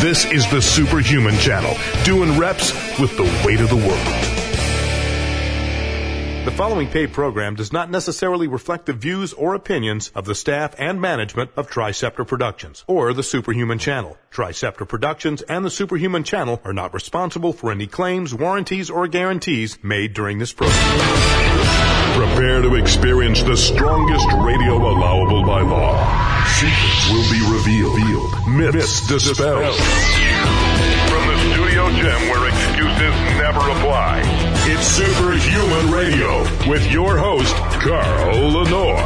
This is the Superhuman Channel, doing reps with the weight of the world. The following paid program does not necessarily reflect the views or opinions of the staff and management of Triceptor Productions or the Superhuman Channel. Triceptor Productions and the Superhuman Channel are not responsible for any claims, warranties, or guarantees made during this program. Prepare to experience the strongest radio allowable by law. Secrets will be revealed. Myths dispelled. From the studio gym where excuses never apply, it's Superhuman Radio with your host, Carl Lenore.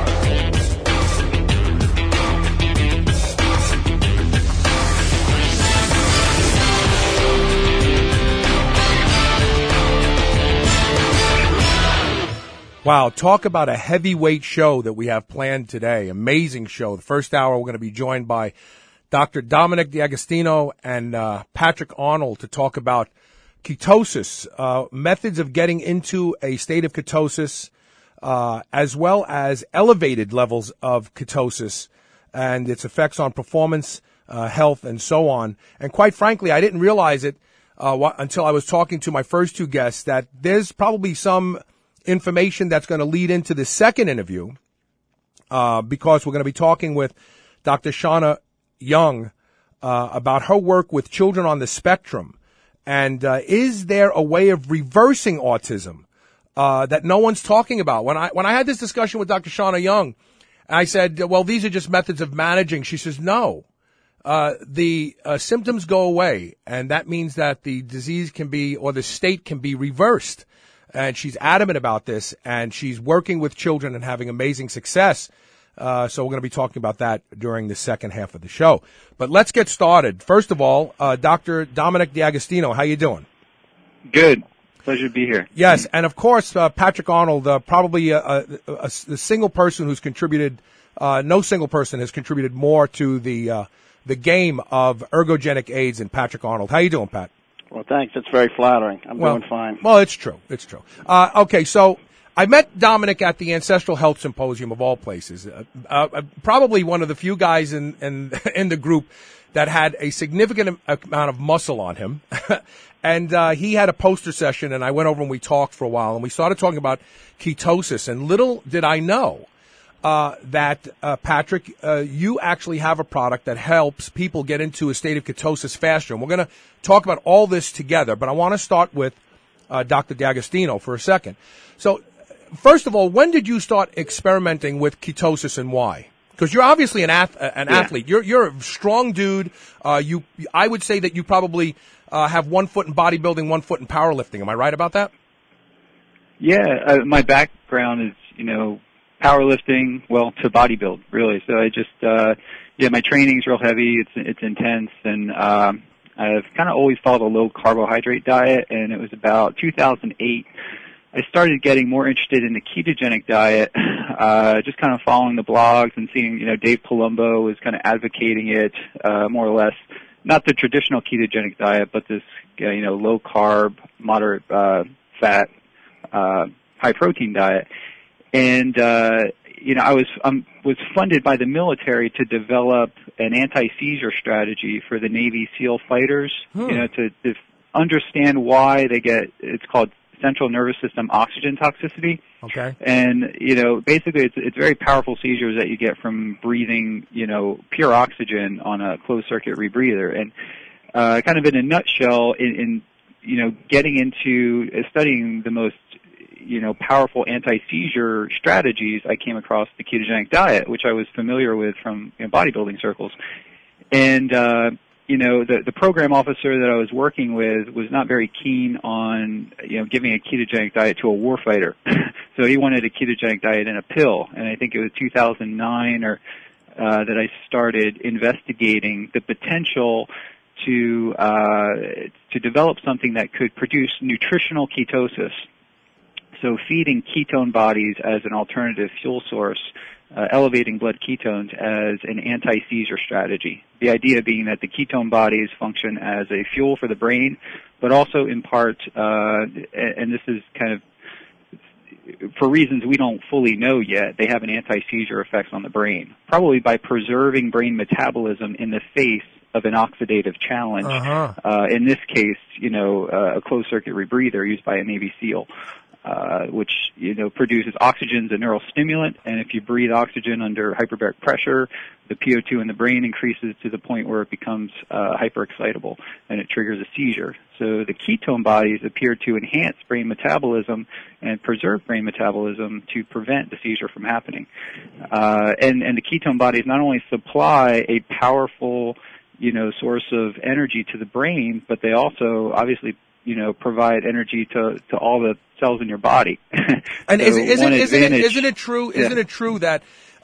Wow, talk about a heavyweight show that we have planned today. Amazing show. The first hour, we're going to be joined by Dr. Dominic D'Agostino and Patrick Arnold to talk about ketosis, methods of getting into a state of ketosis, as well as elevated levels of ketosis and its effects on performance, health, and so on. And quite frankly, I didn't realize it until I was talking to my first two guests that there's probably some information that's going to lead into the second interview, because we're going to be talking with Dr. Shauna Young about her work with children on the spectrum. And is there a way of reversing autism that no one's talking about? When I had this discussion with Dr. Shauna Young, I said, well, these are just methods of managing. She says, no. The symptoms go away, and that means that the disease can be, or the state can be reversed. And she's adamant about this, and she's working with children and having amazing success. So we're going to be talking about that during the second half of the show. But let's get started. First of all, Dr. Dominic D'Agostino, how you doing? Good. Pleasure to be here. Yes, and of course, Patrick Arnold, probably the single person who's contributed, no single person has contributed more to the game of ergogenic aids than Patrick Arnold. How you doing, Pat? Well, thanks. That's very flattering. I'm doing fine. Well, it's true. It's true. Okay, so I met Dominic at the Ancestral Health Symposium of all places. Probably one of the few guys in the group that had a significant amount of muscle on him. And he had a poster session, and I went over and we talked for a while, and we started talking about ketosis. And little did I know that, Patrick, you actually have a product that helps people get into a state of ketosis faster. And we're going to talk about all this together, but I want to start with Dr. D'Agostino for a second. So, first of all, when did you start experimenting with ketosis and why? Because you're obviously an athlete. You're a strong dude. I would say that you probably have 1 foot in bodybuilding, 1 foot in powerlifting. Am I right about that? Yeah, my background is, powerlifting, to bodybuild, really. So I just, my training's real heavy. It's intense, and I've kind of always followed a low carbohydrate diet. And it was about 2008. I started getting more interested in the ketogenic diet, just kind of following the blogs and seeing, Dave Palumbo was kind of advocating it, more or less. Not the traditional ketogenic diet, but this, low carb, moderate fat, high protein diet. And, I was funded by the military to develop an anti-seizure strategy for the Navy SEAL fighters, to understand why they get, it's called central nervous system oxygen toxicity. Okay. And, basically it's very powerful seizures that you get from breathing, pure oxygen on a closed circuit rebreather. And, kind of in a nutshell, in getting into studying the most, powerful anti-seizure strategies, I came across the ketogenic diet, which I was familiar with from bodybuilding circles. And, the program officer that I was working with was not very keen on, giving a ketogenic diet to a warfighter. So he wanted a ketogenic diet in a pill. And I think it was 2009 that I started investigating the potential to develop something that could produce nutritional ketosis. So feeding ketone bodies as an alternative fuel source, elevating blood ketones as an anti-seizure strategy. The idea being that the ketone bodies function as a fuel for the brain, but also in part, and this is kind of for reasons we don't fully know yet, they have an anti-seizure effects on the brain, probably by preserving brain metabolism in the face of an oxidative challenge. In this case, a closed-circuit rebreather used by a Navy SEAL. Which, produces oxygen as a neural stimulant, and if you breathe oxygen under hyperbaric pressure, the PO2 in the brain increases to the point where it becomes hyperexcitable, and it triggers a seizure. So the ketone bodies appear to enhance brain metabolism and preserve brain metabolism to prevent the seizure from happening. And the ketone bodies not only supply a powerful, source of energy to the brain, but they also obviously provide energy to all the cells in your body. And so isn't it true? Yeah. Isn't it true that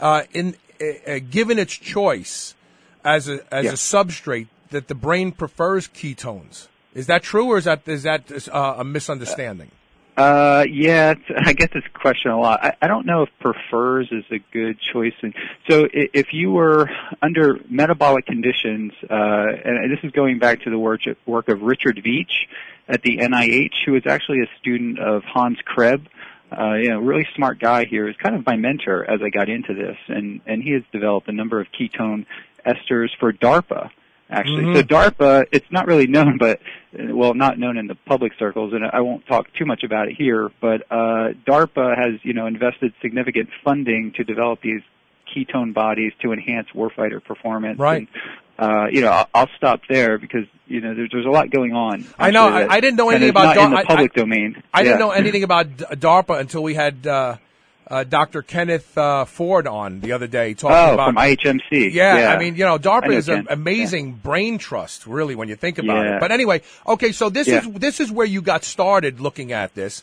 given its choice as a substrate, that the brain prefers ketones? Is that true, or is that a misunderstanding? I get this question a lot. I don't know if prefers is a good choice. And so if you were under metabolic conditions, and this is going back to the work of Richard Veitch at the NIH, who was actually a student of Hans Krebs, really smart guy here. He's kind of my mentor as I got into this, and he has developed a number of ketone esters for DARPA. Actually. Mm-hmm. So DARPA, it's not really known, not known in the public circles, and I won't talk too much about it here, but DARPA has, invested significant funding to develop these ketone bodies to enhance warfighter performance. Right. And, I'll stop there because, there's a lot going on. I know. I didn't know anything about DARPA. In the public domain. I didn't know anything about DARPA until we had Dr. Kenneth Ford on the other day talking about from IHMC. Yeah, I mean, DARPA is an amazing brain trust, really, when you think about it. But anyway, okay, so this is where you got started looking at this.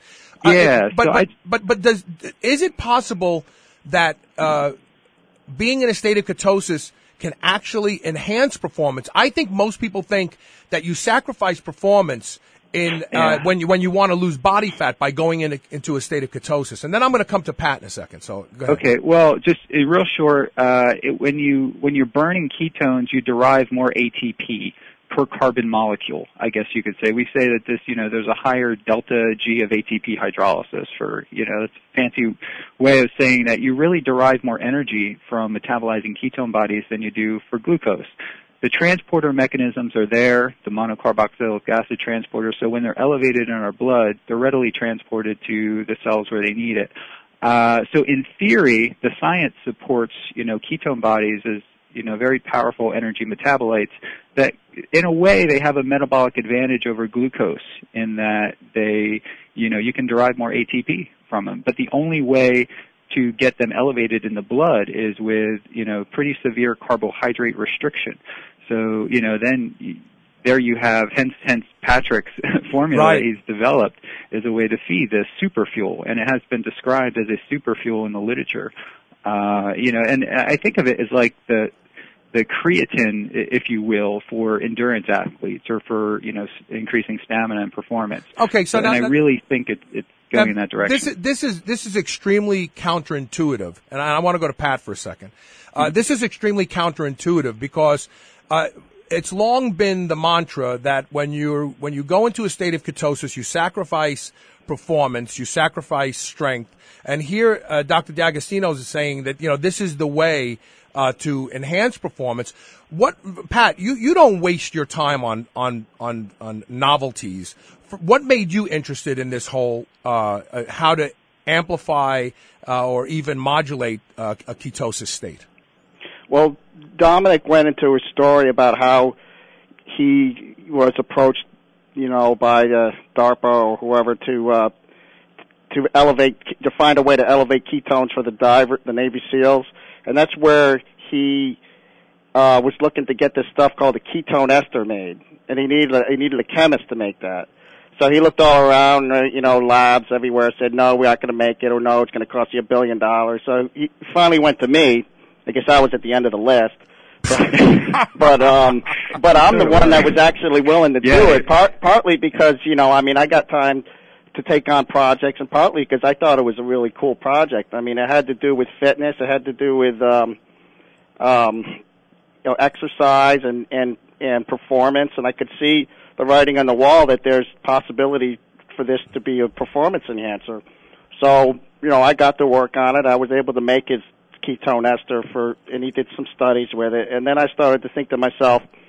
But is it possible that being in a state of ketosis can actually enhance performance? I think most people think that you sacrifice performance when you want to lose body fat by going into a state of ketosis. And then I'm going to come to Pat in a second. So go ahead. Okay. Well, just real short, when you're burning ketones, you derive more ATP per carbon molecule, I guess you could say. We say that this, there's a higher delta G of ATP hydrolysis for, it's a fancy way of saying that you really derive more energy from metabolizing ketone bodies than you do for glucose. The transporter mechanisms are there, the monocarboxylic acid transporter, so when they're elevated in our blood, they're readily transported to the cells where they need it. So in theory, the science supports, ketone bodies as, very powerful energy metabolites that, in a way, they have a metabolic advantage over glucose in that they, you can derive more ATP from them. But the only way to get them elevated in the blood is with, pretty severe carbohydrate restriction. So, then there you have, hence Patrick's formula he's developed is a way to feed this super fuel, and it has been described as a super fuel in the literature. And I think of it as like the creatine, if you will, for endurance athletes or for, increasing stamina and performance. Okay, so now, I really think it's going in that direction. This is extremely counterintuitive, and I want to go to Pat for a second. This is extremely counterintuitive because it's long been the mantra that when you go into a state of ketosis, you sacrifice performance, you sacrifice strength. And here, Dr. D'Agostino is saying that, this is the way to enhance performance. Pat, you don't waste your time on novelties. What made you interested in this whole, how to amplify, or even modulate a ketosis state? Well, Dominic went into a story about how he was approached, by DARPA or whoever to find a way to elevate ketones for the Navy SEALs, and that's where he was looking to get this stuff called a ketone ester made, and he needed a chemist to make that. So he looked all around, labs everywhere, said, no, we're not going to make it, or no, it's going to cost you $1 billion. So he finally went to me. I guess I was at the end of the list. But I'm the one that was actually willing to do it, partly because, I got time to take on projects, and partly because I thought it was a really cool project. I mean, it had to do with fitness, it had to do with, exercise and performance, and I could see the writing on the wall that there's possibility for this to be a performance enhancer. So, I got to work on it. I was able to make his ketone ester and he did some studies with it. And then I started to think to myself,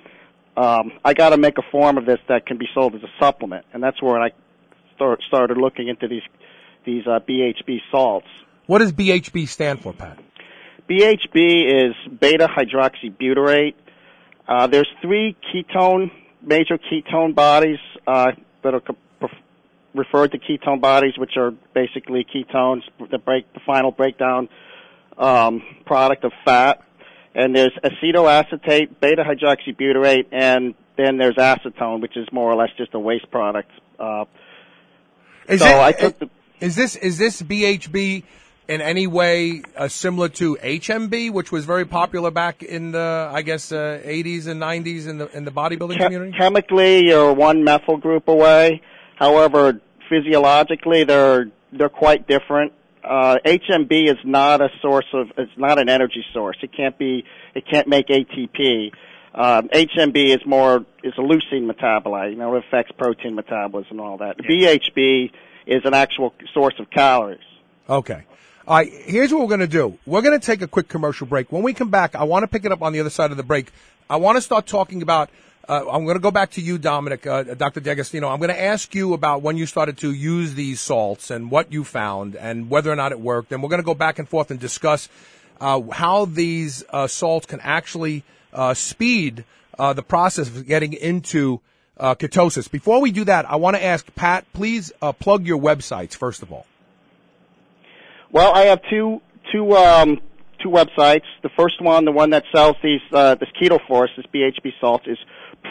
I got to make a form of this that can be sold as a supplement, and that's where I started looking into these BHB salts. What does BHB stand for, Pat? BHB is beta-hydroxybutyrate. There's 3 major ketone bodies that are referred to ketone bodies, which are basically ketones, the final breakdown product of fat. And there's acetoacetate, beta-hydroxybutyrate, and then there's acetone, which is more or less just a waste product. Is this BHB in any way similar to HMB, which was very popular back in the, I guess, 80s and 90s in the bodybuilding community? Chemically, you're one methyl group away. However, physiologically, they're quite different. HMB is not it's not an energy source. It can't make ATP. HMB is a leucine metabolite. It affects protein metabolism and all that. BHB is an actual source of calories. Okay. All right, here's what we're going to do. We're going to take a quick commercial break. When we come back, I want to pick it up on the other side of the break. I want to start talking about, I'm going to go back to you, Dominic, Dr. D'Agostino. I'm going to ask you about when you started to use these salts and what you found and whether or not it worked. And we're going to go back and forth and discuss how these salts can actually speed the process of getting into ketosis. Before we do that, I want to ask, Pat, please plug your websites, first of all. Well, I have two websites. The first one, the one that sells this Keto Force, this BHB salt, is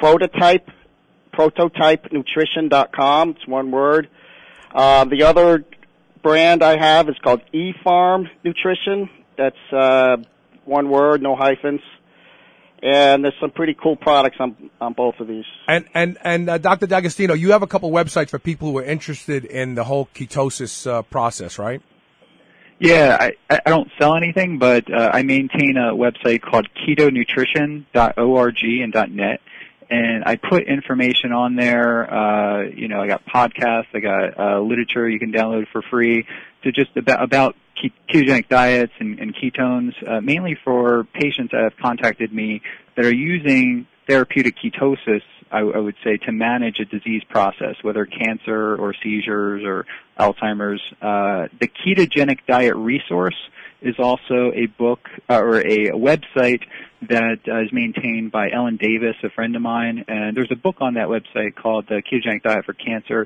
prototypenutrition.com. It's one word. The other brand I have is called eFarm Nutrition. That's one word, no hyphens. And there's some pretty cool products on both of these. And Dr. D'Agostino, you have a couple websites for people who are interested in the whole ketosis process, right? Yeah, I don't sell anything, but I maintain a website called ketonutrition.org and .net, and I put information on there. I got podcasts, I got literature you can download for free to just about ketogenic diets and ketones, mainly for patients that have contacted me that are using therapeutic ketosis, I would say, to manage a disease process, whether cancer or seizures or Alzheimer's. The Ketogenic Diet Resource is also a book or a website that is maintained by Ellen Davis, a friend of mine, and there's a book on that website called The Ketogenic Diet for Cancer,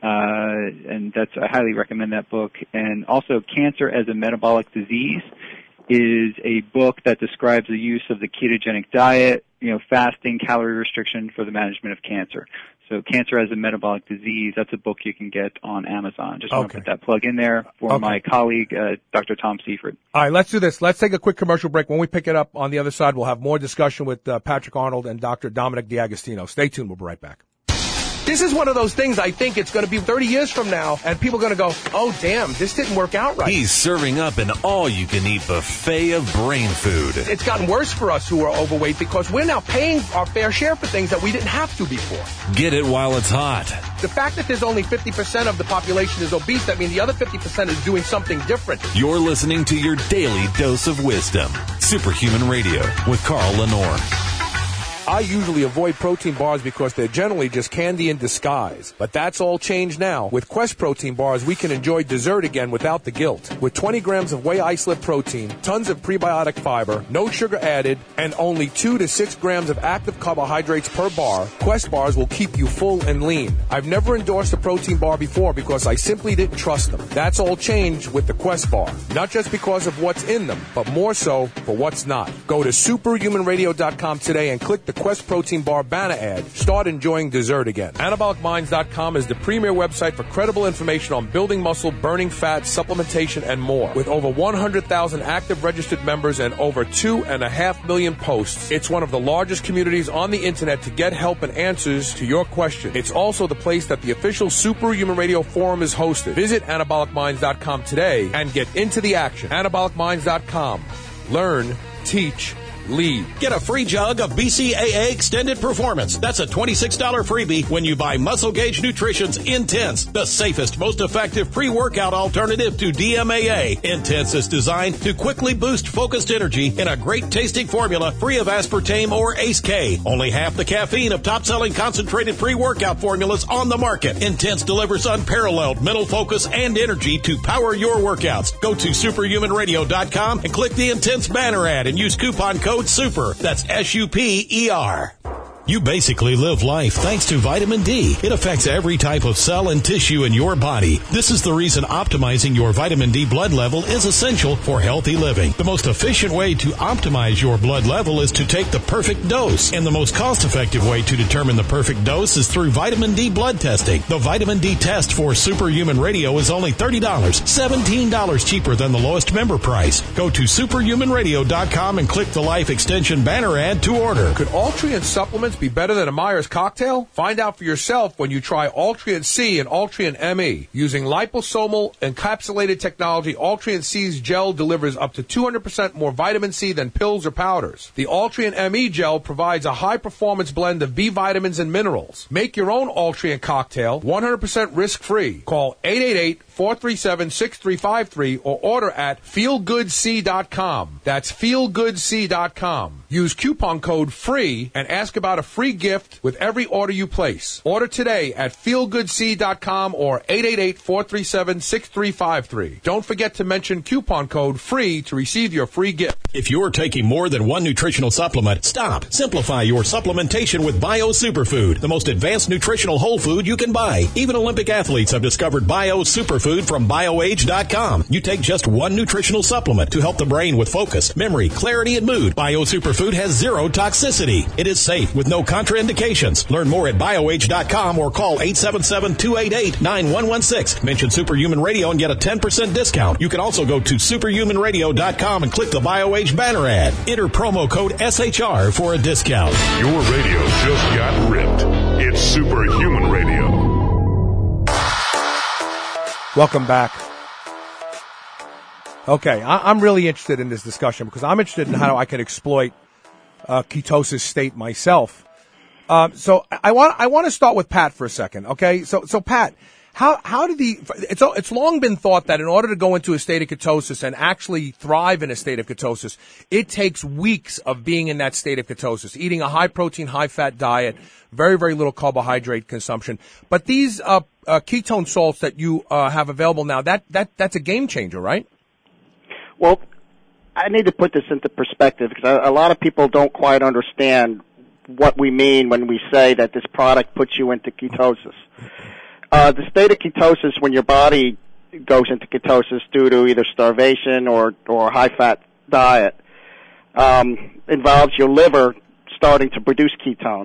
and I highly recommend that book. And also Cancer as a Metabolic Disease is a book that describes the use of the ketogenic diet, fasting, calorie restriction for the management of cancer. So Cancer as a Metabolic Disease, that's a book you can get on Amazon. Just want to put that plug in there for my colleague, Dr. Tom Seifert. All right, let's do this. Let's take a quick commercial break. When we pick it up on the other side, we'll have more discussion with Patrick Arnold and Dr. Dominic D'Agostino. Stay tuned. We'll be right back. This is one of those things I think it's going to be 30 years from now, and people are going to go, oh, damn, this didn't work out right. He's serving up an all-you-can-eat buffet of brain food. It's gotten worse for us who are overweight because we're now paying our fair share for things that we didn't have to before. Get it while it's hot. The fact that there's only 50% of the population is obese, that means the other 50% is doing something different. You're listening to your daily dose of wisdom. Superhuman Radio with Carl Lenore. I usually avoid protein bars because they're generally just candy in disguise. But that's all changed now. With Quest protein bars, we can enjoy dessert again without the guilt. With 20 grams of whey isolate protein, tons of prebiotic fiber, no sugar added, and only 2 to 6 grams of active carbohydrates per bar, Quest bars will keep you full and lean. I've never endorsed a protein bar before because I simply didn't trust them. That's all changed with the Quest bar. Not just because of what's in them, but more so for what's not. Go to superhumanradio.com today and click the Quest protein bar banner ad. Start enjoying dessert again. AnabolicMinds.com is the premier website for credible information on building muscle, burning fat, supplementation, and more. With over 100,000 active registered members and over 2.5 million posts, it's one of the largest communities on the internet to get help and answers to your questions. It's also the place that the official Superhuman Radio Forum is hosted. Visit AnabolicMinds.com today and get into the action. AnabolicMinds.com. Learn, teach, lead. Get a free jug of BCAA Extended Performance. That's a $26 freebie when you buy Muscle Gauge Nutrition's Intense, the safest, most effective pre-workout alternative to DMAA. Intense is designed to quickly boost focused energy in a great tasting formula free of aspartame or ACE-K. Only half the caffeine of top-selling concentrated pre-workout formulas on the market. Intense delivers unparalleled mental focus and energy to power your workouts. Go to superhumanradio.com and click the Intense banner ad and use coupon code SUPER. That's SUPER. You basically live life thanks to vitamin D. It affects every type of cell and tissue in your body. This is the reason optimizing your vitamin D blood level is essential for healthy living. The most efficient way to optimize your blood level is to take the perfect dose. And the most cost-effective way to determine the perfect dose is through vitamin D blood testing. The vitamin D test for Superhuman Radio is only $30, $17 cheaper than the lowest member price. Go to superhumanradio.com and click the Life Extension banner ad to order. Could Altria supplements be better than a Myers cocktail? Find out for yourself when you try Altria C and Altria ME. Using liposomal encapsulated technology, Altria C's gel delivers up to 200% more vitamin C than pills or powders. The Altria ME gel provides a high-performance blend of B vitamins and minerals. Make your own Altria cocktail 100% risk-free. Call 888-437-6353 or order at feelgoodc.com. That's feelgoodc.com. Use coupon code FREE and ask about a free gift with every order you place. Order today at feelgoodc.com or 888-437-6353. Don't forget to mention coupon code FREE to receive your free gift. If you're taking more than one nutritional supplement, stop. Simplify your supplementation with Bio Superfood, the most advanced nutritional whole food you can buy. Even Olympic athletes have discovered Bio Superfood from BioAge.com. You take just one nutritional supplement to help the brain with focus, memory, clarity, and mood. Bio Superfood has zero toxicity. It is safe with no contraindications. Learn more at BioAge.com or call 877-288-9116. Mention Superhuman Radio and get a 10% discount. You can also go to superhumanradio.com and click the BioAge banner ad. Enter promo code SHR for a discount. Your radio just got ripped. It's Superhuman Radio. Welcome back. Okay, I'm really interested in this discussion because I'm interested in how I can exploit ketosis state myself. So I want to start with Pat for a second. Okay, so Pat, how did it's long been thought that in order to go into a state of ketosis and actually thrive in a state of ketosis, it takes weeks of being in that state of ketosis, eating a high protein, high fat diet, very, very little carbohydrate consumption. But these ketone salts that you have available now, that's a game changer, right? Well, I need to put this into perspective because a lot of people don't quite understand what we mean when we say that this product puts you into ketosis. The state of ketosis, when your body goes into ketosis due to either starvation or a high-fat diet, involves your liver starting to produce ketones,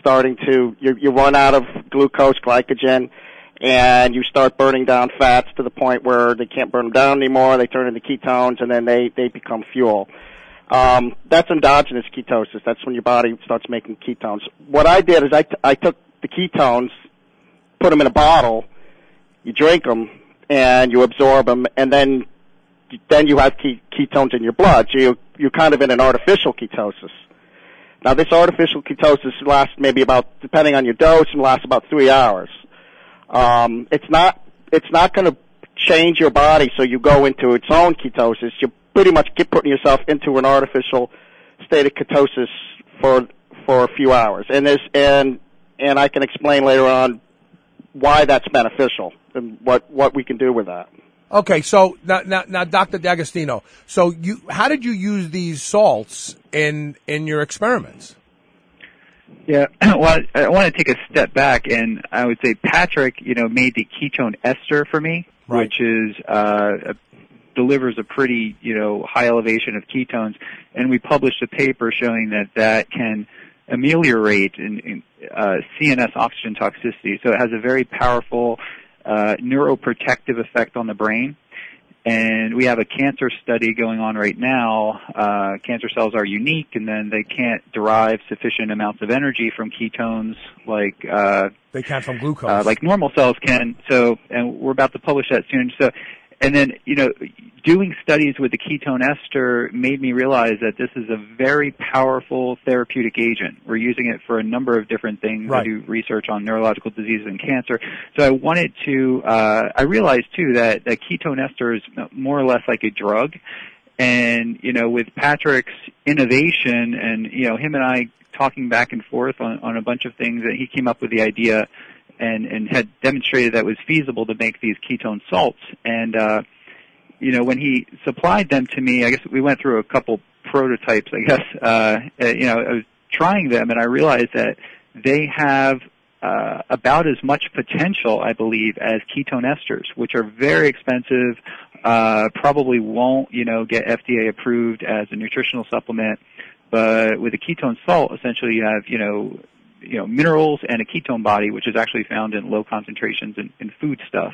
you run out of glucose, glycogen, and you start burning down fats to the point where they can't burn them down anymore. They turn into ketones, and then they become fuel. That's endogenous ketosis. That's when your body starts making ketones. What I did is I took the ketones, put them in a bottle, you drink them, and you absorb them, and then you have ketones in your blood. So you're kind of in an artificial ketosis. Now, this artificial ketosis lasts maybe about, depending on your dose, and lasts about 3 hours. It's not going to change your body so you go into its own ketosis. You pretty much putting yourself into an artificial state of ketosis for a few hours. And I can explain later on why that's beneficial and what we can do with that. Okay, so now Dr. D'Agostino, so how did you use these salts in your experiments? Yeah, well, I want to take a step back, and I would say Patrick, made the ketone ester for me, right, which is delivers a pretty, high elevation of ketones, and we published a paper showing that can ameliorate CNS oxygen toxicity. So it has a very powerful neuroprotective effect on the brain. And we have a cancer study going on right now. Cancer cells are unique, and then they can't derive sufficient amounts of energy from ketones like they can from glucose, like normal cells can. So, and we're about to publish that soon. So, And then, doing studies with the ketone ester made me realize that this is a very powerful therapeutic agent. We're using it for a number of different things. Right. I do research on neurological diseases and cancer. So I wanted to, I realized too that ketone ester is more or less like a drug. And, with Patrick's innovation and, him and I talking back and forth on a bunch of things, that he came up with the idea and had demonstrated that it was feasible to make these ketone salts. And, when he supplied them to me, I guess we went through a couple prototypes, I guess. I was trying them, and I realized that they have about as much potential, I believe, as ketone esters, which are very expensive, probably won't, get FDA approved as a nutritional supplement. But with a ketone salt, essentially you have, minerals and a ketone body, which is actually found in low concentrations in food stuff.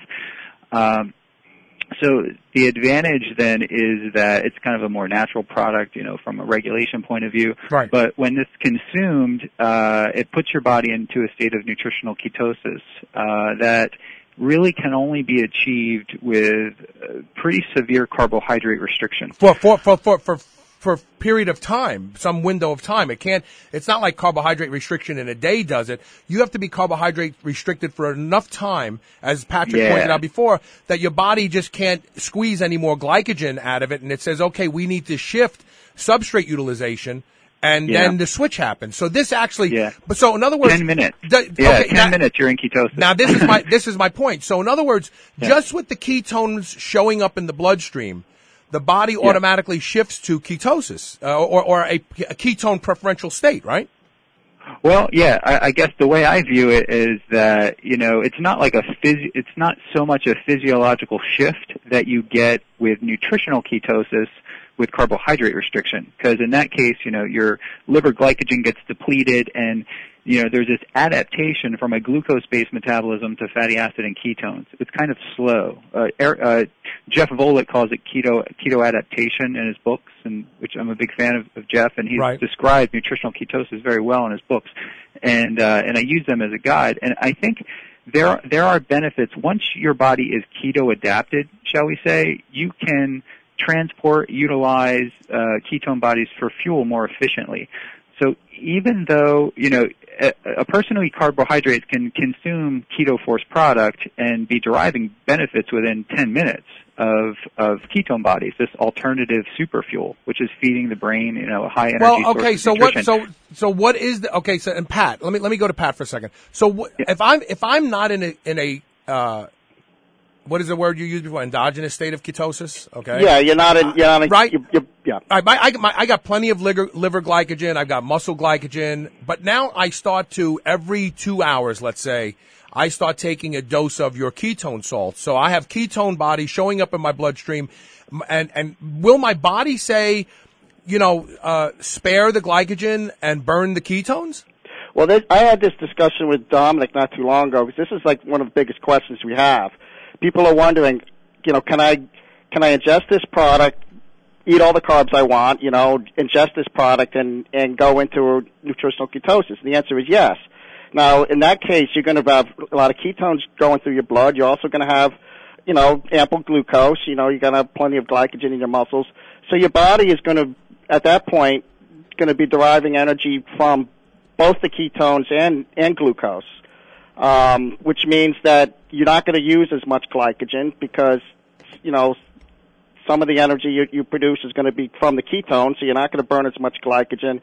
So the advantage then is that it's kind of a more natural product, from a regulation point of view. Right. But when it's consumed, it puts your body into a state of nutritional ketosis that really can only be achieved with pretty severe carbohydrate restriction. For a period of time, some window of time. It's not like carbohydrate restriction in a day does it. You have to be carbohydrate restricted for enough time, as Patrick pointed out before, that your body just can't squeeze any more glycogen out of it, and it says, okay, we need to shift substrate utilization, and then the switch happens. So this actually, but so in other words, 10 minutes. 10 minutes you're in ketosis. Now this is my point. So in other words, just with the ketones showing up in the bloodstream, the body automatically shifts to ketosis, or a ketone preferential state, right? Well, yeah, I guess the way I view it is that, it's not like it's not so much a physiological shift that you get with nutritional ketosis with carbohydrate restriction. Because in that case, your liver glycogen gets depleted, and, there's this adaptation from a glucose-based metabolism to fatty acid and ketones. It's kind of slow. Jeff Volek calls it keto adaptation in his books, and which I'm a big fan of Jeff, and he's described nutritional ketosis very well in his books, and I use them as a guide. And I think there are benefits. Once your body is keto adapted, shall we say, you can utilize ketone bodies for fuel more efficiently. So even though, a person who eats carbohydrates can consume keto force product and be deriving benefits within 10 minutes of ketone bodies, this alternative super fuel, which is feeding the brain, a high energy source of nutrition. So what is and Pat, let me go to Pat for a second. So if I'm not in a what is the word you used before? Endogenous state of ketosis. Okay. Yeah, you're not in right. Yeah. I got plenty of liver glycogen. I've got muscle glycogen. But now I start to every 2 hours, let's say, I start taking a dose of your ketone salt. So I have ketone body showing up in my bloodstream, and will my body say, spare the glycogen and burn the ketones? Well, I had this discussion with Dominic not too long ago, because this is like one of the biggest questions we have. People are wondering, can I ingest this product, eat all the carbs I want, ingest this product and go into nutritional ketosis? And the answer is yes. Now, in that case, you're going to have a lot of ketones going through your blood. You're also going to have, ample glucose. You're going to have plenty of glycogen in your muscles. So your body is going to, at that point, going to be deriving energy from both the ketones and glucose. Which means that you're not going to use as much glycogen because, some of the energy you produce is going to be from the ketones, so you're not going to burn as much glycogen.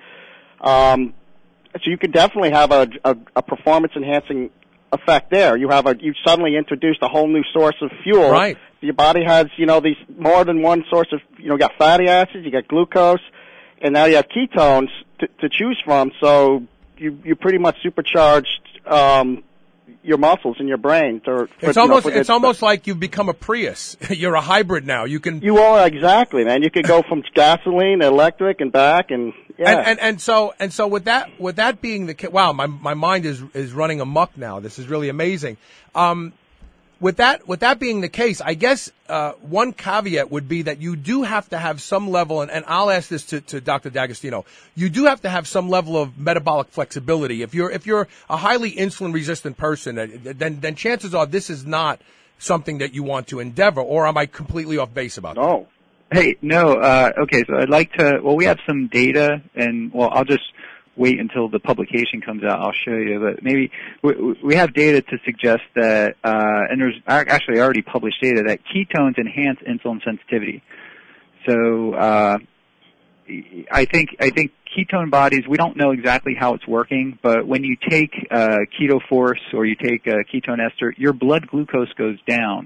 So you could definitely have a performance-enhancing effect there. You suddenly introduced a whole new source of fuel. Right. Your body has, these more than one source of, you got fatty acids, you got glucose, and now you have ketones to choose from, so you pretty much supercharged, your muscles in your brain. It's almost like you've become a Prius. You're a hybrid now. You are, exactly, man. You could go from gasoline to electric and back, and yeah. And so with that being the case, wow, my mind is running amok now. This is really amazing. With that being the case, I guess one caveat would be that you do have to have some level, and I'll ask this to Dr. D'Agostino. You do have to have some level of metabolic flexibility. If you're a highly insulin resistant person, then chances are this is not something that you want to endeavor, or am I completely off base about that? No. Hey, no, okay, so I'd like to, well, we have some data, and, well, I'll just wait until the publication comes out. I'll show you, but maybe we have data to suggest that, and there's actually already published data that ketones enhance insulin sensitivity. So, I think ketone bodies, we don't know exactly how it's working, but when you take KetoForce or you take ketone ester, your blood glucose goes down.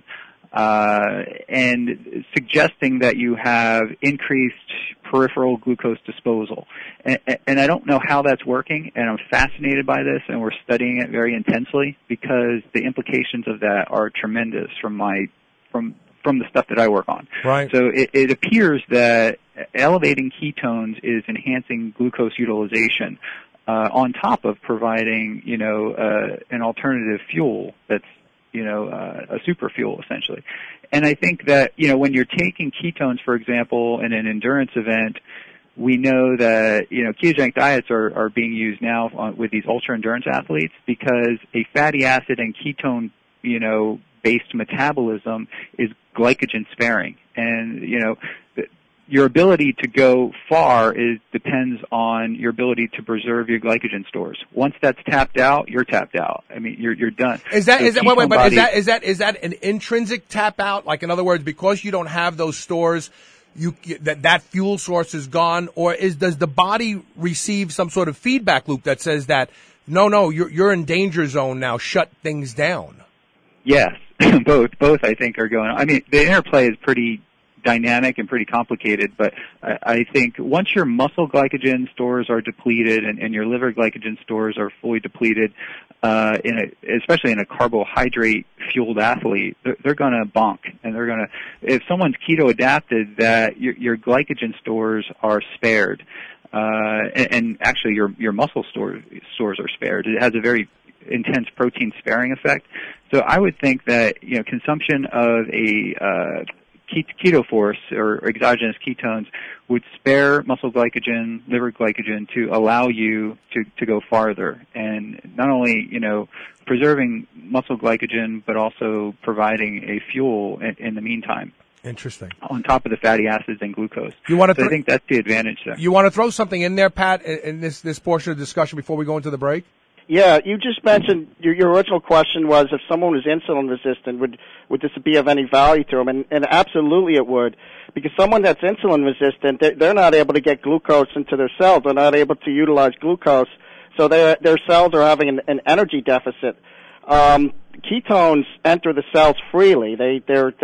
And suggesting that you have increased peripheral glucose disposal. And I don't know how that's working, and I'm fascinated by this, and we're studying it very intensely because the implications of that are tremendous from the stuff that I work on. Right. So it appears that elevating ketones is enhancing glucose utilization on top of providing, an alternative fuel that's a super fuel, essentially. And I think that, when you're taking ketones, for example, in an endurance event, we know that, ketogenic diets are being used now with these ultra-endurance athletes because a fatty acid and ketone, based metabolism is glycogen sparing. And, your ability to go far depends on your ability to preserve your glycogen stores. Once that's tapped out, you're tapped out. I mean, you're done. Is that an intrinsic tap out? Like, in other words, because you don't have those stores, that fuel source is gone, or does the body receive some sort of feedback loop that says that no, you're in danger zone now, shut things down? Yes, both I think are going on. I mean, the interplay is pretty dynamic and pretty complicated, but I think once your muscle glycogen stores are depleted and your liver glycogen stores are fully depleted, especially in a carbohydrate-fueled athlete, they're going to bonk, and they're going to. If someone's keto adapted, that your glycogen stores are spared, and actually your muscle stores are spared. It has a very intense protein sparing effect. So I would think that consumption of a KetoForce or exogenous ketones would spare muscle glycogen, liver glycogen to allow you to go farther, and not only preserving muscle glycogen but also providing a fuel in the meantime. Interesting. On top of the fatty acids and glucose. I think that's the advantage there. You want to throw something in there, Pat, in this portion of the discussion before we go into the break? Yeah, you just mentioned your original question was if someone was insulin resistant, would this be of any value to them? And absolutely it would, because someone that's insulin resistant, they're not able to get glucose into their cells. They're not able to utilize glucose, so their cells are having an energy deficit. Ketones enter the cells freely. They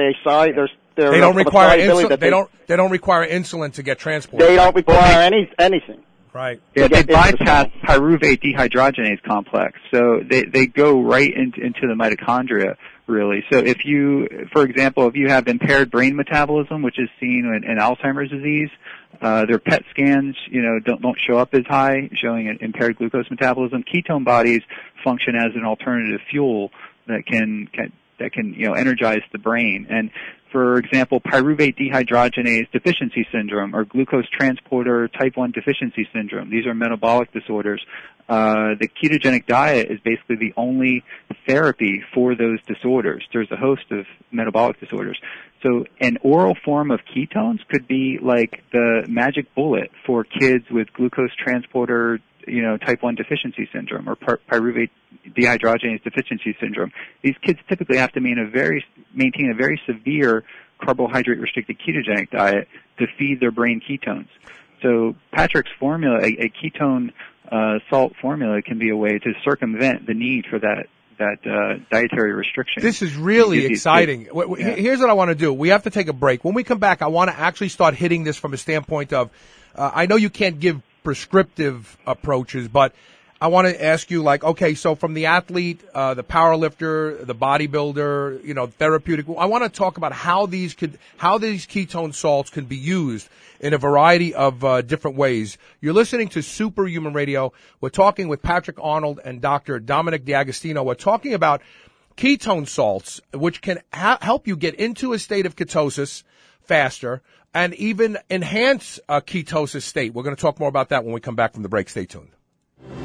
don't require insulin. They don't require insulin to get transported. They don't require anything. Right. Yeah, they bypass pyruvate dehydrogenase complex, so they go right into the mitochondria, really. So if you, for example, if you have impaired brain metabolism, which is seen in Alzheimer's disease, their PET scans, don't show up as high, showing an impaired glucose metabolism. Ketone bodies function as an alternative fuel that can energize the brain. And for example, pyruvate dehydrogenase deficiency syndrome or glucose transporter type 1 deficiency syndrome. These are metabolic disorders. The ketogenic diet is basically the only therapy for those disorders. There's a host of metabolic disorders. So an oral form of ketones could be like the magic bullet for kids with glucose transporter type 1 deficiency syndrome or pyruvate dehydrogenase deficiency syndrome. These kids typically have to maintain a very severe carbohydrate-restricted ketogenic diet to feed their brain ketones. So Patrick's formula, a ketone salt formula, can be a way to circumvent the need for that dietary restriction. This is really exciting. Here's what I want to do. We have to take a break. When we come back, I want to actually start hitting this from a standpoint of, I know you can't give prescriptive approaches, but I want to ask you, okay, so from the athlete, the power lifter, the bodybuilder, therapeutic, I want to talk about how these ketone salts can be used in a variety of different ways. You're listening to Superhuman Radio. We're talking with Patrick Arnold and Dr. Dominic D'Agostino. We're talking about ketone salts, which can help you get into a state of ketosis faster and even enhance a ketosis state. We're going to talk more about that when we come back from the break. Stay tuned.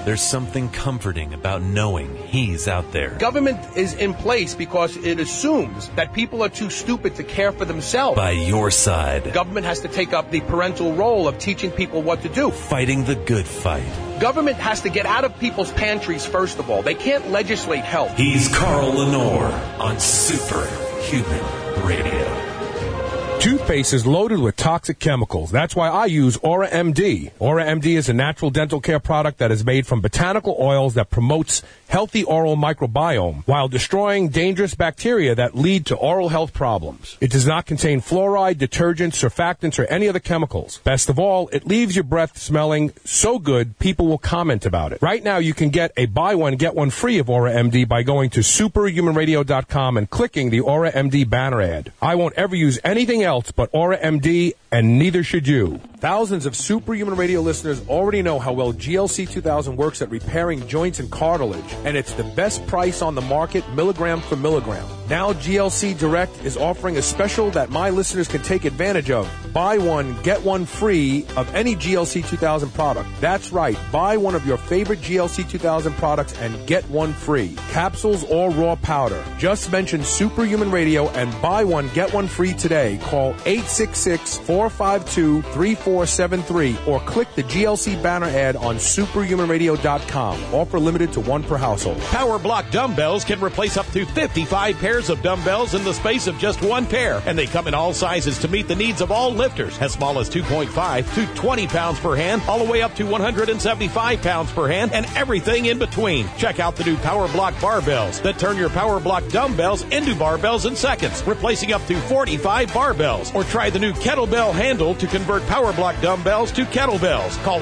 There's something comforting about knowing he's out there. Government is in place because it assumes that people are too stupid to care for themselves. By your side. Government has to take up the parental role of teaching people what to do. Fighting the good fight. Government has to get out of people's pantries, first of all. They can't legislate health. He's Carl Lenore on Superhuman Radio. Toothpaste is loaded with toxic chemicals. That's why I use Aura MD. Aura MD is a natural dental care product that is made from botanical oils that promotes healthy oral microbiome while destroying dangerous bacteria that lead to oral health problems. It does not contain fluoride, detergents, surfactants, or any other chemicals. Best of all, it leaves your breath smelling so good people will comment about it. Right now, you can get a buy one, get one free of Aura MD by going to superhumanradio.com and clicking the Aura MD banner ad. I won't ever use anything else but Aura MD, and neither should you. Thousands of Superhuman Radio listeners already know how well GLC 2000 works at repairing joints and cartilage, and it's the best price on the market, milligram for milligram. Now GLC Direct is offering a special that my listeners can take advantage of. Buy one, get one free of any GLC 2000 product. That's right. Buy one of your favorite GLC 2000 products and get one free. Capsules or raw powder. Just mention Superhuman Radio and buy one, get one free today. Call 866-452-3473 or click the GLC banner ad on superhumanradio.com. Offer limited to one per household. Power Block dumbbells can replace up to 55 pairs of dumbbells in the space of just one pair, and they come in all sizes to meet the needs of all lifters, as small as 2.5 to 20 pounds per hand, all the way up to 175 pounds per hand, and everything in between. Check out the new Power Block barbells that turn your Power Block dumbbells into barbells in seconds, replacing up to 45 barbells. Or try the new kettlebell handle to convert Power Block dumbbells to kettlebells. Call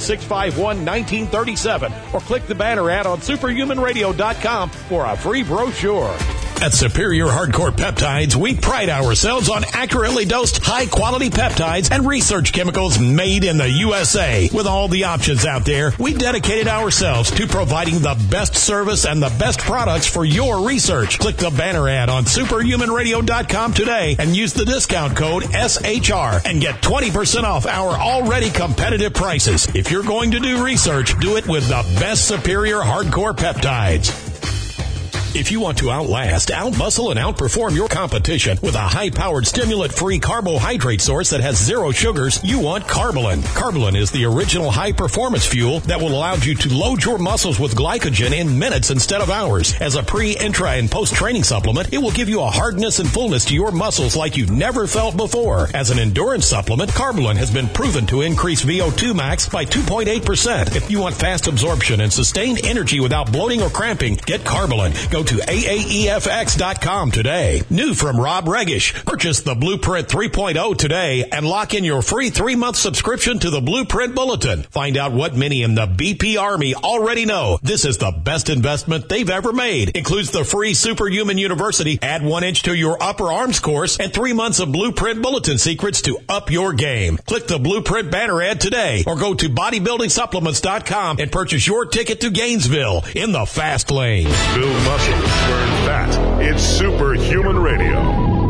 800-651-1937 or click the banner ad on superhumanradio.com for a free brochure. At Superior Hardcore Peptides, we pride ourselves on accurately dosed, high-quality peptides and research chemicals made in the USA. With all the options out there, we dedicated ourselves to providing the best service and the best products for your research. Click the banner ad on superhumanradio.com today and use the discount code SHR and get 20% off our already competitive prices. If you're going to do research, do it with the best Superior Hardcore Peptides. If you want to outlast, outmuscle, and outperform your competition with a high-powered stimulant-free carbohydrate source that has zero sugars, you want Carbolin. Carbolin is the original high-performance fuel that will allow you to load your muscles with glycogen in minutes instead of hours. As a pre, intra, and post-training supplement, it will give you a hardness and fullness to your muscles like you've never felt before. As an endurance supplement, Carbolin has been proven to increase VO2 max by 2.8%. If you want fast absorption and sustained energy without bloating or cramping, get Carbolin. Go to AAEFX.com today. New from Rob Regish. Purchase the Blueprint 3.0 today and lock in your free 3-month subscription to the Blueprint Bulletin. Find out what many in the BP Army already know. This is the best investment they've ever made. Includes the free Superhuman University, Add 1 Inch to Your Upper Arms course, and 3 months of Blueprint Bulletin secrets to up your game. Click the Blueprint banner ad today or go to bodybuildingsupplements.com and purchase your ticket to Gainesville in the fast lane. Build muscle, burn fat. It's Superhuman Radio.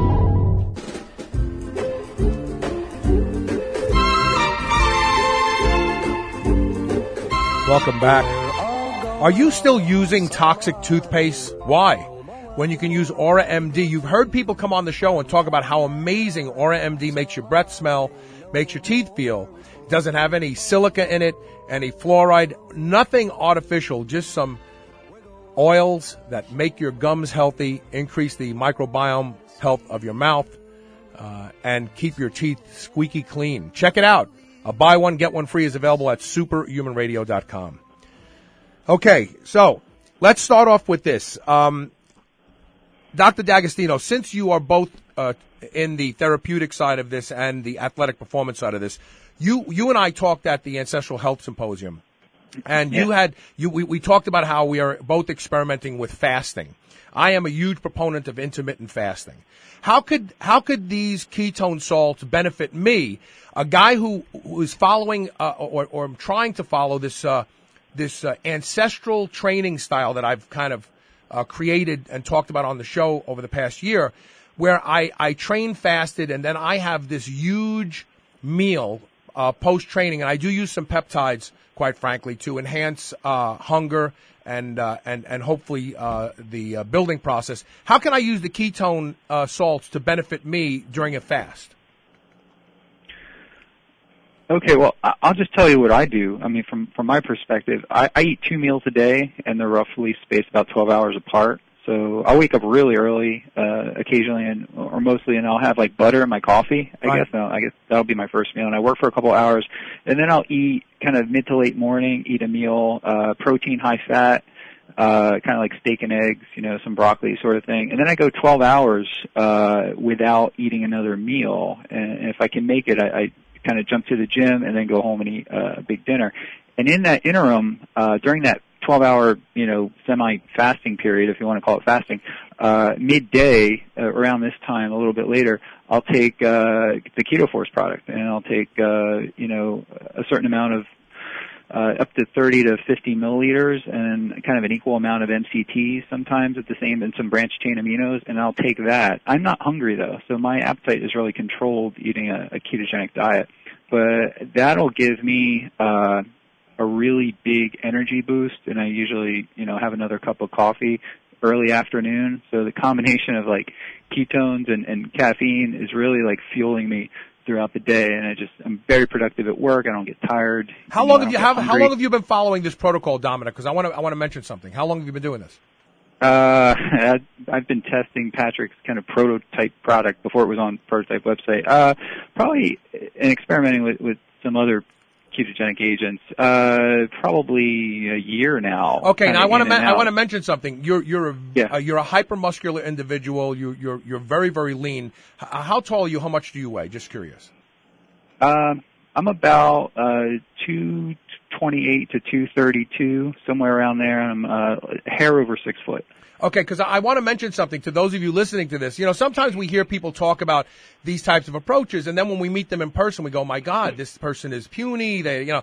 Welcome back. Are you still using toxic toothpaste? Why? When you can use Aura MD. You've heard people come on the show and talk about how amazing Aura MD makes your breath smell, makes your teeth feel. It doesn't have any silica in it, any fluoride, nothing artificial, just some oils that make your gums healthy, increase the microbiome health of your mouth, and keep your teeth squeaky clean. Check it out. A buy one, get one free is available at superhumanradio.com. Okay, so let's start off with this. Dr. D'Agostino, since you are both in the therapeutic side of this and the athletic performance side of this, you and I talked at the Ancestral Health Symposium. And we talked about how we are both experimenting with fasting. I am a huge proponent of intermittent fasting. How could these ketone salts benefit me, a guy who is following or trying to follow this ancestral training style that I've kind of created and talked about on the show over the past year, where I train fasted and then I have this huge meal post-training, and I do use some peptides, quite frankly, to enhance hunger and hopefully the building process. How can I use the ketone salts to benefit me during a fast? Okay, well, I'll just tell you what I do. I mean, from my perspective, I eat 2 meals a day, and they're roughly spaced about 12 hours apart. So I'll wake up really early, occasionally, or mostly, and I'll have like butter in my coffee. I guess that'll be my first meal, and I work for a couple hours, and then I'll eat kind of mid to late morning. Eat a meal, protein, high fat, kind of like steak and eggs, some broccoli sort of thing, and then I go 12 hours without eating another meal. And if I can make it, I kind of jump to the gym and then go home and eat a big dinner. And in that interim, during that 12-hour, semi-fasting period, if you want to call it fasting, midday, around this time, a little bit later, I'll take the Keto Force product, and I'll take, a certain amount of up to 30 to 50 milliliters and kind of an equal amount of MCT sometimes at the same, and some branched chain aminos, and I'll take that. I'm not hungry though, so my appetite is really controlled eating a ketogenic diet, but that'll give me a really big energy boost, and I usually, have another cup of coffee early afternoon. So the combination of like ketones and caffeine is really like fueling me throughout the day, and I'm very productive at work. I don't get tired. How long have you been following this protocol, Dominic? Because I want to mention something. How long have you been doing this? I've been testing Patrick's kind of prototype product before it was on prototype website. Probably and experimenting with some other ketogenic agents. Probably a year now. Okay, now I want to mention something. You're a hypermuscular individual. You're very, very lean. How tall are you? How much do you weigh? Just curious. I'm about 228 to 232, somewhere around there. I'm a hair over 6 foot. Okay, because I want to mention something to those of you listening to this. Sometimes we hear people talk about these types of approaches, and then when we meet them in person, we go, "My God, this person is puny." Dr.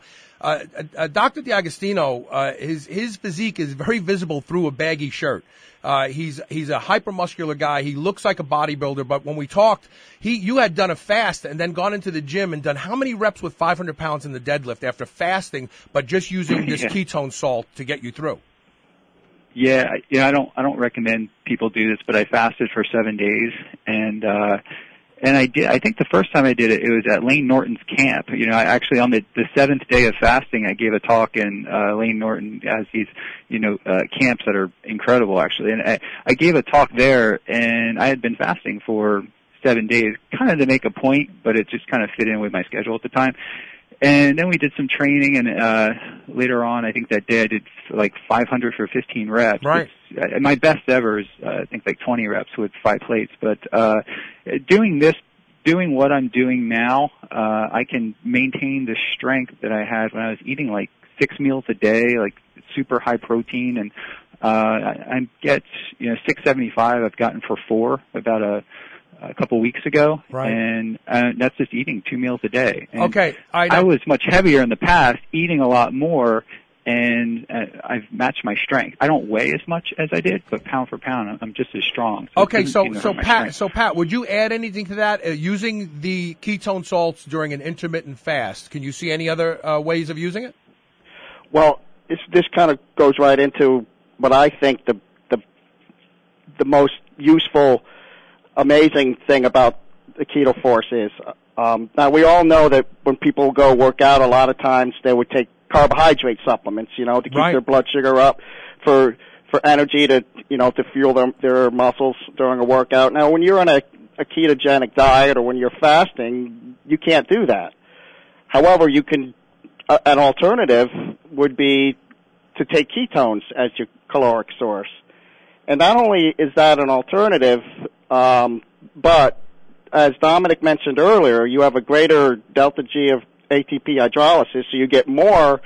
D'Agostino, his physique is very visible through a baggy shirt. He's a hypermuscular guy. He looks like a bodybuilder, but when we talked, you had done a fast and then gone into the gym and done how many reps with 500 pounds in the deadlift after fasting, but just using this ketone salt to get you through? Yeah, I don't recommend people do this, but I fasted for 7 days, and I did. I think the first time I did it, it was at Lane Norton's camp. I actually on the 7th day of fasting, I gave a talk, and Lane Norton has these, camps that are incredible actually, and I gave a talk there, and I had been fasting for 7 days, kind of to make a point, but it just kind of fit in with my schedule at the time. And then we did some training, and later on, I think that day I did like 500 for 15 reps. Right. My best ever is, I think, like 20 reps with 5 plates. But doing what I'm doing now, I can maintain the strength that I had when I was eating like 6 meals a day, like super high protein, and I get 675. I've gotten for 4 about a couple weeks ago, right. And that's just eating 2 meals a day. And okay, I was much heavier in the past, eating a lot more, and I've matched my strength. I don't weigh as much as I did, but pound for pound, I'm just as strong. Okay, so Pat, would you add anything to that? Using the ketone salts during an intermittent fast, can you see any other ways of using it? Well, this kind of goes right into what I think the most useful, amazing thing about the Keto Force is. Now, we all know that when people go work out, a lot of times they would take carbohydrate supplements, to keep their blood sugar up for energy to fuel their muscles during a workout. Now, when you're on a ketogenic diet or when you're fasting, you can't do that. However, you can, an alternative would be to take ketones as your caloric source. And not only is that an alternative, but as Dominic mentioned earlier, you have a greater delta G of ATP hydrolysis, so you get more,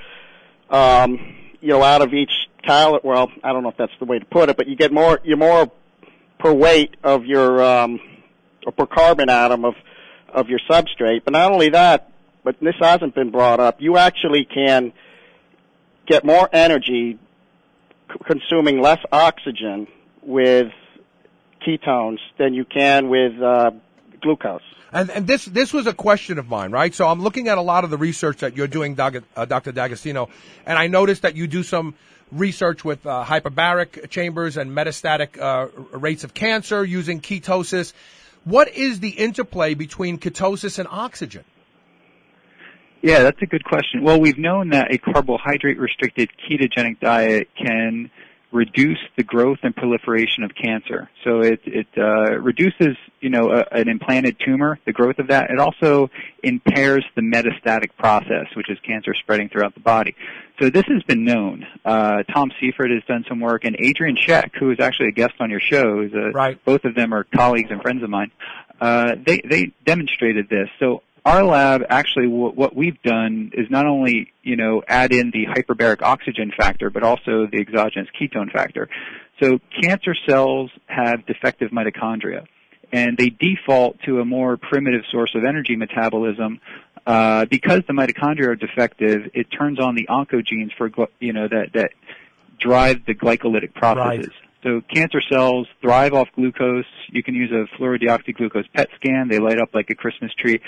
out of each calorie. Well, I don't know if that's the way to put it, but you're more per weight of your, or per carbon atom of your substrate. But not only that, but this hasn't been brought up, you actually can get more energy consuming less oxygen with ketones than you can with glucose. And this was a question of mine, right? So I'm looking at a lot of the research that you're doing, Dr. D'Agostino, and I noticed that you do some research with hyperbaric chambers and metastatic rates of cancer using ketosis. What is the interplay between ketosis and oxygen? Yeah, that's a good question. Well, we've known that a carbohydrate-restricted ketogenic diet can reduce the growth and proliferation of cancer. So it reduces, an implanted tumor, the growth of that. It also impairs the metastatic process, which is cancer spreading throughout the body. So this has been known. Tom Seifert has done some work, and Adrian Scheck, who is actually a guest on your show, right. Both of them are colleagues and friends of mine. They demonstrated this. So our lab, actually, what we've done is not only, add in the hyperbaric oxygen factor, but also the exogenous ketone factor. So cancer cells have defective mitochondria, and they default to a more primitive source of energy metabolism. Because the mitochondria are defective, it turns on the oncogenes that drive the glycolytic processes. Right. So cancer cells thrive off glucose. You can use a fluorodeoxyglucose PET scan. They light up like a Christmas tree.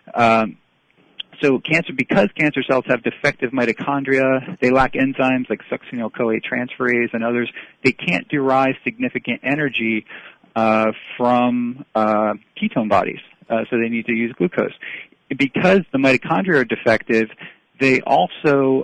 Because cancer cells have defective mitochondria, they lack enzymes like succinyl-CoA transferase and others. They can't derive significant energy from ketone bodies, so they need to use glucose. Because the mitochondria are defective, they also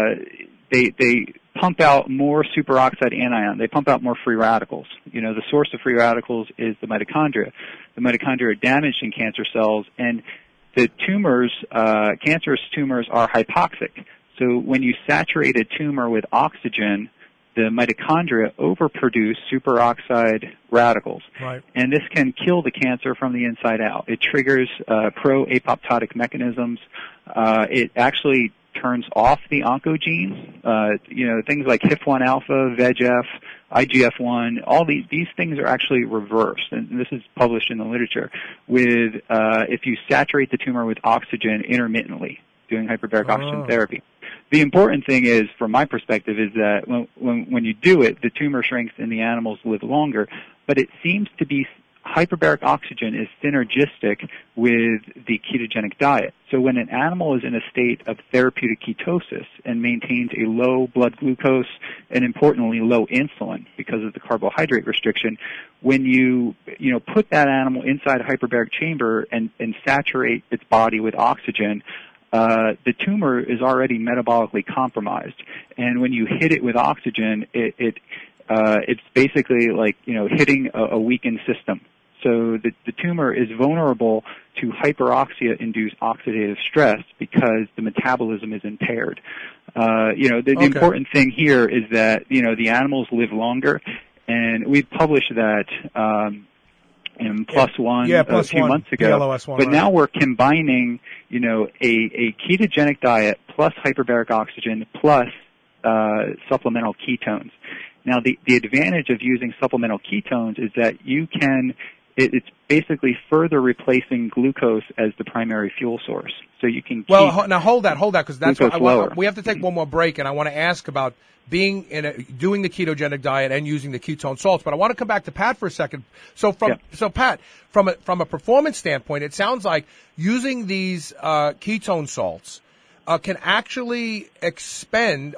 they pump out more superoxide anion. They pump out more free radicals. The source of free radicals is the mitochondria. The mitochondria are damaged in cancer cells, and the tumors, cancerous tumors, are hypoxic. So when you saturate a tumor with oxygen, the mitochondria overproduce superoxide radicals. Right. And this can kill the cancer from the inside out. It triggers pro-apoptotic mechanisms. It actually turns off the oncogenes, things like HIF-1 alpha, VEGF, IGF-1, all these things are actually reversed, and this is published in the literature, with if you saturate the tumor with oxygen intermittently, doing hyperbaric oxygen therapy. The important thing is, from my perspective, is that when you do it, the tumor shrinks and the animals live longer, but it seems to be hyperbaric oxygen is synergistic with the ketogenic diet. So when an animal is in a state of therapeutic ketosis and maintains a low blood glucose and, importantly, low insulin because of the carbohydrate restriction, when you put that animal inside a hyperbaric chamber and saturate its body with oxygen, the tumor is already metabolically compromised. And when you hit it with oxygen, it's basically like, hitting a weakened system. So the tumor is vulnerable to hyperoxia-induced oxidative stress because the metabolism is impaired. The important thing here is that, the animals live longer, and we published that in PLOS ONE a few months ago. PLOS-1, but now we're combining, a ketogenic diet plus hyperbaric oxygen plus supplemental ketones. Now, the advantage of using supplemental ketones is that it's basically further replacing glucose as the primary fuel source. So you can keep now hold that, because that's what we have to take one more break, and I want to ask about doing the ketogenic diet and using the ketone salts. But I want to come back to Pat for a second. So Pat, from a performance standpoint, it sounds like using these ketone salts can actually expand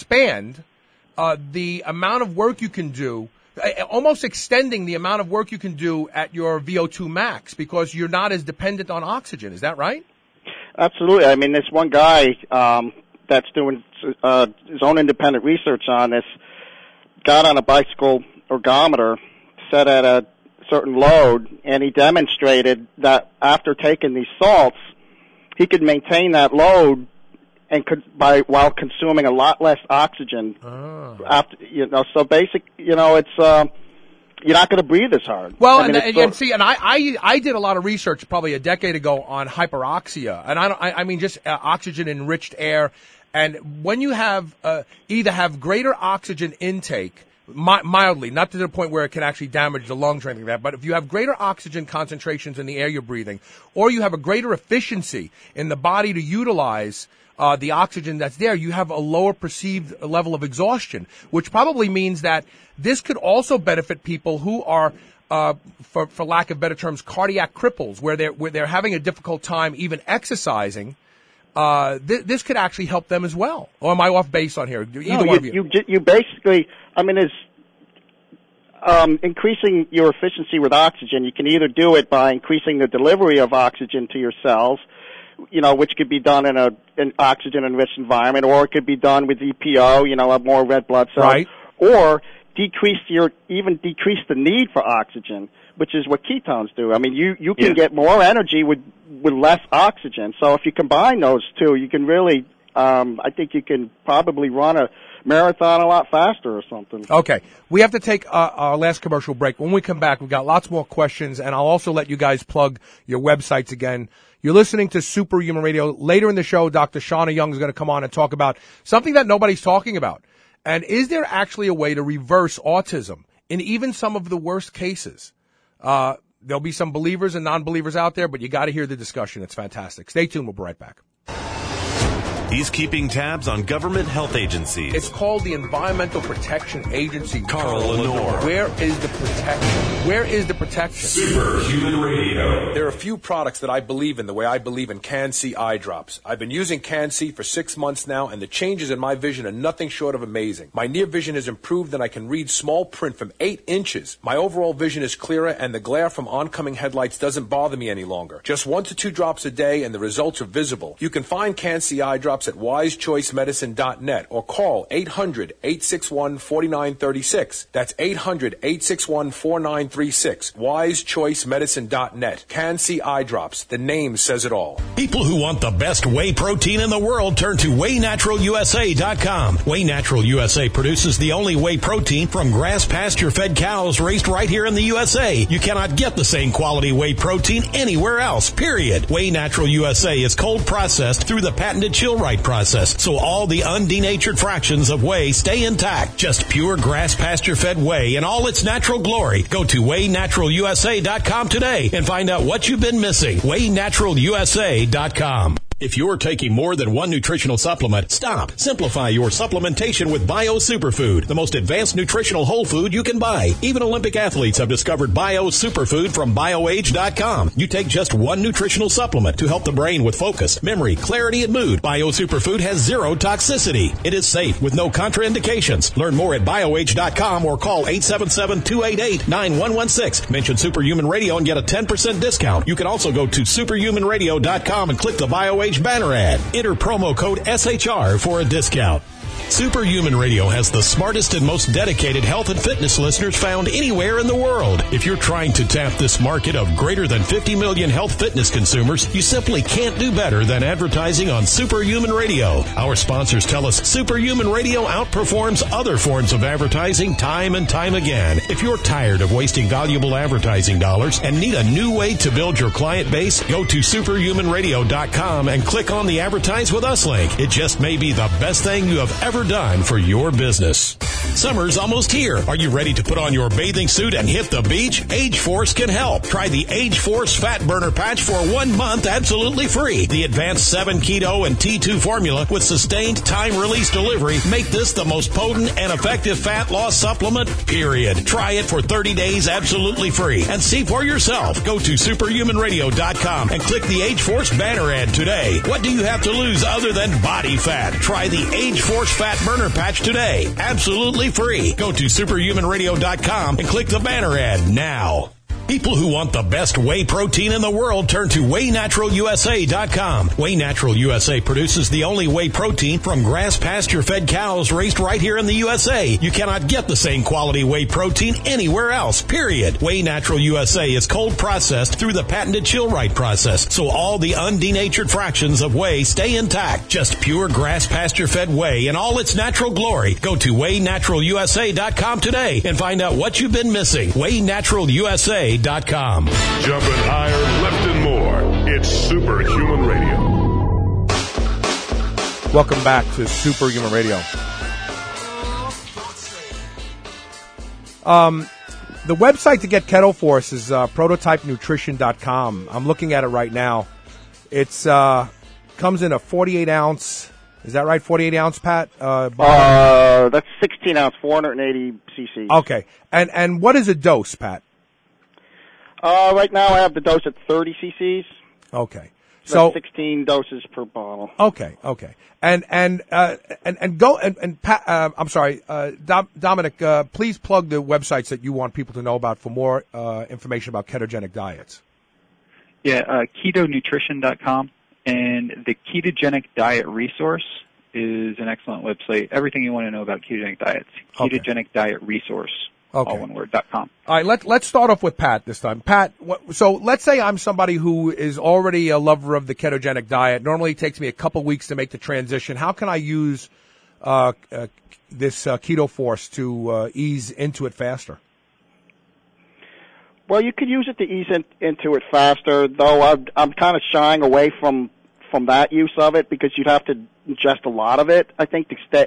the amount of work you can do, almost extending the amount of work you can do at your VO2 max because you're not as dependent on oxygen. Is that right? Absolutely. I mean, this one guy that's doing his own independent research on this got on a bicycle ergometer set at a certain load, and he demonstrated that after taking these salts, he could maintain that load and while consuming a lot less oxygen. After, so basic, it's you're not going to breathe as hard. Well, I did a lot of research probably a decade ago on hyperoxia, and I mean just oxygen enriched air. And when you have either have greater oxygen intake, mildly, not to the point where it can actually damage the lungs or anything like that, but if you have greater oxygen concentrations in the air you're breathing, or you have a greater efficiency in the body to utilize the oxygen that's there, you have a lower perceived level of exhaustion, which probably means that this could also benefit people who are for lack of better terms, cardiac cripples, where they're having a difficult time even exercising. This could actually help them as well. Or am I off base on here? Either one of you. You basically, I mean, is increasing your efficiency with oxygen. You can either do it by increasing the delivery of oxygen to your cells, which could be done in an oxygen-enriched environment, or it could be done with EPO, more red blood cells, right. Or decrease the need for oxygen, which is what ketones do. I mean, you can get more energy with less oxygen. So if you combine those two, you can really, I think you can probably run a marathon a lot faster or something. Okay. We have to take our last commercial break. When we come back, we've got lots more questions, and I'll also let you guys plug your websites again. You're listening to Superhuman Radio. Later in the show, Dr. Shauna Young is going to come on and talk about something that nobody's talking about. And is there actually a way to reverse autism in even some of the worst cases? There'll be some believers and non-believers out there, but you got to hear the discussion. It's fantastic. Stay tuned. We'll be right back. He's keeping tabs on government health agencies. It's called the Environmental Protection Agency. Carl Lenore. Where is the protection? Where is the protection? Superhuman Radio. There are a few products that I believe in the way I believe in Can-C eye drops. I've been using Can-C for 6 months now, and the changes in my vision are nothing short of amazing. My near vision has improved, and I can read small print from 8 inches. My overall vision is clearer, and the glare from oncoming headlights doesn't bother me any longer. Just 1 to 2 drops a day, and the results are visible. You can find Can-C eye drops at wisechoicemedicine.net or call 800-861-4936. That's 800-861-4936. wisechoicemedicine.net. Can-C eye drops. The name says it all. People who want the best whey protein in the world turn to WheyNaturalUSA.com. Whey Natural USA produces the only whey protein from grass pasture-fed cows raised right here in the USA. You cannot get the same quality whey protein anywhere else, period. Whey Natural USA is cold processed through the patented Chill-Right process, so all the undenatured fractions of whey stay intact. Just pure grass pasture-fed whey in all its natural glory. Go to WheyNaturalUSA.com today and find out what you've been missing. WheyNaturalUSA.com. If you're taking more than one nutritional supplement, stop. Simplify your supplementation with Bio Superfood, the most advanced nutritional whole food you can buy. Even Olympic athletes have discovered Bio Superfood from BioAge.com. You take just one nutritional supplement to help the brain with focus, memory, clarity, and mood. Bio Superfood has 0 toxicity. It is safe with no contraindications. Learn more at BioAge.com or call 877-288-9116. Mention Superhuman Radio and get a 10% discount. You can also go to superhumanradio.com and click the BioAge banner ad. Enter promo code SHR for a discount. Superhuman Radio has the smartest and most dedicated health and fitness listeners found anywhere in the world. If you're trying to tap this market of greater than 50 million health fitness consumers, you simply can't do better than advertising on Superhuman Radio. Our sponsors tell us Superhuman Radio outperforms other forms of advertising time and time again. If you're tired of wasting valuable advertising dollars and need a new way to build your client base, go to superhumanradio.com and click on the Advertise With Us link. It just may be the best thing you have ever done for your business. Summer's almost here. Are you ready to put on your bathing suit and hit the beach? Age Force can help. Try the Age Force Fat Burner Patch for 1 month absolutely free. The advanced 7 keto and T2 formula with sustained time-release delivery make this the most potent and effective fat loss supplement, period. Try it for 30 days absolutely free and see for yourself. Go to superhumanradio.com and click the Age Force banner ad today. What do you have to lose other than body fat? Try the Age Force Fat Burner Patch today. Absolutely free. Go to superhumanradio.com and click the banner ad now. People who want the best whey protein in the world turn to WheyNaturalUSA.com. Whey Natural USA produces the only whey protein from grass pasture-fed cows raised right here in the USA. You cannot get the same quality whey protein anywhere else, period. Whey Natural USA is cold processed through the patented Chill-Right process, so all the undenatured fractions of whey stay intact. Just pure grass pasture-fed whey in all its natural glory. Go to WheyNaturalUSA.com today and find out what you've been missing. WheyNaturalUSA.com. Jumping higher, left and more. It's Superhuman Radio. Welcome back to Superhuman Radio. The website to get Keto Force is prototypenutrition.com. I'm looking at it right now. It's comes in a 48-ounce. Is that right? 48-ounce, Pat? That's 16-ounce, 480 cc. Okay. And what is a dose, Pat? Right now I have the dose at 30 cc's. Okay. So 16 doses per bottle. Okay. And Pat, I'm sorry, Dominic, please plug the websites that you want people to know about for more information about ketogenic diets. Yeah, ketonutrition.com, and the Ketogenic Diet Resource is an excellent website. Everything you want to know about ketogenic diets. Okay. Ketogenic Diet Resource. Okay. All one word, .com. All right, let's start off with Pat this time. Pat, so let's say I'm somebody who is already a lover of the ketogenic diet. Normally it takes me a couple weeks to make the transition. How can I use this Keto Force to ease into it faster? Well, you could use it to ease into it faster, though I'm kind of shying away from that use of it because you'd have to ingest a lot of it, I think,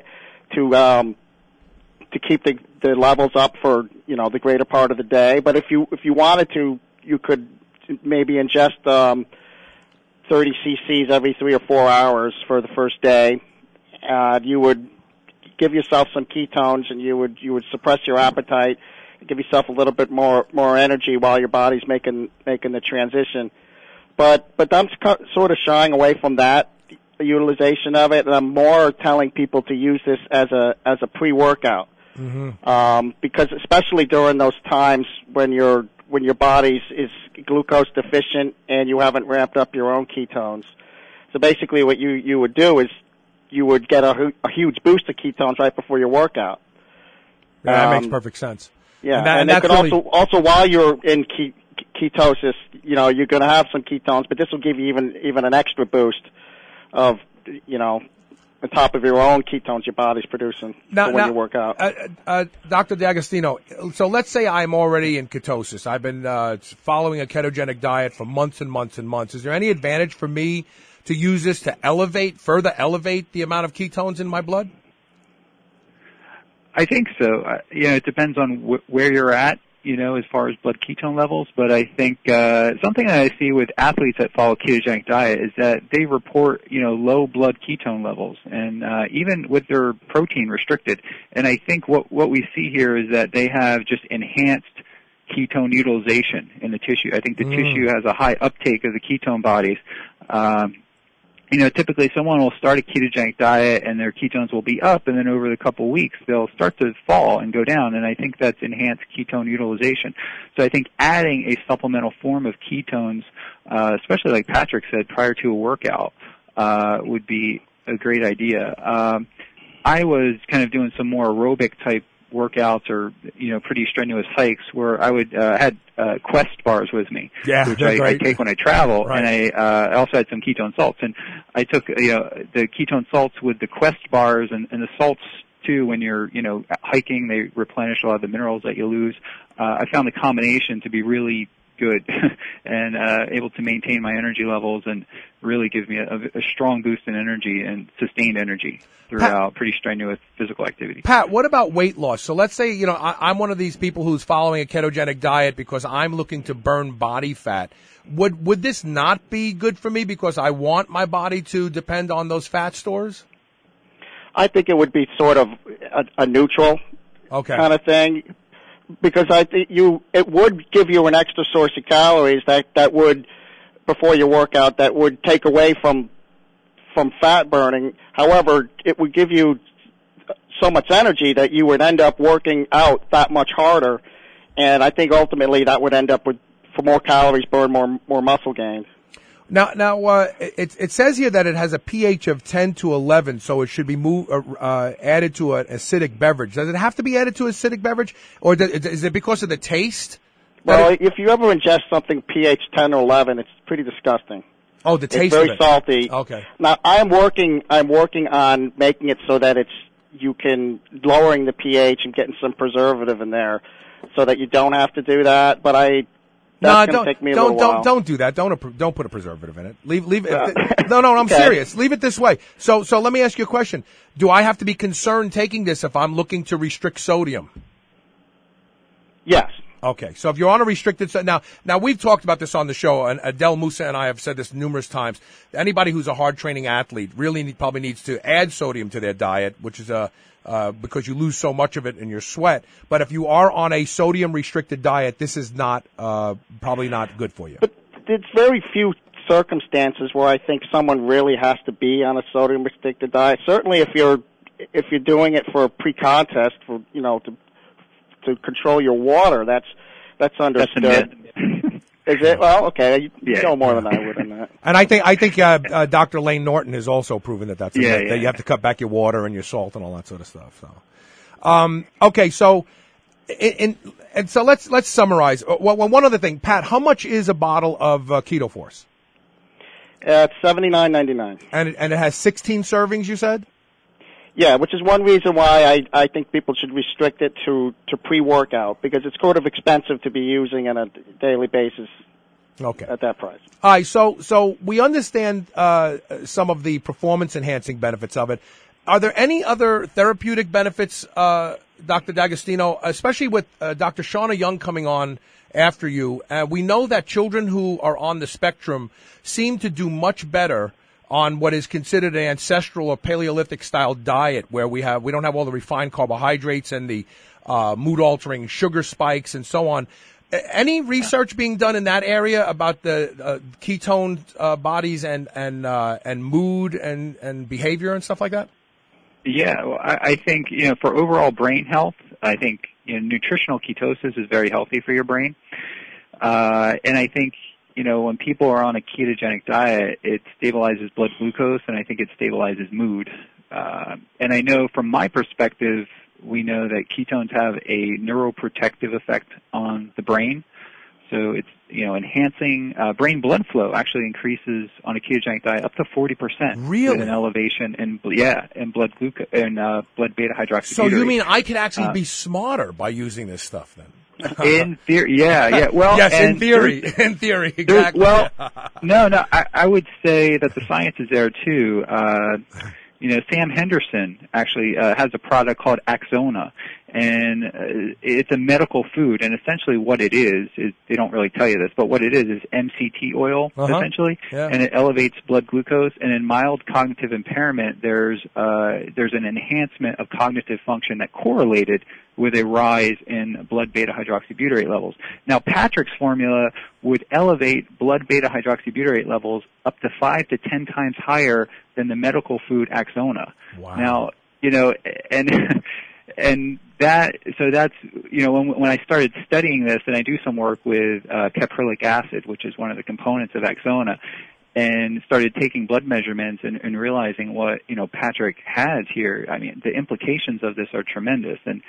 to keep the levels up for, the greater part of the day. But if you wanted to, you could maybe ingest 30 cc's every 3 or 4 hours for the first day. You would give yourself some ketones, and you would suppress your appetite, give yourself a little bit more energy while your body's making the transition. But I'm sort of shying away from that utilization of it, and I'm more telling people to use this as a pre-workout. Mm-hmm. Because especially during those times when your body is glucose deficient and you haven't ramped up your own ketones. So basically what you would do is you would get a huge boost of ketones right before your workout. Yeah, that makes perfect sense. Yeah, and it could also while you're in ketosis, you're going to have some ketones, but this will give you even an extra boost of, on top of your own ketones your body's producing when you work out. Dr. D'Agostino, so let's say I'm already in ketosis. I've been following a ketogenic diet for months and months and months. Is there any advantage for me to use this to further elevate the amount of ketones in my blood? I think so. It depends on where you're at, as far as blood ketone levels. But I think something that I see with athletes that follow ketogenic diet is that they report, low blood ketone levels, and even with their protein restricted. And I think what we see here is that they have just enhanced ketone utilization in the tissue. I think the tissue has a high uptake of the ketone bodies. Typically someone will start a ketogenic diet and their ketones will be up, and then over the couple weeks they'll start to fall and go down, and I think that's enhanced ketone utilization. So I think adding a supplemental form of ketones, especially like Patrick said, prior to a workout, would be a great idea. I was kind of doing some more aerobic type workouts or, pretty strenuous hikes where I would had Quest bars with me, which I take when I travel, right. And I also had some ketone salts. And I took, the ketone salts with the Quest bars and the salts too when you're, hiking. They replenish a lot of the minerals that you lose. I found the combination to be really good and able to maintain my energy levels and really give me a strong boost in energy and sustained energy throughout pretty strenuous physical activity. Pat, what about weight loss? So let's say, I'm one of these people who's following a ketogenic diet because I'm looking to burn body fat. Would this not be good for me because I want my body to depend on those fat stores? I think it would be sort of a neutral kind of thing. Because I think it would give you an extra source of calories that would, before your workout, that would take away from fat burning. However, it would give you so much energy that you would end up working out that much harder. And I think ultimately that would end up with, for more calories burned, more muscle gain. Now, it says here that it has a pH of 10 to 11, so it should be added to an acidic beverage. Does it have to be added to an acidic beverage, or is it because of the taste? Well, if you ever ingest something pH 10 or 11, it's pretty disgusting. Oh, the taste it's very of it. Salty. Okay. Now, I'm working on making it so that you can lowering the pH and getting some preservative in there, so that you don't have to do that. But don't do that. Don't put a preservative in it. Leave it. No, I'm serious. Leave it this way. So let me ask you a question. Do I have to be concerned taking this if I'm looking to restrict sodium? Yes. Okay, so if you're on a restricted now we've talked about this on the show, and Adele Musa and I have said this numerous times. Anybody who's a hard training athlete really probably needs to add sodium to their diet, which is because you lose so much of it in your sweat. But if you are on a sodium restricted diet, this is not probably not good for you. But it's very few circumstances where I think someone really has to be on a sodium restricted diet. Certainly, if you're doing it for a pre-contest, for to control your water, that's understood. That's a myth. Is it? Well, okay. You know more than I would on that. And I think Dr. Lane Norton has also proven that you have to cut back your water and your salt and all that sort of stuff. So, okay. So, so let's summarize. Well, one other thing, Pat. How much is a bottle of Keto Force? It's $79.99. And it has 16 servings. You said. Yeah, which is one reason why I think people should restrict it to pre-workout, because it's sort of expensive to be using on a daily basis. Okay. At that price. All right, so we understand some of the performance-enhancing benefits of it. Are there any other therapeutic benefits, Dr. D'Agostino, especially with Dr. Shauna Young coming on after you? We know that children who are on the spectrum seem to do much better on what is considered an ancestral or Paleolithic style diet, where we don't have all the refined carbohydrates and the mood altering sugar spikes and so on. Any research being done in that area about the ketone bodies and mood and behavior and stuff like that? Yeah, well, I think for overall brain health, I think nutritional ketosis is very healthy for your brain, and I think when people are on a ketogenic diet, it stabilizes blood glucose, and I think it stabilizes mood. And I know from my perspective, we know that ketones have a neuroprotective effect on the brain. So it's, enhancing brain blood flow actually increases on a ketogenic diet up to 40%. Really? With an elevation in blood glucose and blood beta hydroxybutyrate. So you mean I could actually be smarter by using this stuff then? In theory, yeah. Well, yes, in theory, exactly. Well, no, I would say that the science is there too. Sam Henderson actually has a product called Axona, and it's a medical food. And essentially, what it is they don't really tell you this, but what it is MCT oil essentially, and it elevates blood glucose. And in mild cognitive impairment, there's an enhancement of cognitive function that correlated with a rise in blood beta hydroxybutyrate levels. Now, Patrick's formula would elevate blood beta hydroxybutyrate levels up to 5 to 10 times higher than the medical food Axona. Wow. Now, and that's when I started studying this, and I do some work with caprylic acid, which is one of the components of Axona, and started taking blood measurements and realizing what Patrick has here. I mean, the implications of this are tremendous. And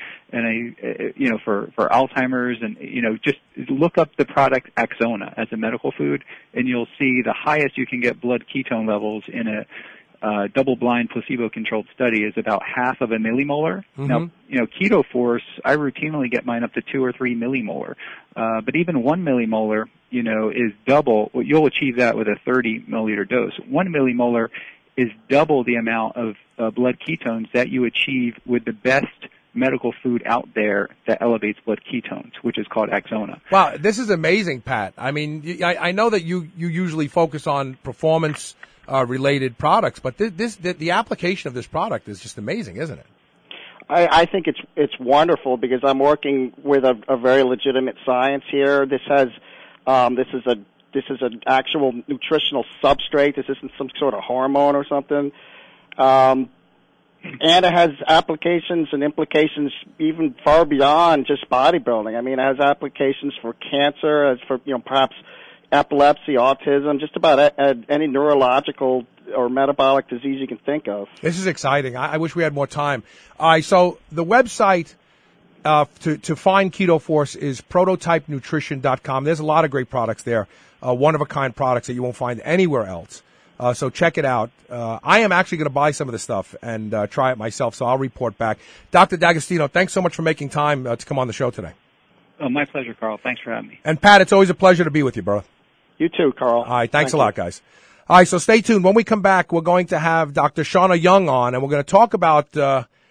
I for Alzheimer's, and just look up the product Axona as a medical food, and you'll see the highest you can get blood ketone levels in a double-blind, placebo-controlled study is about half of a millimolar. Mm-hmm. Now, Keto Force, I routinely get mine up to 2 or 3 millimolar. But even 1 millimolar, is double. Well, you'll achieve that with a 30 milliliter dose. 1 millimolar is double the amount of blood ketones that you achieve with the best medical food out there that elevates blood ketones, which is called Axona. Wow, this is amazing, Pat. I mean, I know that you usually focus on performance related products, but the application of this product is just amazing, isn't it? I think it's wonderful because I'm working with a very legitimate science here. This is an actual nutritional substrate. This isn't some sort of hormone or something. And it has applications and implications even far beyond just bodybuilding. I mean, it has applications for cancer, as for perhaps epilepsy, autism, just about any neurological or metabolic disease you can think of. This is exciting. I wish we had more time. All right, so the website to find Keto Force is prototypenutrition.com. There's a lot of great products there, one-of-a-kind products that you won't find anywhere else. So check it out. I am actually going to buy some of this stuff and try it myself, so I'll report back. Dr. D'Agostino, thanks so much for making time to come on the show today. Oh, my pleasure, Carl. Thanks for having me. And Pat, it's always a pleasure to be with you, bro. You too, Carl. All right, thanks a lot, guys. All right, so stay tuned. When we come back, we're going to have Dr. Shauna Young on, and we're going to talk about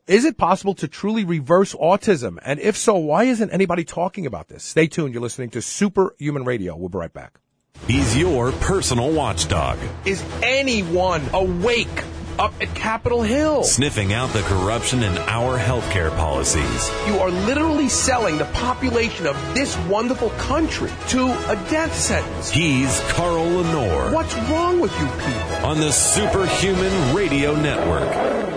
Is it possible to truly reverse autism? And if so, why isn't anybody talking about this? Stay tuned. You're listening to Superhuman Radio. We'll be right back. He's your personal watchdog. Is anyone awake up at Capitol Hill? Sniffing out the corruption in our healthcare policies. You are literally selling the population of this wonderful country to a death sentence. He's Carl Lenore. What's wrong with you people? On the Superhuman Radio Network.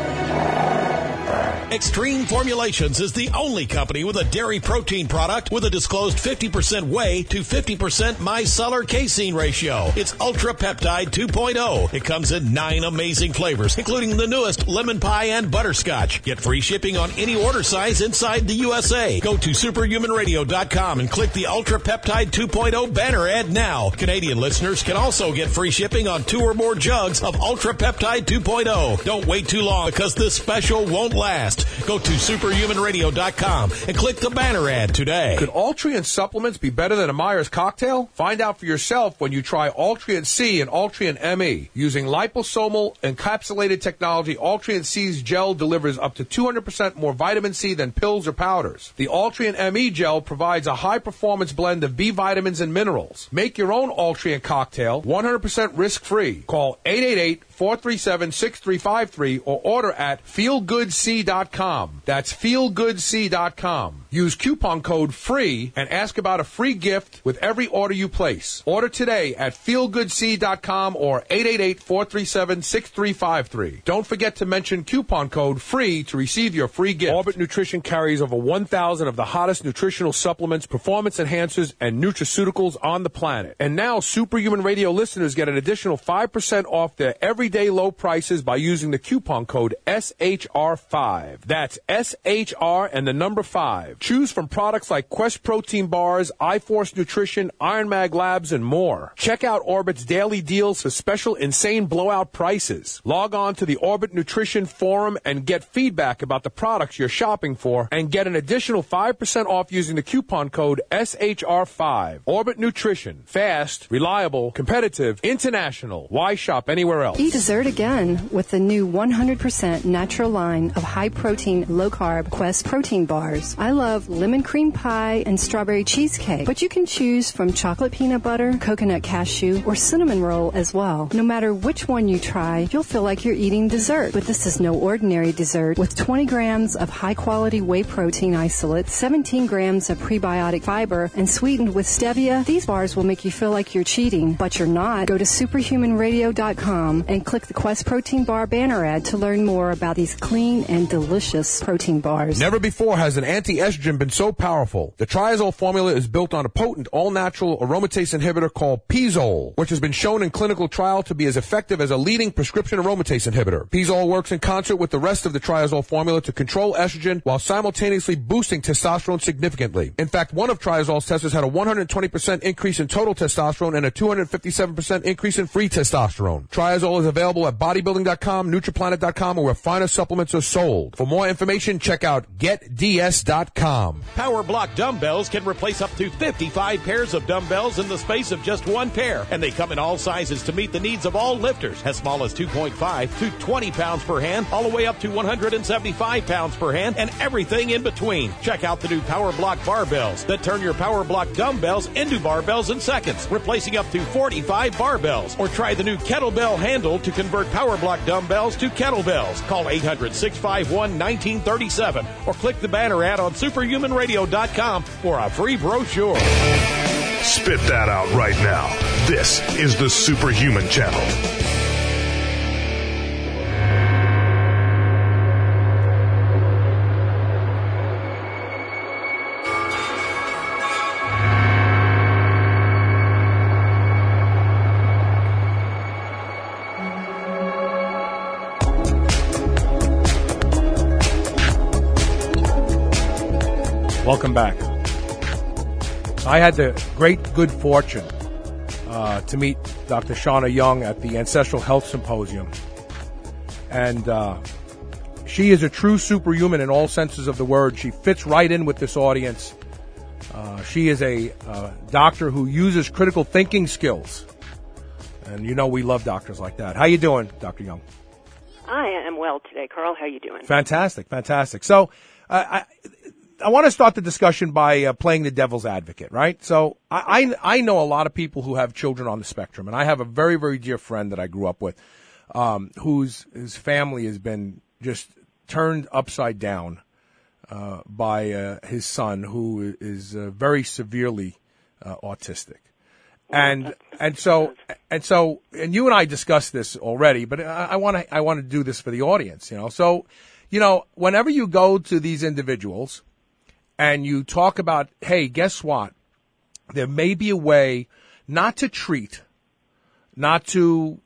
Extreme Formulations is the only company with a dairy protein product with a disclosed 50% whey to 50% micellar casein ratio. It's Ultra Peptide 2.0. It comes in 9 amazing flavors, including the newest lemon pie and butterscotch. Get free shipping on any order size inside the USA. Go to superhumanradio.com and click the Ultra Peptide 2.0 banner ad now. Canadian listeners can also get free shipping on 2 or more jugs of Ultra Peptide 2.0. Don't wait too long because this special won't last. Go to superhumanradio.com and click the banner ad today. Could Altria supplements be better than a Myers cocktail? Find out for yourself when you try Altria C and Altria ME. Using liposomal encapsulated technology, Altria C's gel delivers up to 200% more vitamin C than pills or powders. The Altria ME gel provides a high-performance blend of B vitamins and minerals. Make your own Altria cocktail 100% risk-free. Call 888-437-6353 or order at feelgoodc.com. That's feelgoodc.com. Use coupon code FREE and ask about a free gift with every order you place. Order today at feelgoodc.com or 888-437-6353. Don't forget to mention coupon code FREE to receive your free gift. Orbit Nutrition carries over 1,000 of the hottest nutritional supplements, performance enhancers, and nutraceuticals on the planet. And now Superhuman Radio listeners get an additional 5% off their everyday low prices by using the coupon code SHR5. That's SHR and the number 5. Choose from products like Quest Protein Bars, iForce Nutrition, Iron Mag Labs, and more. Check out Orbit's daily deals for special insane blowout prices. Log on to the Orbit Nutrition Forum and get feedback about the products you're shopping for and get an additional 5% off using the coupon code SHR5. Orbit Nutrition. Fast, reliable, competitive, international. Why shop anywhere else? Eat dessert again with the new 100% natural line of high-protein, low-carb Quest Protein Bars. I love lemon cream pie and strawberry cheesecake, but you can choose from chocolate peanut butter, coconut cashew, or cinnamon roll as well. No matter which one you try, you'll feel like you're eating dessert. But this is no ordinary dessert. With 20 grams of high-quality whey protein isolate, 17 grams of prebiotic fiber, and sweetened with stevia, these bars will make you feel like you're cheating, but you're not. Go to superhumanradio.com and click the Quest Protein Bar banner ad to learn more about these clean and delicious protein bars. Never before has an anti-estrogen been so powerful. The triazole formula is built on a potent all-natural aromatase inhibitor called Pizole, which has been shown in clinical trial to be as effective as a leading prescription aromatase inhibitor. Pizole works in concert with the rest of the triazole formula to control estrogen while simultaneously boosting testosterone significantly. In fact, one of triazole's testers had a 120% increase in total testosterone and a 257% increase in free testosterone. Triazole is available at bodybuilding.com, nutriplanet.com, or where finer supplements are sold. For more information, check out GetDS.com. Power Block dumbbells can replace up to 55 pairs of dumbbells in the space of just one pair, and they come in all sizes to meet the needs of all lifters, as small as 2.5 to 20 pounds per hand, all the way up to 175 pounds per hand, and everything in between. Check out the new Power Block barbells that turn your Power Block dumbbells into barbells in seconds, replacing up to 45 barbells. Or try the new kettlebell handle to convert Power Block dumbbells to kettlebells. Call 800-651-1937 or click the banner ad on superhumanradio.com for a free brochure. Spit that out right now. This is the Superhuman Channel. Welcome back. I had the great good fortune to meet Dr. Shauna Young at the Ancestral Health Symposium. And she is a true superhuman in all senses of the word. She fits right in with this audience. She is a doctor who uses critical thinking skills. And you know we love doctors like that. How you doing, Dr. Young? I am well well today. Carl, how you doing? Fantastic. So, I want to start the discussion by playing the devil's advocate, right? So I know a lot of people who have children on the spectrum, and I have a very, very dear friend that I grew up with, whose family has been just turned upside down by his son, who is very severely autistic. And so you and I discussed this already, but I want to do this for the audience, So, whenever you go to these individuals and you talk about, hey, guess what? There may be a way not to treat, not to,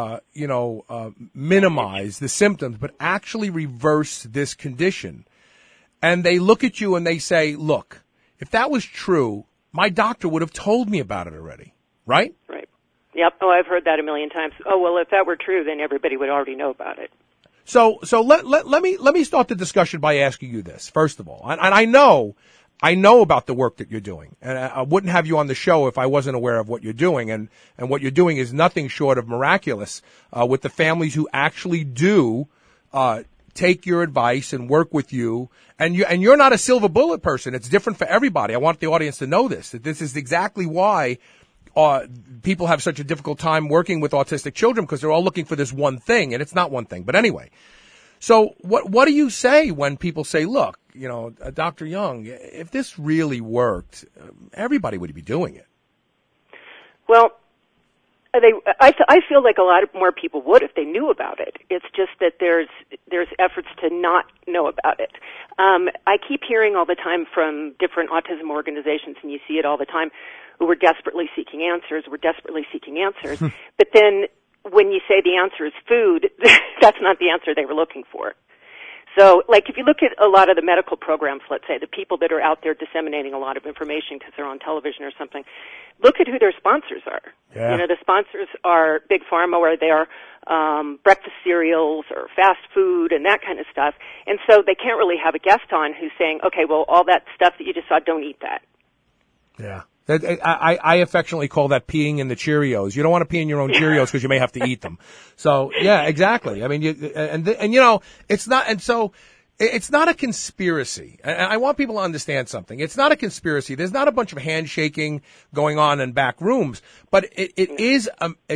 minimize the symptoms, but actually reverse this condition. And they look at you and they say, look, if that was true, my doctor would have told me about it already, right? Right. Yep. Oh, I've heard that a million times. Oh, well, if that were true, then everybody would already know about it. So let me start the discussion by asking you this, first of all. And I know about the work that you're doing. And I wouldn't have you on the show if I wasn't aware of what you're doing. And what you're doing is nothing short of miraculous, with the families who actually do, take your advice and work with you. And you're not a silver bullet person. It's different for everybody. I want the audience to know this, that this is exactly why, people have such a difficult time working with autistic children, because they're all looking for this one thing, and it's not one thing. But anyway, so what do you say when people say, look, Dr. Young, if this really worked, everybody would be doing it? Well, I feel like a lot more people would if they knew about it. It's just that there's efforts to not know about it. I keep hearing all the time from different autism organizations, and you see it all the time, who were desperately seeking answers. But then when you say the answer is food, that's not the answer they were looking for. So, like, if you look at a lot of the medical programs, let's say, the people that are out there disseminating a lot of information because they're on television or something, look at who their sponsors are. Yeah. The sponsors are Big Pharma, or they're breakfast cereals or fast food and that kind of stuff. And so they can't really have a guest on who's saying, okay, well, all that stuff that you just saw, don't eat that. Yeah. I affectionately call that peeing in the Cheerios. You don't want to pee in your own Cheerios because you may have to eat them. So, yeah, exactly. I mean, it's not, and so it's not a conspiracy. And I want people to understand something. It's not a conspiracy. There's not a bunch of handshaking going on in back rooms, but it is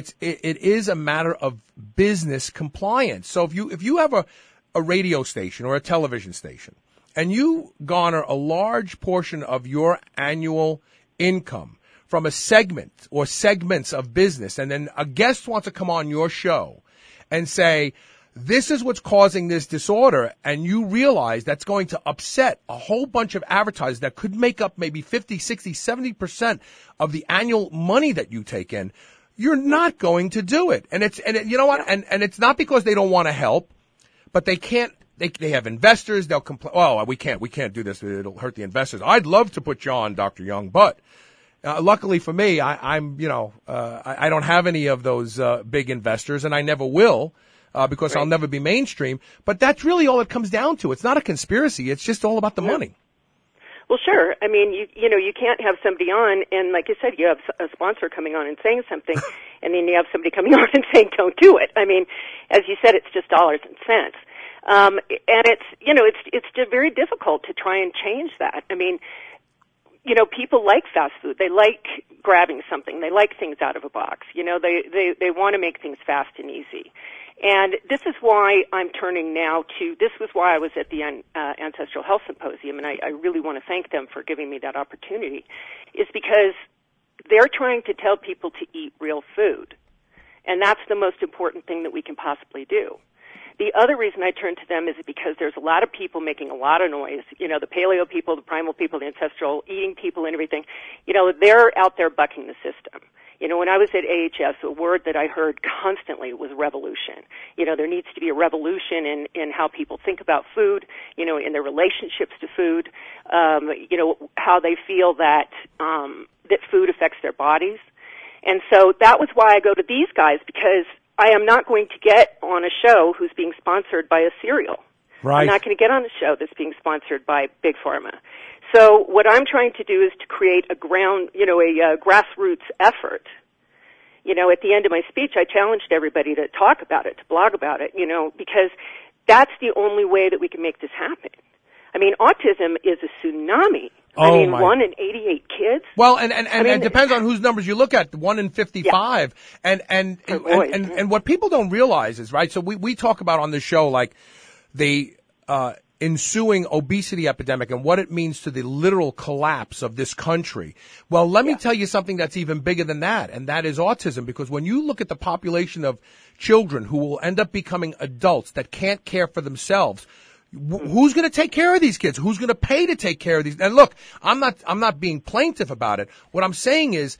a matter of business compliance. So if you have a radio station or a television station, and you garner a large portion of your annual income from a segment or segments of business, and then a guest wants to come on your show and say, this is what's causing this disorder, and you realize that's going to upset a whole bunch of advertisers that could make up maybe 50, 60, 70% of the annual money that you take in, you're not going to do it. And you know what? And it's not because they don't want to help, but they can't. They have investors. They'll complain. Oh, we can't do this. It'll hurt the investors. I'd love to put you on, Dr. Young, but luckily for me, I don't have any of those big investors, and I never will, because I'll never be mainstream. But that's really all it comes down to. It's not a conspiracy. It's just all about the money. Well, sure. I mean, you can't have somebody on, and like you said, you have a sponsor coming on and saying something, and then you have somebody coming on and saying, don't do it. I mean, as you said, it's just dollars and cents. And it's just very difficult to try and change that. I mean, people like fast food. They like grabbing something. They like things out of a box. They want to make things fast and easy. And this is why I'm turning now this was why I was at the Ancestral Health Symposium, and I really want to thank them for giving me that opportunity, is because they're trying to tell people to eat real food. And that's the most important thing that we can possibly do. The other reason I turn to them is because there's a lot of people making a lot of noise. The paleo people, the primal people, the ancestral eating people and everything. They're out there bucking the system. When I was at AHS, a word that I heard constantly was revolution. There needs to be a revolution in how people think about food, in their relationships to food, how they feel that food affects their bodies. And so that was why I go to these guys, because I am not going to get on a show who's being sponsored by a cereal. Right. I'm not going to get on a show that's being sponsored by Big Pharma. So what I'm trying to do is to create a grassroots effort. At the end of my speech, I challenged everybody to talk about it, to blog about it, because that's the only way that we can make this happen. I mean, autism is a tsunami. Oh, I mean, my. 1 in 88 kids. Well, and it depends on whose numbers you look at. 1 in 55, Yeah. and what people don't realize is, right. So we talk about on this show like the ensuing obesity epidemic and what it means to the literal collapse of this country. Well, let me tell you something that's even bigger than that, and that is autism. Because when you look at the population of children who will end up becoming adults that can't care for themselves. Who's going to take care of these kids? Who's going to pay to take care of these? And look, I'm not being plaintive about it. What I'm saying is,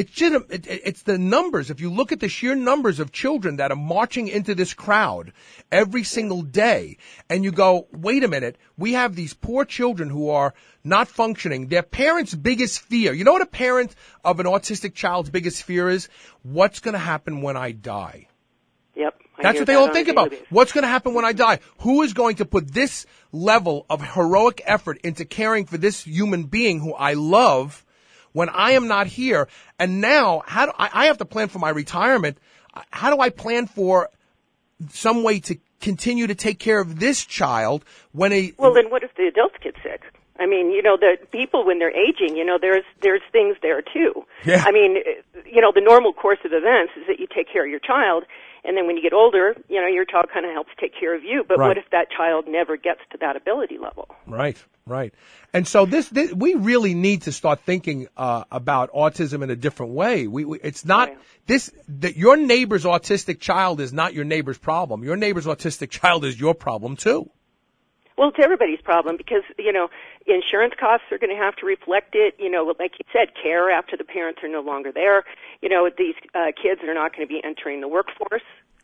it's the numbers. If you look at the sheer numbers of children that are marching into this crowd every single day, and you go, wait a minute, we have these poor children who are not functioning. Their parents' biggest fear. You know what a parent of an autistic child's biggest fear is? What's going to happen when I die? Yep. That's what they all think about. What's going to happen when I die? Who is going to put this level of heroic effort into caring for this human being who I love when I am not here? And now, I have to plan for my retirement. How do I plan for some way to continue to take care of this child when Well, then what if the adults get sick? I mean, the people when they're aging, there's things there too. Yeah. I mean, the normal course of events is that you take care of your child, and then when you get older, your child kind of helps take care of you. But Right. what if that child never gets to that ability level? Right. And so this we really need to start thinking about autism in a different way. It's not that your neighbor's autistic child is not your neighbor's problem. Your neighbor's autistic child is your problem too. Well, it's everybody's problem because, insurance costs are going to have to reflect it. Like you said, care after the parents are no longer there. These kids are not going to be entering the workforce.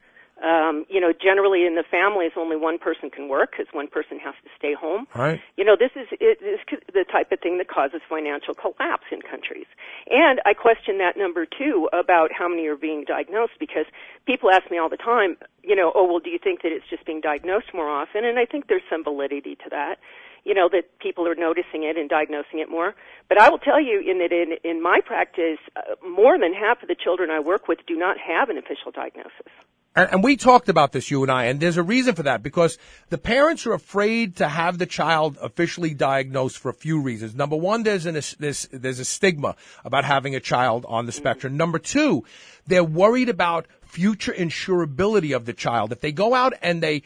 Generally in the families, only one person can work because one person has to stay home. Right. This is the type of thing that causes financial collapse in countries. And I question that number, too, about how many are being diagnosed because people ask me all the time, do you think that it's just being diagnosed more often? And I think there's some validity to that, that people are noticing it and diagnosing it more. But I will tell you in my practice, more than half of the children I work with do not have an official diagnosis. And we talked about this, you and I, and there's a reason for that because the parents are afraid to have the child officially diagnosed for a few reasons. Number one, there's a stigma about having a child on the spectrum. Number two, they're worried about future insurability of the child. If they go out and the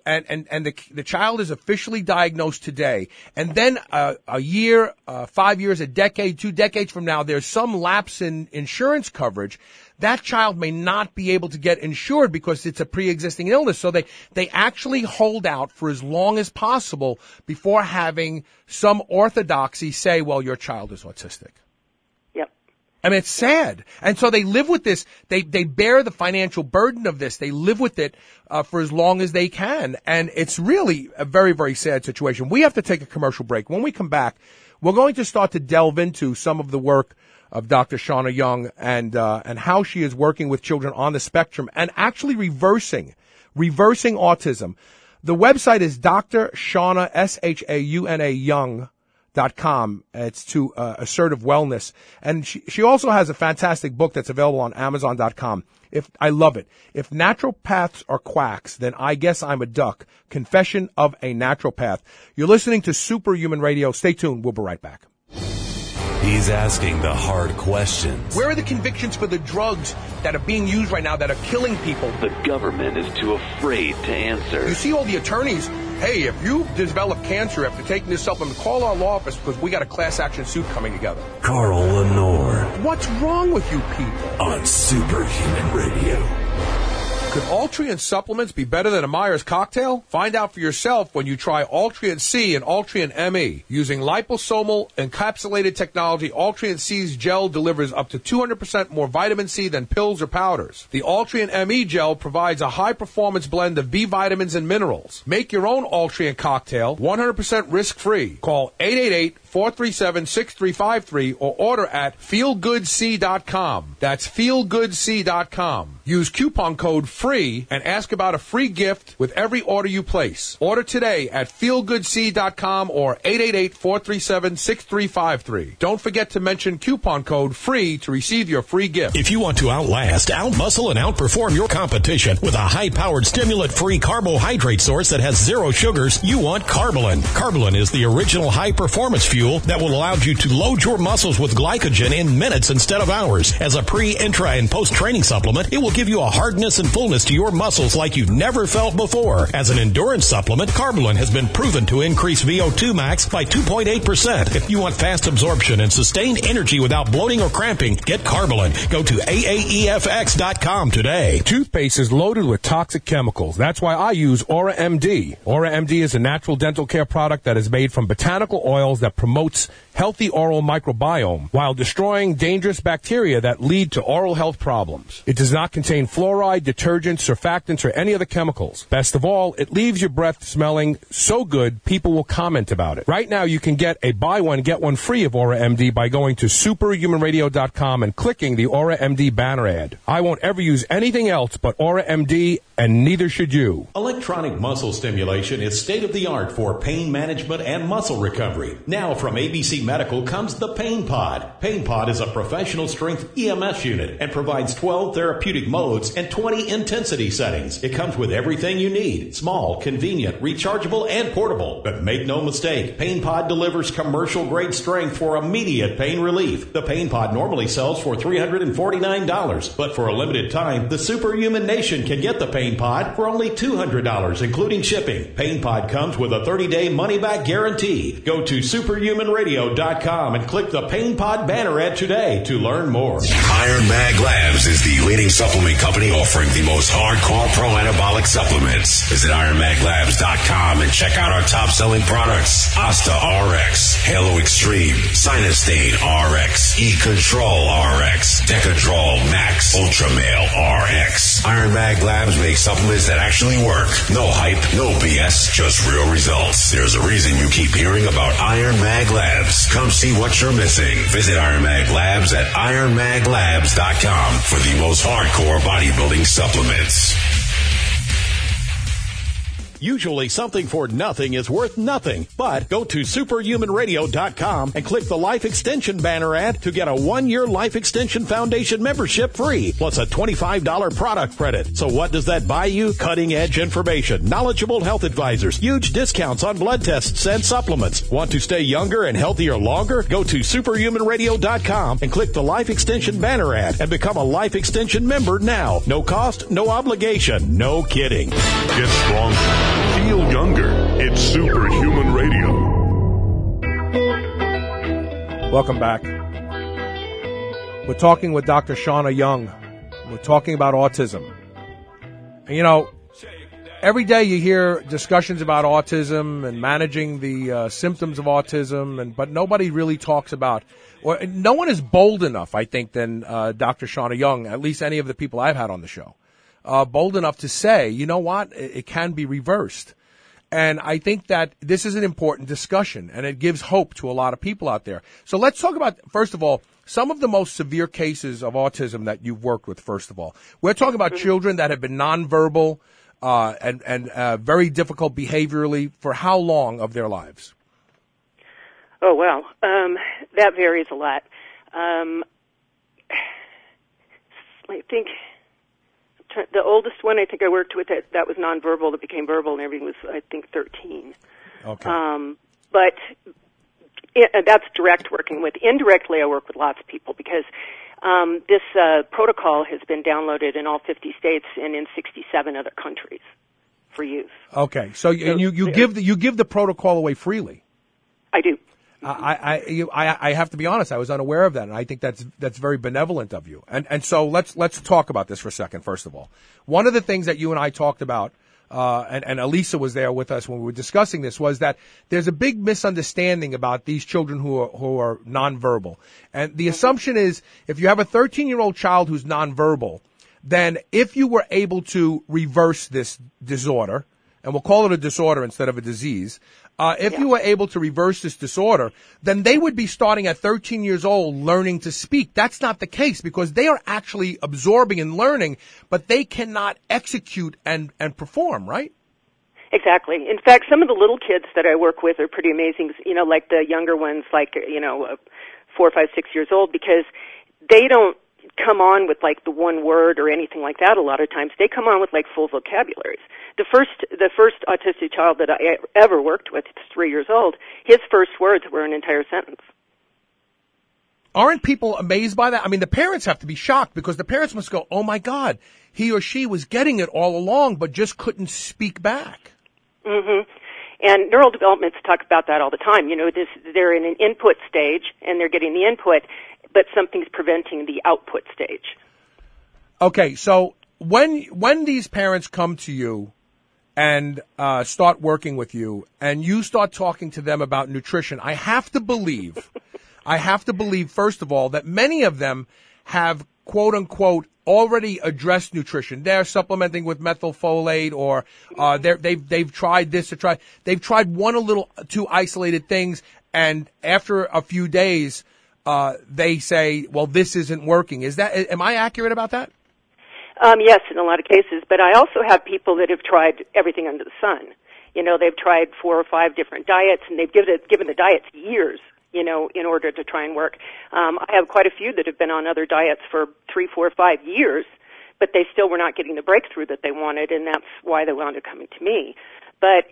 child is officially diagnosed today, and then a year, 5 years, a decade, 2 decades from now, there's some lapse in insurance coverage, that child may not be able to get insured because it's a pre-existing illness. So they actually hold out for as long as possible before having some orthodoxy say, well, your child is autistic. Yep. I mean, it's sad. And so they live with this. They bear the financial burden of this. They live with it for as long as they can. And it's really a very, very sad situation. We have to take a commercial break. When we come back, we're going to start to delve into some of the work of Dr. Shauna Young and how she is working with children on the spectrum and actually reversing autism. The website is Dr. Shauna, SHAUNA Young.com. It's to Assertive Wellness. And she also has a fantastic book that's available on Amazon.com. I love it. If naturopaths are quacks, then I guess I'm a duck. Confession of a Naturopath. You're listening to Superhuman Radio. Stay tuned. We'll be right back. He's asking the hard questions. Where are the convictions for the drugs that are being used right now that are killing people? The government is too afraid to answer. You see all the attorneys, hey, if you develop cancer after taking this supplement, call our law office because we got a class action suit coming together. Carl Lenore What's wrong with you people? on Superhuman Radio. Could Altria supplements be better than a Myers cocktail? Find out for yourself when you try Altria C and Altria ME. Using liposomal encapsulated technology, Altria C's gel delivers up to 200% more vitamin C than pills or powders. The Altria ME gel provides a high-performance blend of B vitamins and minerals. Make your own Altria cocktail 100% risk-free. Call 888-437-6353 or order at feelgoodc.com. That's feelgoodc.com. Use coupon code free and ask about a free gift with every order you place. Order today at feelgoodseed.com or 888-437-6353. Don't forget to mention coupon code FREE to receive your free gift. If you want to outlast, outmuscle, and outperform your competition with a high-powered stimulant-free carbohydrate source that has zero sugars, you want Carbolin. Carbolin is the original high-performance fuel that will allow you to load your muscles with glycogen in minutes instead of hours. As a pre, intra, and post-training supplement, it will give you a hardness and fullness to your muscles like you've never felt before. As an endurance supplement, Carbolin has been proven to increase VO2 max by 2.8%. If you want fast absorption and sustained energy without bloating or cramping, get Carbolin. Go to AAEFX.com today. Toothpaste is loaded with toxic chemicals. That's why I use Aura MD. Aura MD is a natural dental care product that is made from botanical oils that promotes healthy oral microbiome while destroying dangerous bacteria that lead to oral health problems. It does not contain fluoride, detergents, surfactants, or any other chemicals. Best of all, it leaves your breath smelling so good, people will comment about it. Right now, you can get a buy one, get one free of Aura MD by going to superhumanradio.com and clicking the Aura MD banner ad. I won't ever use anything else but Aura MD, and neither should you. Electronic muscle stimulation is state-of-the-art for pain management and muscle recovery. Now from ABC Medical comes the Pain Pod. Pain Pod is a professional strength EMS unit and provides 12 therapeutic modes and 20 intensity settings. It comes with everything you need. Small, convenient, rechargeable, and portable. But make no mistake, Pain Pod delivers commercial-grade strength for immediate pain relief. The Pain Pod normally sells for $349, but for a limited time, the Superhuman Nation can get the Pain Pod for only $200, including shipping. Pain Pod comes with a 30-day money-back guarantee. Go to superhumanradio.com and click the Pain Pod banner ad today to learn more. Iron Mag Labs is the leading supplement company offering the most hardcore pro-anabolic supplements. Visit ironmaglabs.com and check out our top-selling products. Asta RX, Halo Extreme, Sinustane RX, E-Control RX, Decadrol Max, Ultramale RX. Iron Mag Labs makes supplements that actually work. No hype, no BS, just real results. There's a reason you keep hearing about Iron Mag Labs. Come see what you're missing. Visit Iron Mag Labs at ironmaglabs.com for the most hardcore bodybuilding supplements. Usually something for nothing is worth nothing, but go to superhumanradio.com and click the Life Extension banner ad to get a 1-year Life Extension Foundation membership free, plus a $25 product credit. So what does that buy you? Cutting-edge information, knowledgeable health advisors, huge discounts on blood tests and supplements. Want to stay younger and healthier longer? Go to superhumanradio.com and click the Life Extension banner ad and become a Life Extension member now. No cost, no obligation, no kidding. Get stronger. Feel younger. It's Superhuman Radio. Welcome back. We're talking with Dr. Shauna Young. We're talking about autism. And, you know, every day you hear discussions about autism and managing the symptoms of autism, but nobody really talks about, or no one is bold enough, I think, than Dr. Shauna Young, at least any of the people I've had on the show. Bold enough to say, you know what, it can be reversed. And I think that this is an important discussion, and it gives hope to a lot of people out there. So let's talk about, first of all, some of the most severe cases of autism that you've worked with, first of all. We're talking about children that have been nonverbal and very difficult behaviorally for how long of their lives? Oh, well, that varies a lot. I think the oldest one I think I worked with that was nonverbal that became verbal and everything was, I think, 13. Okay. But that's direct working with. Indirectly, I work with lots of people because this protocol has been downloaded in all 50 states and in 67 other countries for use. Okay. So you give the protocol away freely. I do. I have to be honest. I was unaware of that, and I think that's very benevolent of you. And so let's talk about this for a second. First of all, one of the things that you and I talked about, and Elisa was there with us when we were discussing this, was that there's a big misunderstanding about these children who are nonverbal, and the assumption is if you have a 13-year-old child who's nonverbal, then if you were able to reverse this disorder, and we'll call it a disorder instead of a disease, if you were able to reverse this disorder, then they would be starting at 13 years old learning to speak. That's not the case because they are actually absorbing and learning, but they cannot execute and perform, right? Exactly. In fact, some of the little kids that I work with are pretty amazing, like the younger ones, 4, 5, 6 years old, because they don't come on with like the one word or anything like that a lot of times. They come on with like full vocabularies. The first autistic child that I ever worked with, 3 years old, his first words were an entire sentence. Aren't people amazed by that? I mean, the parents have to be shocked because the parents must go, oh my God, he or she was getting it all along but just couldn't speak back. Mm-hmm. And neural developments talk about that all the time. They're in an input stage and they're getting the input, but something's preventing the output stage. Okay, so when these parents come to you and start working with you and you start talking to them about nutrition, I have to believe, first of all, that many of them have, quote unquote, already addressed nutrition. They're supplementing with methylfolate, or they've tried this or they've tried one or little two isolated things, and after a few days, they say, "Well, this isn't working." Am I accurate about that? Yes, in a lot of cases. But I also have people that have tried everything under the sun. They've tried 4 or 5 different diets, and they've given the diets years, in order to try and work. I have quite a few that have been on other diets for 3, 4, 5 years, but they still were not getting the breakthrough that they wanted, and that's why they wound up coming to me. But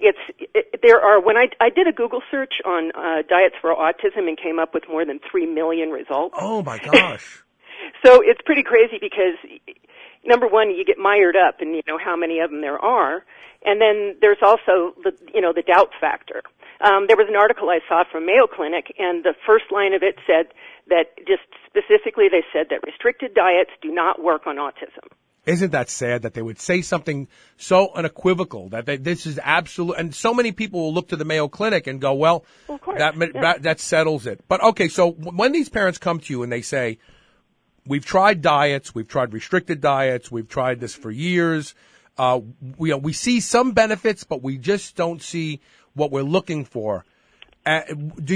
when I did a Google search on diets for autism and came up with more than 3 million results. Oh my gosh. So it's pretty crazy because, number one, you get mired up in, how many of them there are. And then there's also the doubt factor. There was an article I saw from Mayo Clinic, and the first line of it said that just specifically they said that restricted diets do not work on autism. Isn't that sad that they would say something so unequivocal that this is absolute? And so many people will look to the Mayo Clinic and go, well, of course, that settles it. But okay, so when these parents come to you and they say, we've tried diets, we've tried restricted diets, we've tried this for years, we see some benefits, but we just don't see what we're looking for. Do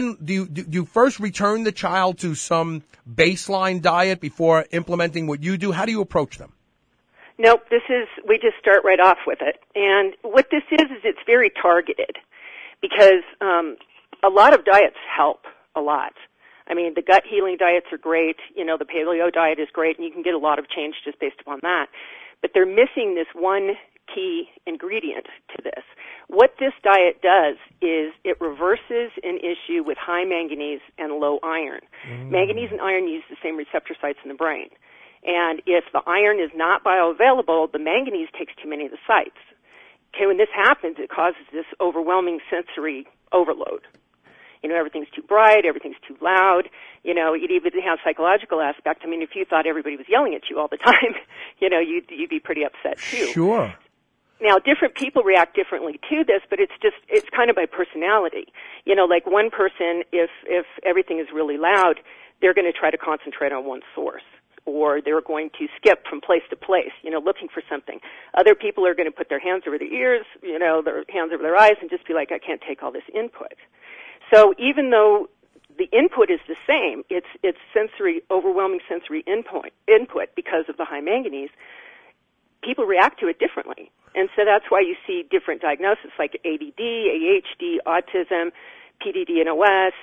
you first return the child to some baseline diet before implementing what you do? How do you approach them? Nope, we just start right off with it. And what this is it's very targeted because a lot of diets help a lot. I mean, the gut healing diets are great. The paleo diet is great, and you can get a lot of change just based upon that. But they're missing this one key ingredient to this. What this diet does is it reverses an issue with high manganese and low iron. Manganese and iron use the same receptor sites in the brain. And if the iron is not bioavailable, the manganese takes too many of the sites. Okay, when this happens, it causes this overwhelming sensory overload. Everything's too bright, everything's too loud. It even has psychological aspect. I mean, if you thought everybody was yelling at you all the time, you'd be pretty upset too. Sure. Now, different people react differently to this, but it's kind of by personality. Like one person, if everything is really loud, they're going to try to concentrate on one source, or they're going to skip from place to place, looking for something. Other people are going to put their hands over their ears, their hands over their eyes, and just be like, I can't take all this input. So even though the input is the same, it's overwhelming sensory input because of the high manganese, people react to it differently. And so that's why you see different diagnoses like ADD, ADHD, autism, PDD and OS,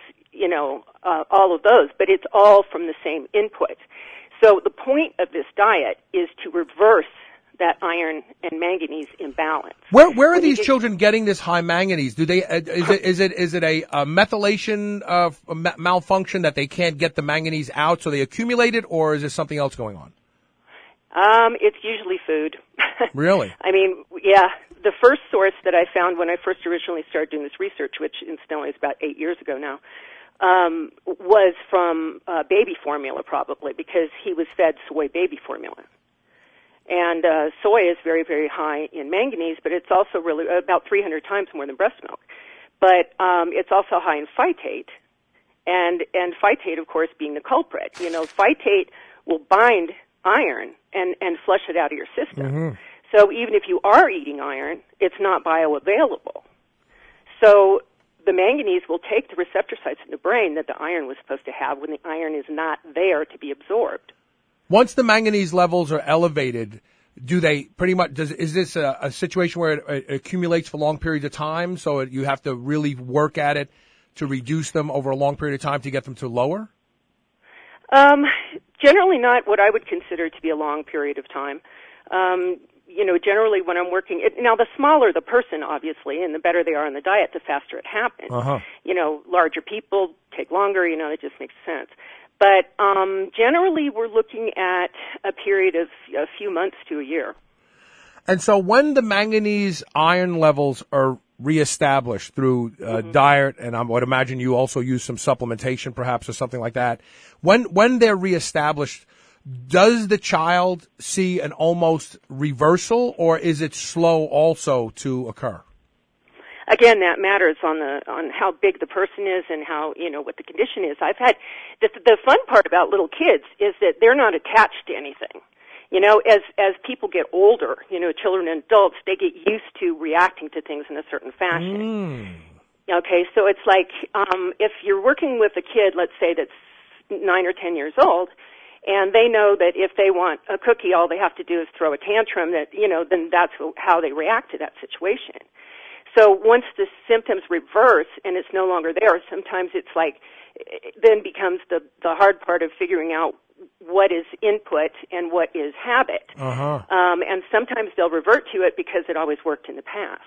all of those. But it's all from the same input. So the point of this diet is to reverse that iron and manganese imbalance. Where are these children getting this high manganese? Do they is it a methylation malfunction that they can't get the manganese out, so they accumulate it, or is there something else going on? It's usually food. Really? I mean, yeah. The first source that I found when I first originally started doing this research, which incidentally is about 8 years ago now, was from baby formula probably, because he was fed soy baby formula. And soy is very, very high in manganese, but it's also really about 300 times more than breast milk. But it's also high in phytate, and phytate, of course, being the culprit. Phytate will bind iron and flush it out of your system. Mm-hmm. So even if you are eating iron, it's not bioavailable. So the manganese will take the receptor sites in the brain that the iron was supposed to have when the iron is not there to be absorbed. Once the manganese levels are elevated, do they pretty much, is this a situation where it accumulates for long periods of time, so you have to really work at it to reduce them over a long period of time to get them to lower? Generally not what I would consider to be a long period of time. Generally when I'm working, now the smaller the person, obviously, and the better they are on the diet, the faster it happens. Uh-huh. Larger people take longer, it just makes sense. But generally we're looking at a period of a few months to a year. And so when the manganese iron levels are reestablished through diet, and I would imagine you also use some supplementation perhaps or something like that, when they're reestablished, does the child see an almost reversal, or is it slow also to occur? Again, that matters on how big the person is and how, what the condition is. I've had, the fun part about little kids is that they're not attached to anything. As people get older, children and adults, they get used to reacting to things in a certain fashion. Okay, so it's like, if you're working with a kid, let's say that's 9 or 10 years old, and they know that if they want a cookie, all they have to do is throw a tantrum, then that's how they react to that situation. So once the symptoms reverse and it's no longer there, sometimes it's like, it then becomes the hard part of figuring out what is input and what is habit. Uh-huh. And sometimes they'll revert to it because it always worked in the past.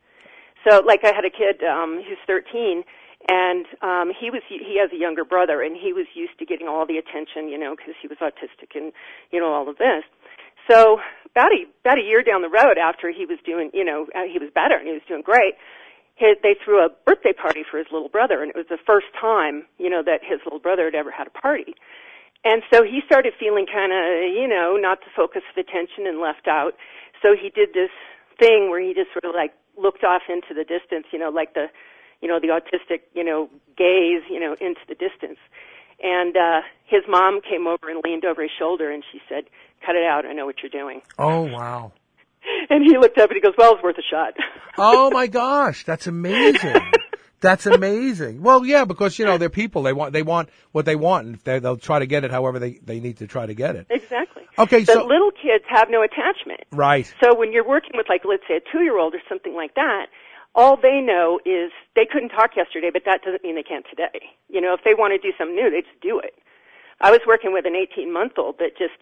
So like I had a kid, who's 13, and he has a younger brother, and he was used to getting all the attention, because he was autistic and, all of this. So about a year down the road after he was doing, he was better and he was doing great, they threw a birthday party for his little brother, and it was the first time, that his little brother had ever had a party. And so he started feeling kind of, not the focus of attention and left out. So he did this thing where he just sort of like looked off into the distance, like the autistic, gaze, into the distance. And his mom came over and leaned over his shoulder, and she said, "Cut it out, I know what you're doing." Oh, wow. And he looked up and he goes, "Well, it's worth a shot." Oh, my gosh, that's amazing. That's amazing. Well, yeah, because, they're people. They want what they want, and they'll try to get it however they need to try to get it. Exactly. Okay, but little kids have no attachment. Right. So when you're working with, like, let's say a 2-year-old or something like that, all they know is they couldn't talk yesterday, but that doesn't mean they can't today. If they want to do something new, they just do it. I was working with an 18-month-old that just,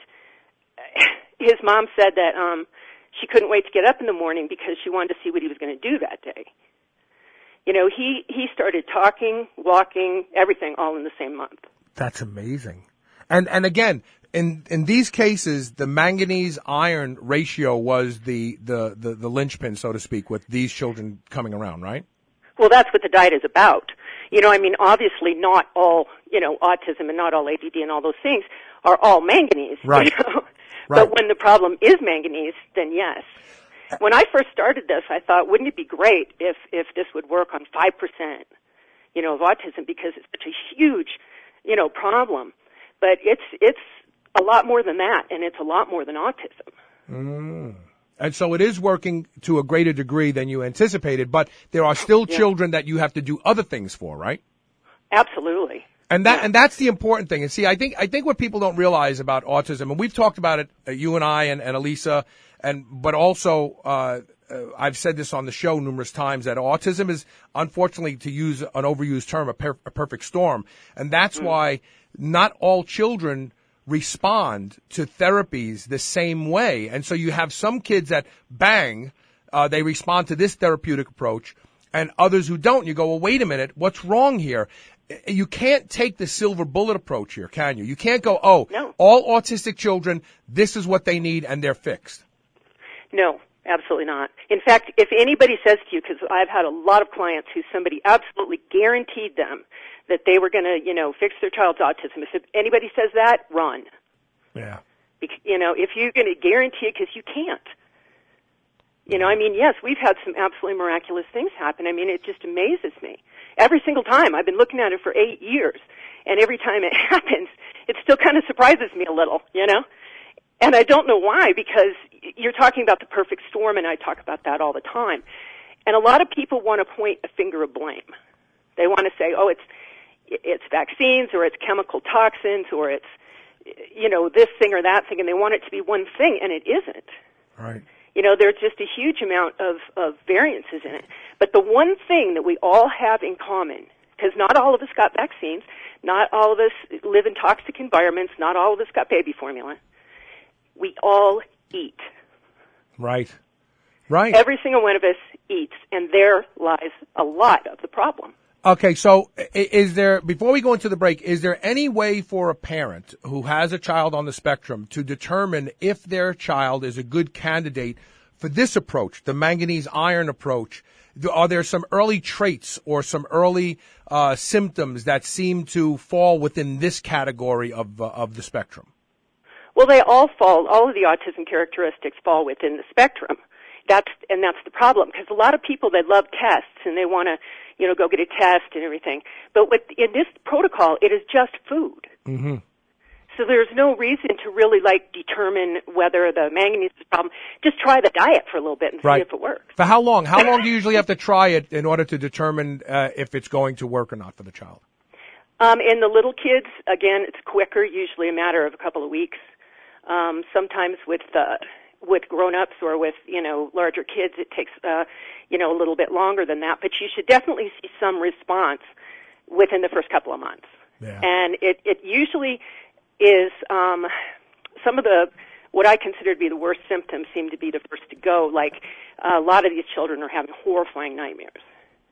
his mom said that she couldn't wait to get up in the morning because she wanted to see what he was going to do that day. He started talking, walking, everything all in the same month. That's amazing. And again, in these cases, the manganese iron ratio was the linchpin, so to speak, with these children coming around, right? Well, that's what the diet is about. Obviously not all, autism and not all ADD and all those things are all manganese. Right. Right. But when the problem is manganese, then yes. When I first started this, I thought, wouldn't it be great if this would work on 5%, of autism, because it's such a huge, problem. But it's a lot more than that, and it's a lot more than autism. And so it is working to a greater degree than you anticipated, but there are still children that you have to do other things for, right? Absolutely. And that's the important thing. And see, I think what people don't realize about autism, and we've talked about it, you and I and Elisa, but also, I've said this on the show numerous times, that autism is, unfortunately, to use an overused term, a perfect storm. And that's why not all children respond to therapies the same way. And so you have some kids that they respond to this therapeutic approach, and others who don't. You go, well, wait a minute, what's wrong here? You can't take the silver bullet approach here, can you? You can't go, no. All autistic children, this is what they need, and they're fixed. No, absolutely not. In fact, if anybody says to you, because I've had a lot of clients who somebody absolutely guaranteed them that they were going to, fix their child's autism. If anybody says that, run. Yeah. If you're going to guarantee it, because you can't. Yes, we've had some absolutely miraculous things happen. It just amazes me. Every single time. I've been looking at it for 8 years, and every time it happens, it still kind of surprises me a little, And I don't know why, because, you're talking about the perfect storm, and I talk about that all the time. And a lot of people want to point a finger of blame. They want to say, oh, it's vaccines, or it's chemical toxins, or it's, this thing or that thing, and they want it to be one thing, and it isn't. Right. There's just a huge amount of variances in it. But the one thing that we all have in common, because not all of us got vaccines, not all of us live in toxic environments, not all of us got baby formula, we all eat. Right. Right. Every single one of us eats, and there lies a lot of the problem. Okay, so is there, before we go into the break, is there any way for a parent who has a child on the spectrum to determine if their child is a good candidate for this approach, the manganese iron approach? Are there some early traits or some early symptoms that seem to fall within this category of the spectrum? Well, all of the autism characteristics fall within the spectrum. That's the problem, because a lot of people, they love tests and they want to, go get a test and everything. But in this protocol, it is just food. Mm-hmm. So there's no reason to really determine whether the manganese is a problem. Just try the diet for a little bit and see if it works. For how long? How long do you usually have to try it in order to determine if it's going to work or not for the child? In the little kids, again, it's quicker, usually a matter of a couple of weeks. Sometimes with grown-ups or with, larger kids, it takes, a little bit longer than that. But you should definitely see some response within the first couple of months. Yeah. And it usually is some of what I consider to be the worst symptoms seem to be the first to go. Like a lot of these children are having horrifying nightmares.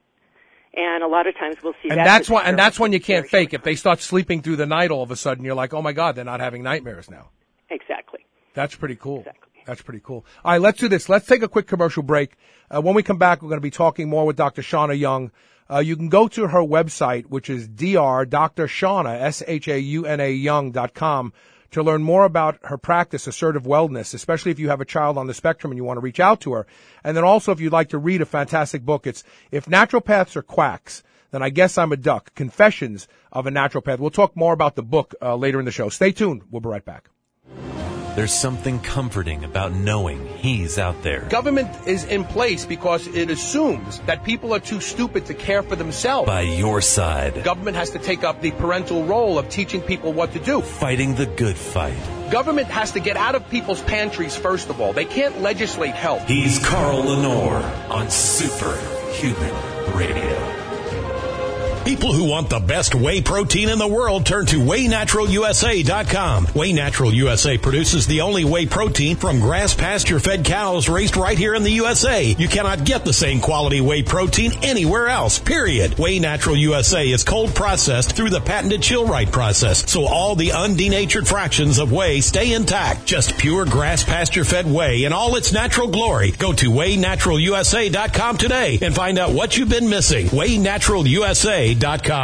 And a lot of times we'll see that. And that's when you can't fake. If they start sleeping through the night all of a sudden, you're like, oh my God, they're not having nightmares now. Exactly. That's pretty cool. Exactly. That's pretty cool. All right, let's do this. Let's take a quick commercial break. When we come back, we're going to be talking more with Dr. Shauna Young. You can go to her website, which is Dr. Shauna, SHAUNA Young.com, to learn more about her practice, Assertive Wellness, especially if you have a child on the spectrum and you want to reach out to her. And then also if you'd like to read a fantastic book, it's If Naturopaths Are Quacks, Then I Guess I'm a Duck, Confessions of a Naturopath. We'll talk more about the book later in the show. Stay tuned. We'll be right back. There's something comforting about knowing he's out there. Government is in place because it assumes that people are too stupid to care for themselves. By your side. Government has to take up the parental role of teaching people what to do. Fighting the good fight. Government has to get out of people's pantries, first of all. They can't legislate health. He's Carl Lenore on Superhuman Radio. People who want the best whey protein in the world turn to WheyNaturalUSA.com. Whey Natural USA produces the only whey protein from grass pasture-fed cows raised right here in the USA. You cannot get the same quality whey protein anywhere else, period. Whey Natural USA is cold processed through the patented Chill-Right process, so all the undenatured fractions of whey stay intact. Just pure grass pasture-fed whey in all its natural glory. Go to WheyNaturalUSA.com today and find out what you've been missing. WheyNaturalUSA.com.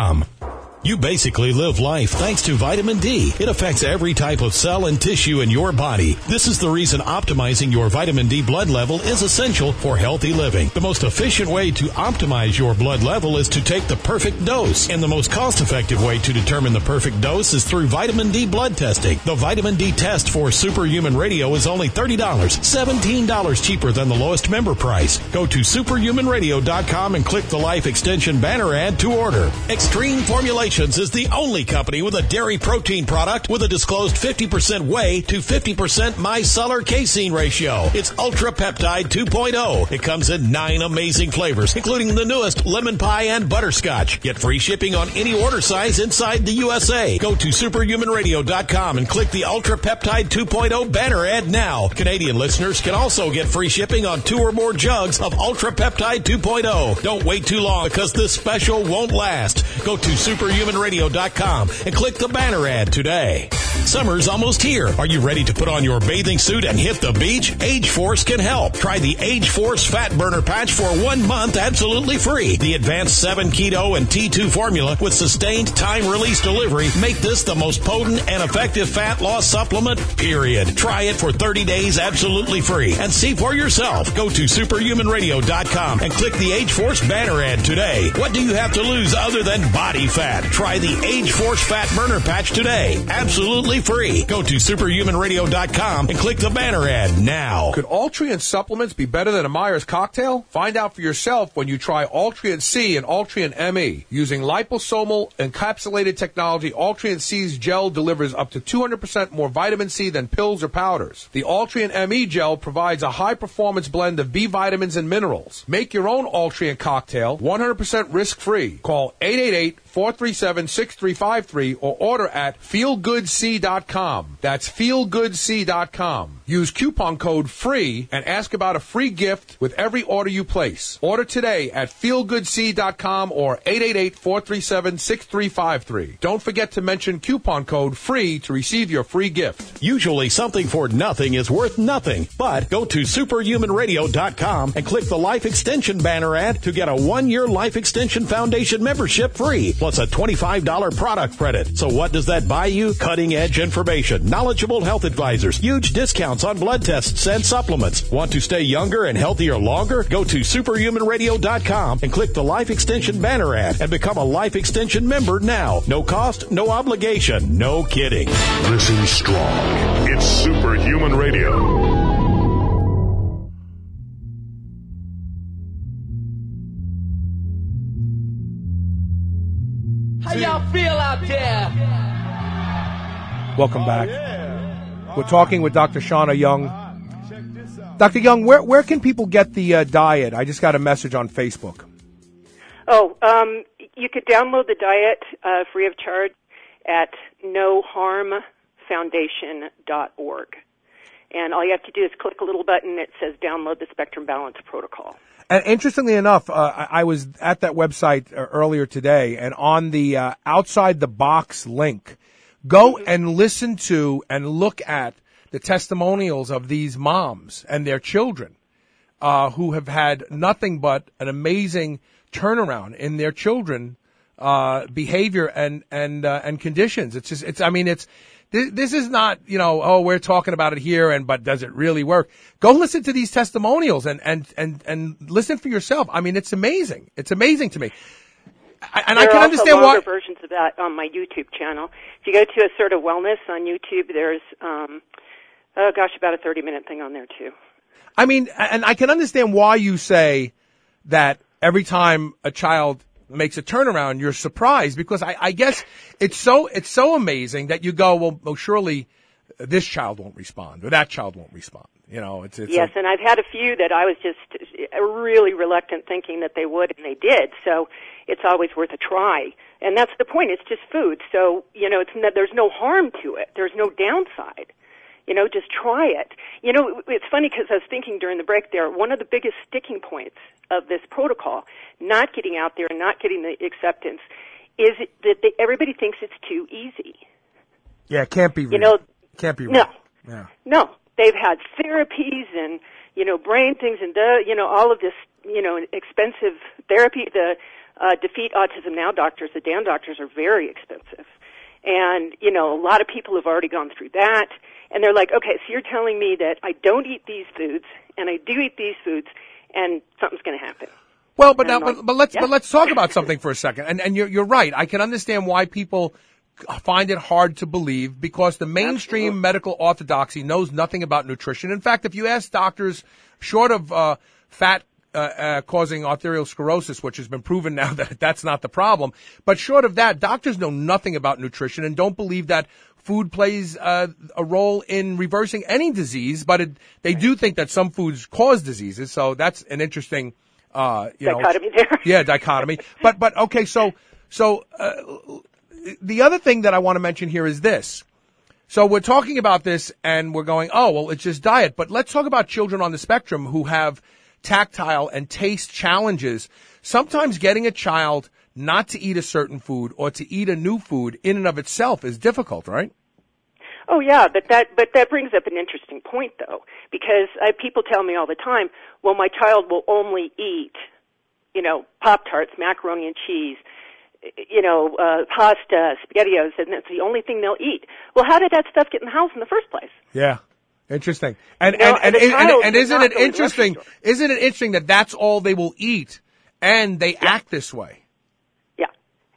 You basically live life thanks to vitamin D. It affects every type of cell and tissue in your body. This is the reason optimizing your vitamin D blood level is essential for healthy living. The most efficient way to optimize your blood level is to take the perfect dose. And the most cost-effective way to determine the perfect dose is through vitamin D blood testing. The vitamin D test for Superhuman Radio is only $30, $17 cheaper than the lowest member price. Go to superhumanradio.com and click the Life Extension banner ad to order. Extreme Formulations is the only company with a dairy protein product with a disclosed 50% whey to 50% micellar casein ratio. It's Ultra Peptide 2.0. It comes in 9 amazing flavors, including the newest lemon pie and butterscotch. Get free shipping on any order size inside the USA. Go to superhumanradio.com and click the Ultra Peptide 2.0 banner ad now. Canadian listeners can also get free shipping on 2 or more jugs of Ultra Peptide 2.0. Don't wait too long because this special won't last. Go to superhumanradio.com and click the banner ad today. Summer's almost here. Are you ready to put on your bathing suit and hit the beach? Age Force can help. Try the Age Force Fat Burner Patch for 1 month absolutely free. The Advanced 7 Keto and T2 formula with sustained time-release delivery make this the most potent and effective fat loss supplement, period. Try it for 30 days absolutely free and see for yourself. Go to superhumanradio.com and click the Age Force banner ad today. What do you have to lose other than body fat? Try the Age Force Fat Burner Patch today. Absolutely free. Go to superhumanradio.com and click the banner ad now. Could Altria supplements be better than a Myers cocktail? Find out for yourself when you try Altria C and Altria ME. Using liposomal encapsulated technology, Altria C's gel delivers up to 200% more vitamin C than pills or powders. The Altria ME gel provides a high-performance blend of B vitamins and minerals. Make your own Altria cocktail 100% risk-free. Call 888-437-6353 or order at feelgoodc.com. That's feelgoodc.com. Use coupon code FREE and ask about a free gift with every order you place. Order today at feelgoodc.com or 888-437-6353. Don't forget to mention coupon code FREE to receive your free gift. Usually something for nothing is worth nothing, but go to superhumanradio.com and click the Life Extension banner ad to get a 1-year Life Extension Foundation membership free, plus a $25 product credit. So what does that buy you? Cutting-edge information, knowledgeable health advisors, huge discounts on blood tests and supplements. Want to stay younger and healthier longer? Go to superhumanradio.com and click the Life Extension banner ad and become a Life Extension member now. No cost, no obligation, no kidding. Listen strong. It's Superhuman Radio. How y'all feel out there? Welcome back. We're talking with Dr. Shauna Young. Dr. Young, where can people get the diet? I just got a message on Facebook. Oh, you could download the diet free of charge at noharmfoundation.org. And all you have to do is click a little button that says download the Spectrum Balance Protocol. And interestingly enough, I was at that website earlier today, and on the Outside the Box link, go and listen to and look at the testimonials of these moms and their children who have had nothing but an amazing turnaround in their children behavior and conditions. It's just this is not, we're talking about it here but does it really work? Go listen to these testimonials and listen for yourself. I mean, it's amazing. It's amazing to me. And I can understand why. There are also longer versions of that on my YouTube channel. If you go to Assertive Wellness on YouTube, there's, about a 30-minute thing on there too. I mean, and I can understand why you say that every time a child makes a turnaround, you're surprised, because I guess it's so amazing that you go, well, surely this child won't respond or that child won't respond. It's yes, and I've had a few that I was just really reluctant thinking that they would, and they did. So it's always worth a try. And that's the point. It's just food. So, there's no harm to it. There's no downside. Just try it. It's funny because I was thinking during the break there, one of the biggest sticking points of this protocol, not getting out there and not getting the acceptance, is that everybody thinks it's too easy. Yeah, it can't be real. Can't be real. No. Yeah. No. They've had therapies and, brain things and, all of this, expensive therapy. The Defeat Autism Now doctors, the DAN doctors, are very expensive. And, a lot of people have already gone through that. And they're like, okay, so you're telling me that I don't eat these foods and I do eat these foods and something's going to happen. Well, but let's talk about something for a second. And you're right. I can understand why people find it hard to believe, because the mainstream medical orthodoxy knows nothing about nutrition. In fact, if you ask doctors, short of fat causing arteriosclerosis, which has been proven now that that's not the problem, but short of that, doctors know nothing about nutrition and don't believe that food plays a role in reversing any disease, but they do think that some foods cause diseases. So that's an interesting, dichotomy there. Yeah, dichotomy. But okay, so the other thing that I want to mention here is this. So we're talking about this and we're going, oh, well, it's just diet. But let's talk about children on the spectrum who have tactile and taste challenges. Sometimes getting a child not to eat a certain food or to eat a new food in and of itself is difficult, right? Oh yeah, but that brings up an interesting point though, because people tell me all the time, well, my child will only eat, Pop-Tarts, macaroni and cheese, pasta, SpaghettiOs, and that's the only thing they'll eat. Well, how did that stuff get in the house in the first place? Yeah. Interesting. And isn't it interesting? Isn't it interesting that that's all they will eat and they act this way? Yeah.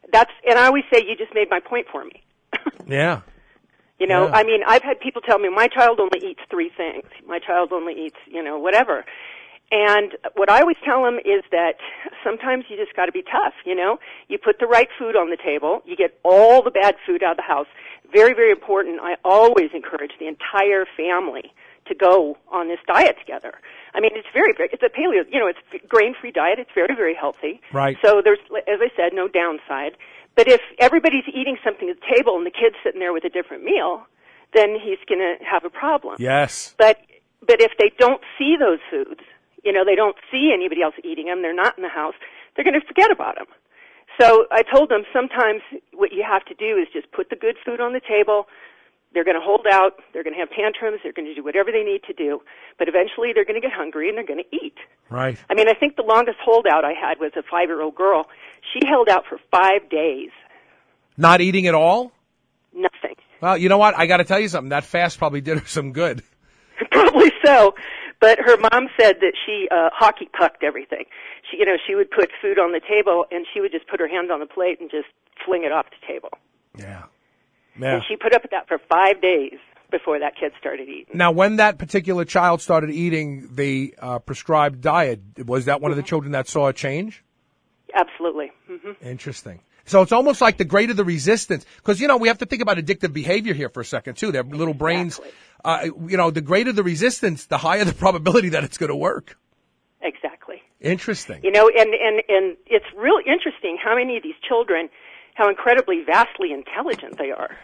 and I always say, you just made my point for me. Yeah. You know, Yeah. I mean, I've had people tell me, my child only eats 3 things. My child only eats, whatever. And what I always tell them is that sometimes you just got to be tough, You put the right food on the table. You get all the bad food out of the house. Very, very important. I always encourage the entire family to go on this diet together. I mean, it's it's a paleo, it's a grain-free diet. It's very, very healthy. Right. So there's, as I said, no downside. But if everybody's eating something at the table and the kid's sitting there with a different meal, then he's going to have a problem. Yes. But if they don't see those foods, they don't see anybody else eating them, they're not in the house, they're going to forget about them. So I told them sometimes what you have to do is just put the good food on the table. They're going to hold out, they're going to have tantrums, they're going to do whatever they need to do, but eventually they're going to get hungry and they're going to eat. Right. I mean, I think the longest holdout I had was a 5-year-old girl. She held out for 5 days. Not eating at all? Nothing. Well, you know what? I got to tell you something. That fast probably did her some good. Probably so. But her mom said that she hockey pucked everything. She would put food on the table and she would just put her hands on the plate and just fling it off the table. Yeah. And she put up with that for 5 days before that kid started eating. Now, when that particular child started eating the prescribed diet, was that one of the children that saw a change? Absolutely. Mm-hmm. Interesting. So it's almost like the greater the resistance, because, we have to think about addictive behavior here for a second, too. Their little brains, the greater the resistance, the higher the probability that it's going to work. Exactly. Interesting. And it's real interesting how many of these children, how incredibly vastly intelligent they are.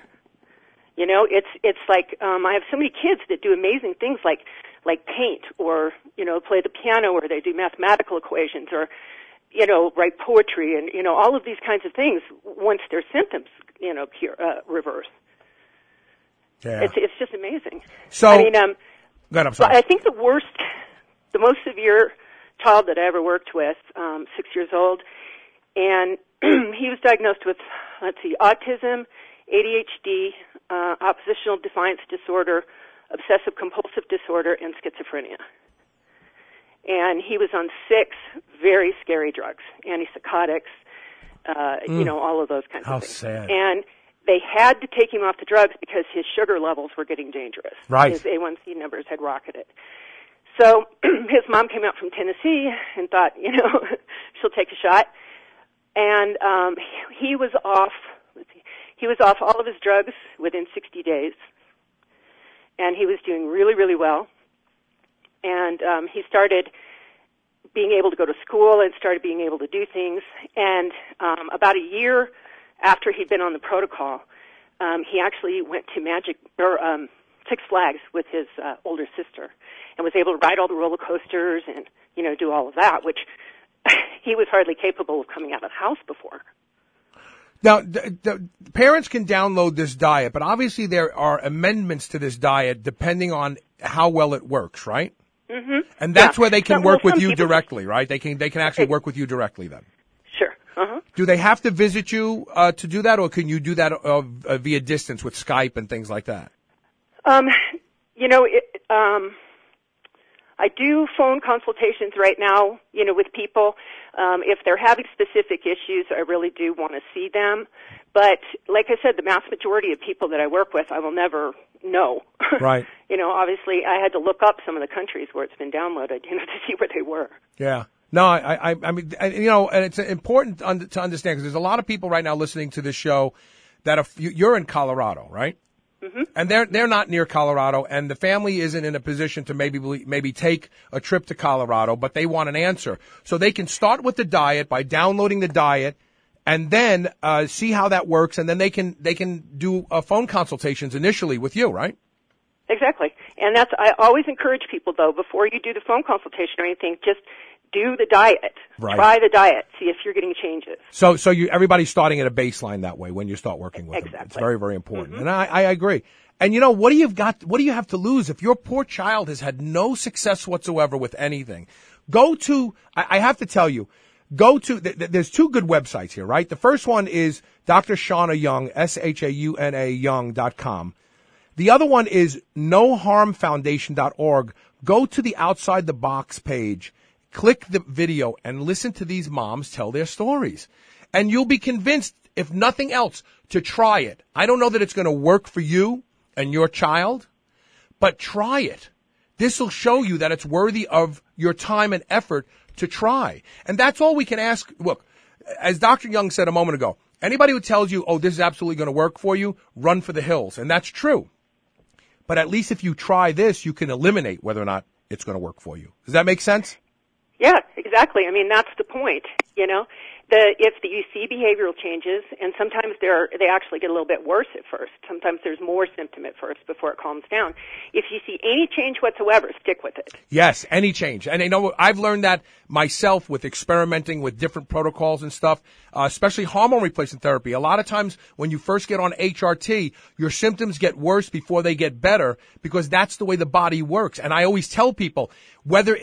It's like I have so many kids that do amazing things like paint or play the piano, or they do mathematical equations, or write poetry, and all of these kinds of things once their symptoms reverse. Yeah. It's just amazing. So I mean, go ahead, I'm sorry. I think the most severe child that I ever worked with, 6 years old, and he was diagnosed with, autism, ADHD, oppositional defiance disorder, obsessive compulsive disorder, and schizophrenia. And he was on 6 very scary drugs, antipsychotics, all of those kinds of things. How sad. And they had to take him off the drugs because his sugar levels were getting dangerous. Right. His A1C numbers had rocketed. So his mom came out from Tennessee and thought, she'll take a shot. And he was off. He was off all of his drugs within 60 days, and he was doing really, really well. And he started being able to go to school and started being able to do things. And about a year after he'd been on the protocol, he actually went to Six Flags with his older sister, and was able to ride all the roller coasters and do all of that, which he was hardly capable of coming out of the house before. Now, the parents can download this diet, but obviously there are amendments to this diet depending on how well it works, right? Mm-hmm. And that's where they can work with you directly, right? They can actually work with you directly then. Sure. Uh-huh. Do they have to visit you to do that, or can you do that via distance with Skype and things like that? I do phone consultations right now, with people. If they're having specific issues, I really do want to see them. But like I said, the vast majority of people that I work with, I will never know. Right. Obviously I had to look up some of the countries where it's been downloaded, to see where they were. Yeah. No, I mean, and it's important to understand, because there's a lot of people right now listening to this show that you're in Colorado, right? Mm-hmm. And they're not near Colorado, and the family isn't in a position to maybe take a trip to Colorado, but they want an answer. So they can start with the diet by downloading the diet, and then see how that works, and then they can do phone consultations initially with you, right? Exactly. And I always encourage people, though, before you do the phone consultation or anything, just do the diet. Right. Try the diet. See if you're getting changes. So everybody's starting at a baseline that way when you start working with them. It's very, very important. Mm-hmm. And I agree. And what do you have to lose if your poor child has had no success whatsoever with anything? I have to tell you, there's 2 good websites here, right? The first one is Dr. Shauna Young, SHAUNA Young.com. The other one is noharmfoundation.org. Go to the Outside the Box page, click the video, and listen to these moms tell their stories. And you'll be convinced if nothing else, to try it. I don't know that it's going to work for you and your child, but try it. This will show you that it's worthy of your time and effort to try. And that's all we can ask. Look, as Dr. Young said a moment ago, anybody who tells you, oh, this is absolutely going to work for you, run for the hills. And that's true. But at least if you try this, you can eliminate whether or not it's going to work for you. Does that make sense? Yeah, exactly. I mean, that's the point, you know. If you see behavioral changes, and sometimes they actually get a little bit worse at first. Sometimes there's more symptom at first before it calms down. If you see any change whatsoever, stick with it. Yes, any change. And you know, I've learned that myself with experimenting with different protocols and stuff, especially hormone replacement therapy. A lot of times when you first get on HRT, your symptoms get worse before they get better because that's the way the body works. And I always tell people, whether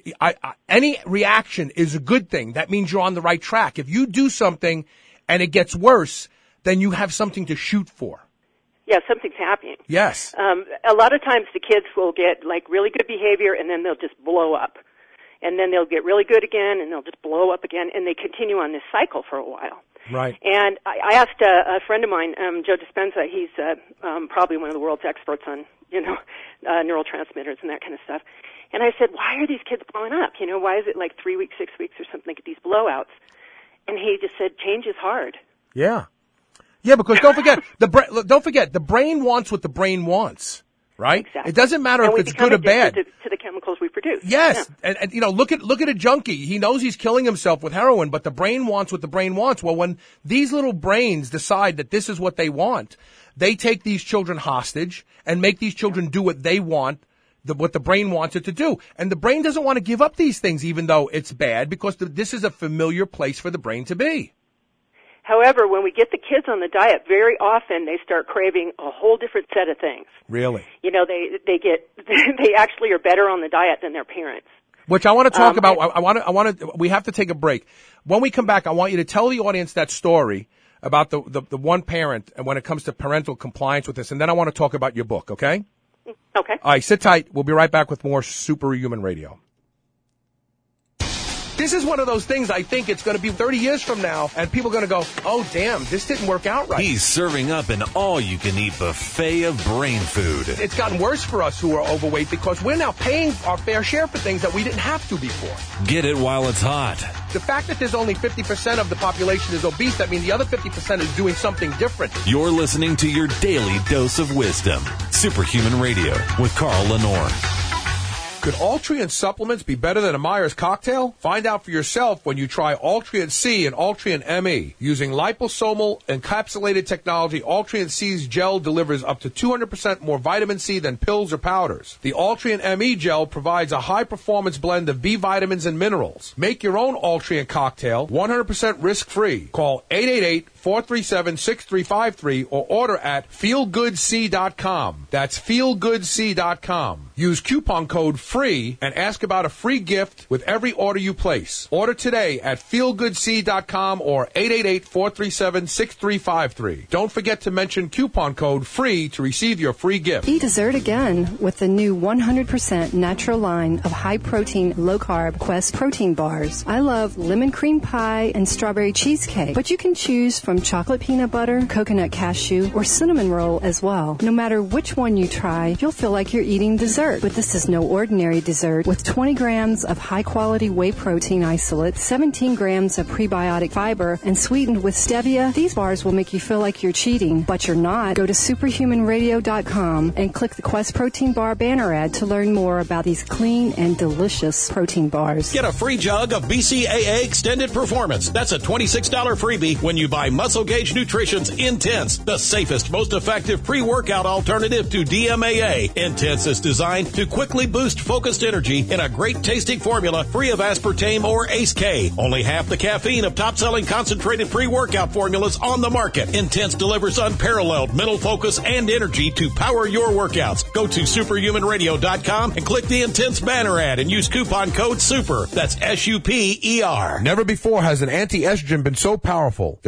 any reaction is a good thing, that means you're on the right track. If you do something and it gets worse, then you have something to shoot for. Yeah, something's happening. Yes. A lot of times the kids will get like really good behavior and then they'll just blow up. And then they'll get really good again and they'll just blow up again, and they continue on this cycle for a while. Right. And I asked a friend of mine, Joe Dispenza, he's probably one of the world's experts on, neurotransmitters and that kind of stuff. And I said, why are these kids blowing up? You know, why is it like 3 weeks, 6 weeks or something, these blowouts? And he just said, change is hard. Yeah. Yeah, because don't forget, the brain wants what the brain wants, right? Exactly. It doesn't matter if it's good or bad. To the chemicals we produce. Yes. Yeah. And look at a junkie. He knows he's killing himself with heroin, but the brain wants what the brain wants. Well, when these little brains decide that this is what they want, they take these children hostage and make these children do what they want, what the brain wants it to do. And the brain doesn't want to give up these things, even though it's bad, because this is a familiar place for the brain to be. However, when we get the kids on the diet, very often they start craving a whole different set of things. Really? You know, they actually are better on the diet than their parents. Which I want to talk about. We have to take a break. When we come back, I want you to tell the audience that story about the one parent and when it comes to parental compliance with this. And then I want to talk about your book, okay? Okay. All right, sit tight. We'll be right back with more Superhuman Radio. This is one of those things I think it's going to be 30 years from now, and people are going to go, oh, damn, this didn't work out right. He's serving up an all-you-can-eat buffet of brain food. It's gotten worse for us who are overweight because we're now paying our fair share for things that we didn't have to before. Get it while it's hot. The fact that there's only 50% of the population is obese, that means the other 50% is doing something different. You're listening to your daily dose of wisdom. Superhuman Radio with Carl Lenore. Could Altria supplements be better than a Myers cocktail? Find out for yourself when you try Altria C and Altria ME. Using liposomal encapsulated technology, Altria C's gel delivers up to 200% more vitamin C than pills or powders. The Altria ME gel provides a high-performance blend of B vitamins and minerals. Make your own Altria cocktail 100% risk-free. Call 888-437-6353 or order at feelgoodc.com. That's feelgoodc.com. Use coupon code FREE and ask about a free gift with every order you place. Order today at feelgoodc.com or 888-437-6353. Don't forget to mention coupon code FREE to receive your free gift. Eat dessert again with the new 100% natural line of high-protein, low-carb Quest protein bars. I love lemon cream pie and strawberry cheesecake, but you can choose from chocolate peanut butter, coconut cashew, or cinnamon roll as well. No matter which one you try, you'll feel like you're eating dessert. But this is no ordinary dessert. With 20 grams of high-quality whey protein isolate, 17 grams of prebiotic fiber, and sweetened with stevia, these bars will make you feel like you're cheating, but you're not. Go to superhumanradio.com and click the Quest Protein Bar banner ad to learn more about these clean and delicious protein bars. Get a free jug of BCAA Extended Performance. That's a $26 freebie when you buy Muscle Gauge Nutrition's Intense, the safest, most effective pre-workout alternative to DMAA. Intense is designed to quickly boost focused energy in a great tasting formula free of aspartame or ACE-K. Only half the caffeine of top-selling concentrated pre-workout formulas on the market. Intense delivers unparalleled mental focus and energy to power your workouts. Go to superhumanradio.com and click the Intense banner ad and use coupon code SUPER. That's SUPER. Never before has an anti-estrogen been so powerful. The Triazole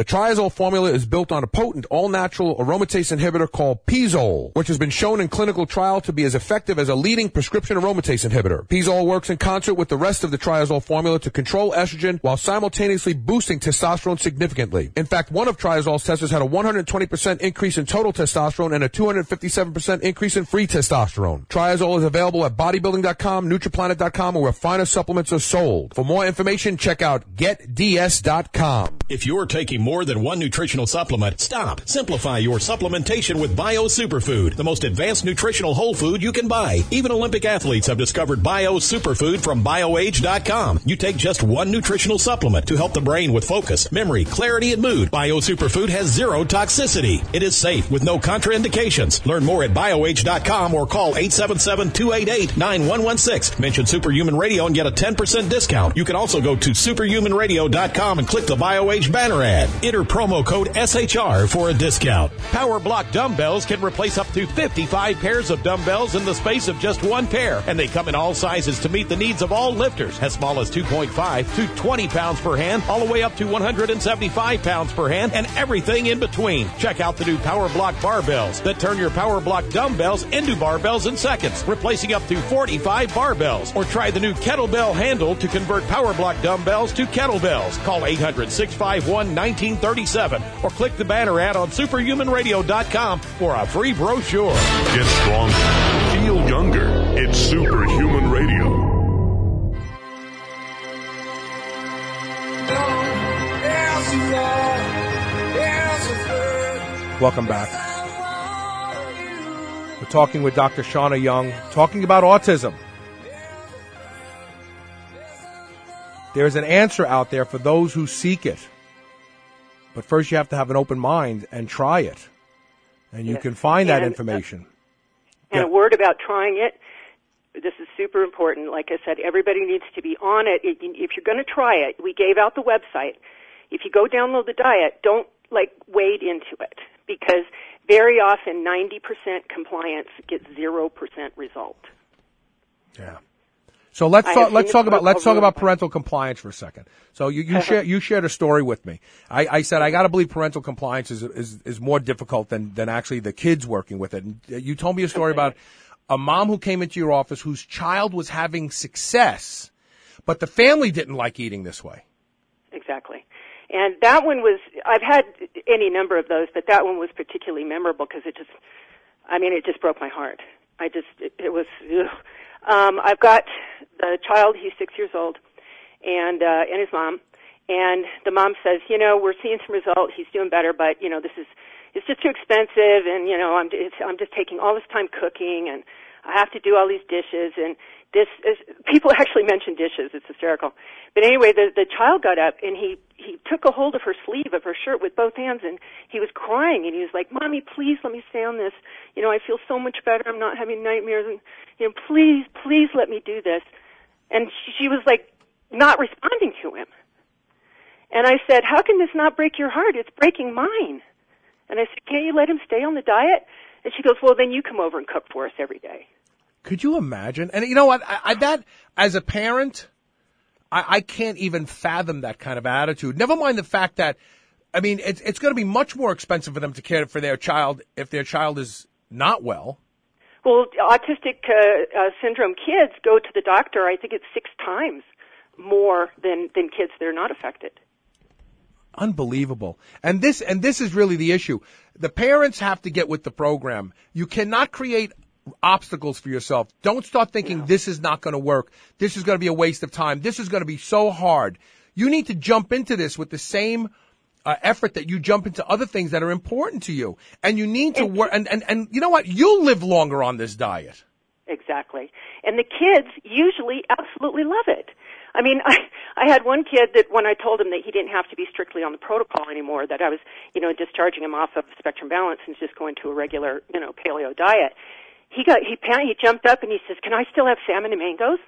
triazole formula is built on a potent all-natural aromatase inhibitor called Pizole, which has been shown in clinical trial to be as effective as a leading prescription aromatase inhibitor. Pizole works in concert with the rest of the triazole formula to control estrogen while simultaneously boosting testosterone significantly. In fact, one of triazole's testers had a 120% increase in total testosterone and a 257% increase in free testosterone. Triazole is available at bodybuilding.com, nutriplanet.com, or where finer supplements are sold. For more information, check out getds.com. If you're taking more than one nutritional supplement, stop. Simplify your supplementation with Bio Superfood, the most advanced nutritional whole food you can buy. Even Olympic athletes have discovered Bio Superfood from BioAge.com. You take just one nutritional supplement to help the brain with focus, memory, clarity, and mood. Bio Superfood has zero toxicity. It is safe with no contraindications. Learn more at BioAge.com or call 877-288-9116. Mention Superhuman Radio and get a 10% discount. You can also go to superhumanradio.com and click the BioAge banner ad. Enter promo code SHR for a discount. Power Block dumbbells can replace up to 55 pairs of dumbbells in the space of just one pair, and they come in all sizes to meet the needs of all lifters, as small as 2.5 to 20 pounds per hand, all the way up to 175 pounds per hand, and everything in between. Check out the new Power Block barbells that turn your Power Block dumbbells into barbells in seconds, replacing up to 45 barbells. Or try the new kettlebell handle to convert Power Block dumbbells to kettlebells. Call 800-651-1937 or click the banner ad on superhumanradio.com for a free brochure. Get stronger. Feel younger. It's Superhuman Radio. Welcome back. We're talking with Dr. Shauna Young, talking about autism. There's an answer out there for those who seek it. But first you have to have an open mind and try it. And you can find that information. And a word about trying it. This is super important. Like I said, everybody needs to be on it. If you're going to try it, we gave out the website. If you go download the diet, don't wade into it, because very often 90% compliance gets 0% result. Yeah. So let's talk about parental compliance for a second. So you shared a story with me. I said I got to believe parental compliance is more difficult than actually the kids working with it. And you told me a story about a mom who came into your office whose child was having success, but the family didn't like eating this way. Exactly. And that one was, I've had any number of those, but that one was particularly memorable because it just broke my heart. I've got the child, he's 6 years old, and his mom, and the mom says, we're seeing some results, he's doing better, but, it's just too expensive, and, I'm just taking all this time cooking, and I have to do all these dishes, and people actually mention dishes, it's hysterical. But anyway, the child got up, and he took a hold of her sleeve of her shirt with both hands, and he was crying, and he was like, Mommy, please let me stay on this. I feel so much better. I'm not having nightmares, and, please let me do this. And she was like, not responding to him. And I said, how can this not break your heart? It's breaking mine. And I said, can't you let him stay on the diet? And she goes, well, then you come over and cook for us every day. Could you imagine? And you know what? That as a parent, I can't even fathom that kind of attitude. Never mind the fact that, it's going to be much more expensive for them to care for their child if their child is not well. Well, autistic syndrome kids go to the doctor, I think it's 6 times more than kids that are not affected. Unbelievable. And this is really the issue. The parents have to get with the program. You cannot create obstacles for yourself. Don't start thinking this is not going to work. This is going to be a waste of time. This is going to be so hard. You need to jump into this with the same effort that you jump into other things that are important to you. And you need to work. And you know what? You'll live longer on this diet. Exactly. And the kids usually absolutely love it. I had one kid that when I told him that he didn't have to be strictly on the protocol anymore, that I was, discharging him off of Spectrum Balance and just going to a regular, paleo diet, he jumped up and he says, can I still have salmon and mangoes?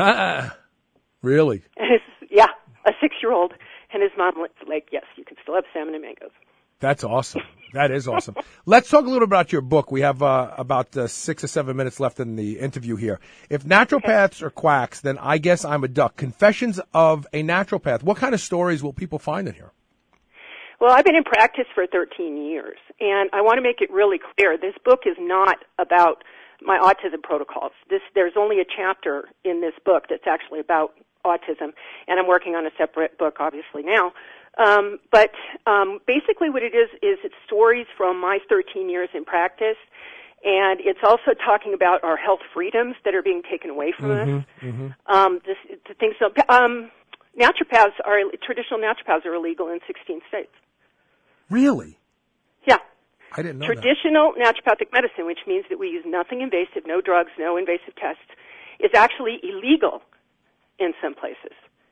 Really? And a 6-year-old. And his mom was like, yes, you can still have salmon and mangoes. That's awesome. That is awesome. Let's talk a little about your book. We have about 6 or 7 minutes left in the interview here. If naturopaths are quacks, then I guess I'm a duck. Confessions of a Naturopath. What kind of stories will people find in here? Well, I've been in practice for 13 years, and I want to make it really clear. This book is not about my autism protocols. There's only a chapter in this book that's actually about autism, and I'm working on a separate book, obviously, now. But basically what it is it's stories from my 13 years in practice, and it's also talking about our health freedoms that are being taken away from us. Traditional naturopaths are illegal in 16 states. Really? Yeah. I didn't know Traditional naturopathic medicine, which means that we use nothing invasive, no drugs, no invasive tests, is actually illegal in some places.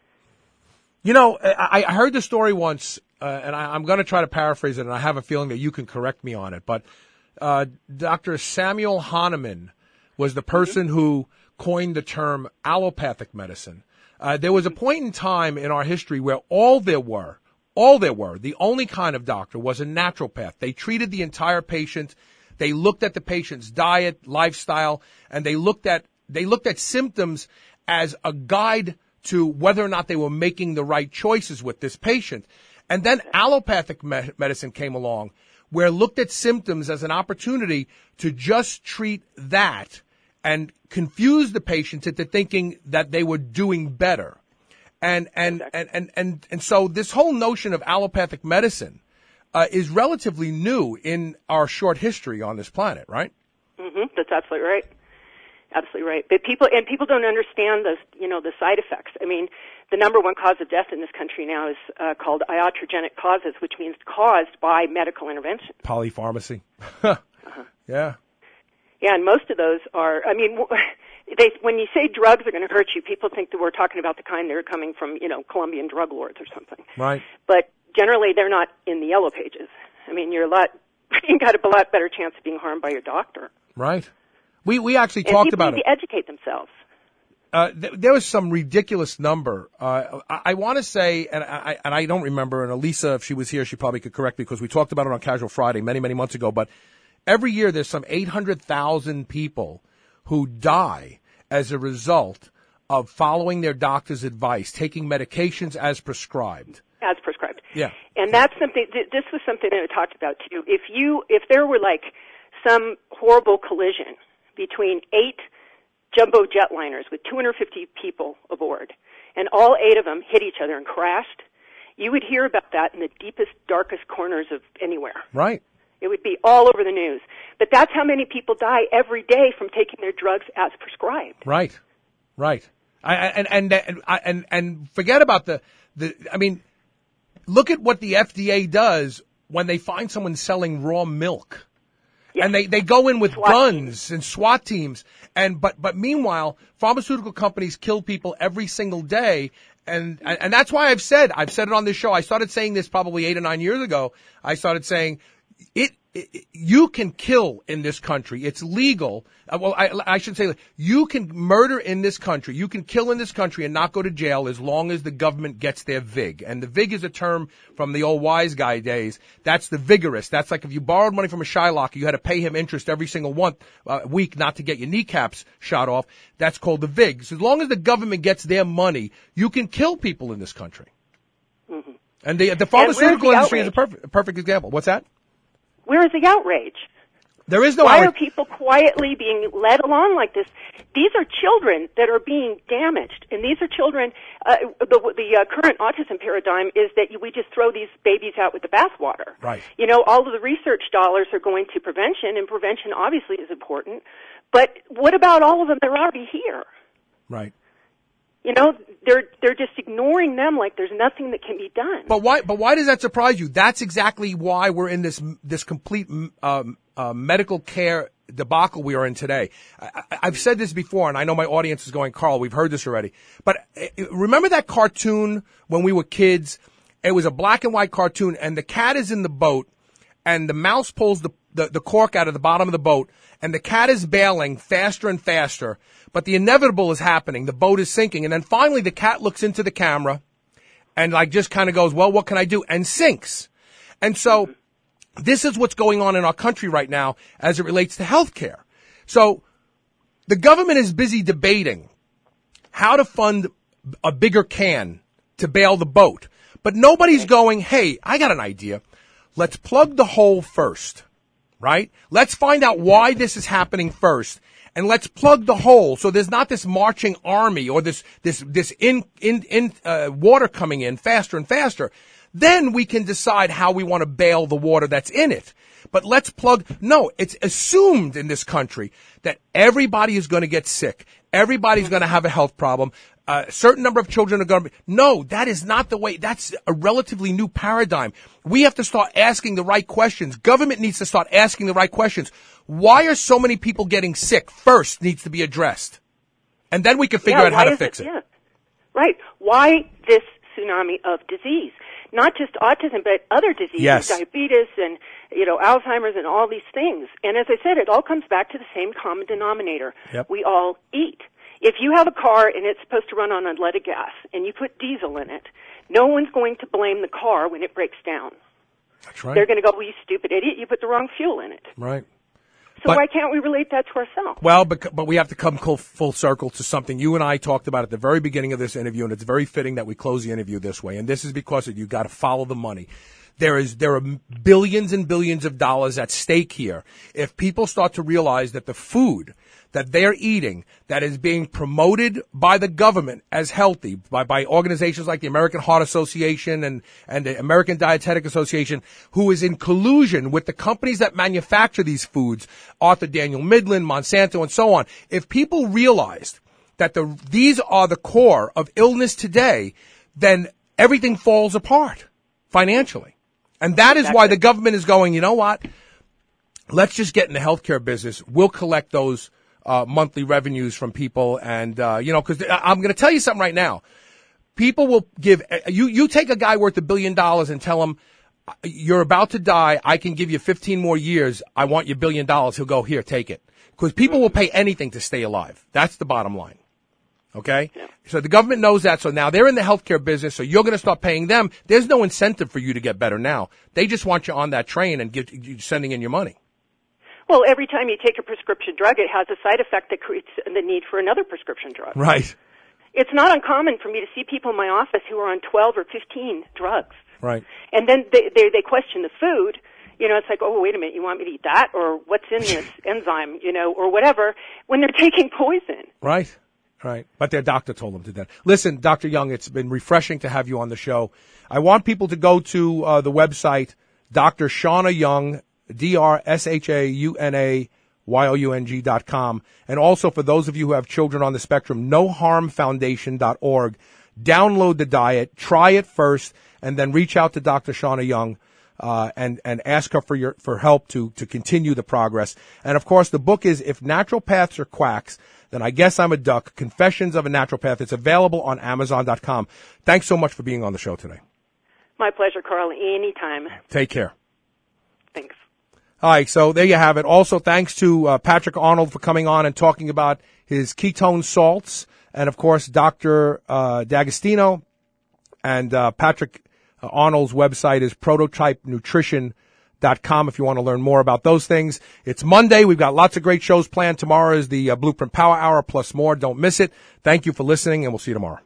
You know, I heard the story once, and I'm going to try to paraphrase it, and I have a feeling that you can correct me on it, but Dr. Samuel Hahnemann was the person who coined the term allopathic medicine. There was a point in time in our history where all there were, the only kind of doctor was a naturopath. They treated the entire patient. They looked at the patient's diet, lifestyle, and they looked at symptoms as a guide to whether or not they were making the right choices with this patient. And then allopathic medicine came along, where it looked at symptoms as an opportunity to just treat that and confuse the patient into thinking that they were doing better. And so this whole notion of allopathic medicine is relatively new in our short history on this planet, right? Mm-hmm. That's absolutely right. Absolutely right. But people don't understand the side effects. I mean, the number one cause of death in this country now is called iatrogenic causes, which means caused by medical intervention. Polypharmacy. Yeah. Yeah, and most of those are, I mean, when you say drugs are going to hurt you, people think that we're talking about the kind that are coming from, Colombian drug lords or something. Right. But generally, they're not in the yellow pages. I mean, you've got a lot better chance of being harmed by your doctor. Right. We actually talked about it. People need to educate themselves. There was some ridiculous number. I want to say, and I don't remember, and Elisa, if she was here, she probably could correct me, because we talked about it on Casual Friday many, many months ago, but every year there's some 800,000 people who die as a result of following their doctor's advice, taking medications as prescribed. As prescribed. Yeah. And that's something, this was something that I talked about too. If there were like some horrible collision between 8 jumbo jetliners with 250 people aboard, and all 8 of them hit each other and crashed, you would hear about that in the deepest, darkest corners of anywhere. Right. It would be all over the news. But that's how many people die every day from taking their drugs as prescribed. Right. Right. And forget about I mean, look at what the FDA does when they find someone selling raw milk. Yes. And they go in with guns and SWAT teams. But meanwhile, pharmaceutical companies kill people every single day. And that's why I've said it on this show. I started saying this probably 8 or 9 years ago. I started saying you can kill in this country. It's legal. Well, I should say you can murder in this country. You can kill in this country and not go to jail as long as the government gets their VIG. And the VIG is a term from the old wise guy days. That's the vigorous. That's like if you borrowed money from a Shylock, you had to pay him interest every single week not to get your kneecaps shot off. That's called the VIG. So as long as the government gets their money, you can kill people in this country. Mm-hmm. And the pharmaceutical industry is a perfect example. What's that? Where is the outrage? There is no outrage. Why are people quietly being led along like this? These are children that are being damaged, and these are children. The current autism paradigm is that we just throw these babies out with the bathwater. Right. All of the research dollars are going to prevention, and prevention obviously is important. But what about all of them that are already here? Right. They're just ignoring them like there's nothing that can be done. But why does that surprise you? That's exactly why we're in this complete medical care debacle we are in today. I've said this before, and I know my audience is going, Carl, we've heard this already. But remember that cartoon when we were kids? It was a black and white cartoon, and the cat is in the boat, and the mouse pulls the cork out of the bottom of the boat, and the cat is bailing faster and faster, but the inevitable is happening. The boat is sinking, and then finally the cat looks into the camera and just kind of goes, well, what can I do? And sinks. And so this is what's going on in our country right now as it relates to health care. So the government is busy debating how to fund a bigger can to bail the boat. But nobody's going, hey, I got an idea. Let's plug the hole first, right? Let's find out why this is happening first. And let's plug the hole so there's not this marching army or this water coming in faster and faster. Then we can decide how we want to bail the water that's in it. But it's assumed in this country that everybody is going to get sick. Everybody's going to have a health problem. A certain number of children are going to be. No, that is not the way. That's a relatively new paradigm. We have to start asking the right questions. Government needs to start asking the right questions. Why are so many people getting sick? First needs to be addressed. And then we can figure out how to fix it. Yeah. Right. Why this tsunami of disease? Not just autism, but other diseases, diabetes and, Alzheimer's and all these things. And as I said, it all comes back to the same common denominator. Yep. We all eat. If you have a car and it's supposed to run on unleaded gas and you put diesel in it, no one's going to blame the car when it breaks down. That's right. They're going to go, well, you stupid idiot, you put the wrong fuel in it. Right. So why can't we relate that to ourselves? Well, but we have to come full circle to something you and I talked about at the very beginning of this interview, and it's very fitting that we close the interview this way. And this is because you've got to follow the money. There are billions and billions of dollars at stake here. If people start to realize that the food that they're eating that is being promoted by the government as healthy, by organizations like the American Heart Association and the American Dietetic Association, who is in collusion with the companies that manufacture these foods, Arthur Daniel Midland, Monsanto, and so on. If people realized that these are the core of illness today, then everything falls apart financially. And that is why the government is going, you know what? Let's just get in the healthcare business. We'll collect those monthly revenues from people. And, because I'm going to tell you something right now. People will give, you take a guy worth $1 billion and tell him, you're about to die. I can give you 15 more years. I want you $1 billion. He'll go, here, take it. Because people will pay anything to stay alive. That's the bottom line. Okay? Yeah. So the government knows that. So now they're in the healthcare business. So you're going to start paying them. There's no incentive for you to get better now. They just want you on that train and sending in your money. Well, every time you take a prescription drug, it has a side effect that creates the need for another prescription drug. Right. It's not uncommon for me to see people in my office who are on 12 or 15 drugs. Right. And then they question the food. It's like, oh, wait a minute, you want me to eat that? Or what's in this enzyme, or whatever, when they're taking poison. Right. Right. But their doctor told them to do that. Listen, Dr. Young, it's been refreshing to have you on the show. I want people to go to the website, Dr. Shauna Young, DrShaunaYoung.com. And also for those of you who have children on the spectrum, NoHarmFoundation.org. Download the diet, try it first, and then reach out to Dr. Shauna Young. And ask her for help to continue the progress. And of course, the book is If Naturopaths Are Quacks, Then I Guess I'm a Duck, Confessions of a Naturopath. It's available on Amazon.com. Thanks so much for being on the show today. My pleasure, Carl. Anytime. Take care. Thanks. All right, so there you have it. Also, thanks to Patrick Arnold for coming on and talking about his ketone salts. And of course, Dr. D'Agostino and Patrick Arnold's website is prototypenutrition.com if you want to learn more about those things. It's Monday. We've got lots of great shows planned. Tomorrow is the Blueprint Power Hour plus more. Don't miss it. Thank you for listening, and we'll see you tomorrow.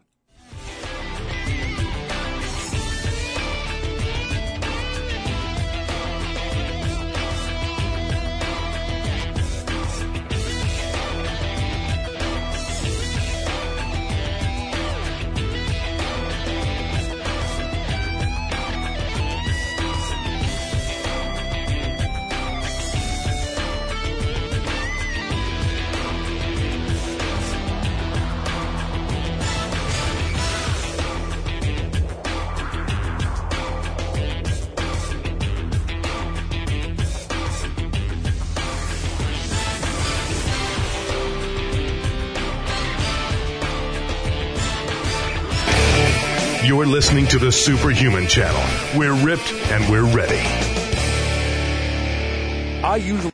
You're listening to the Superhuman Channel. We're ripped and we're ready. I usually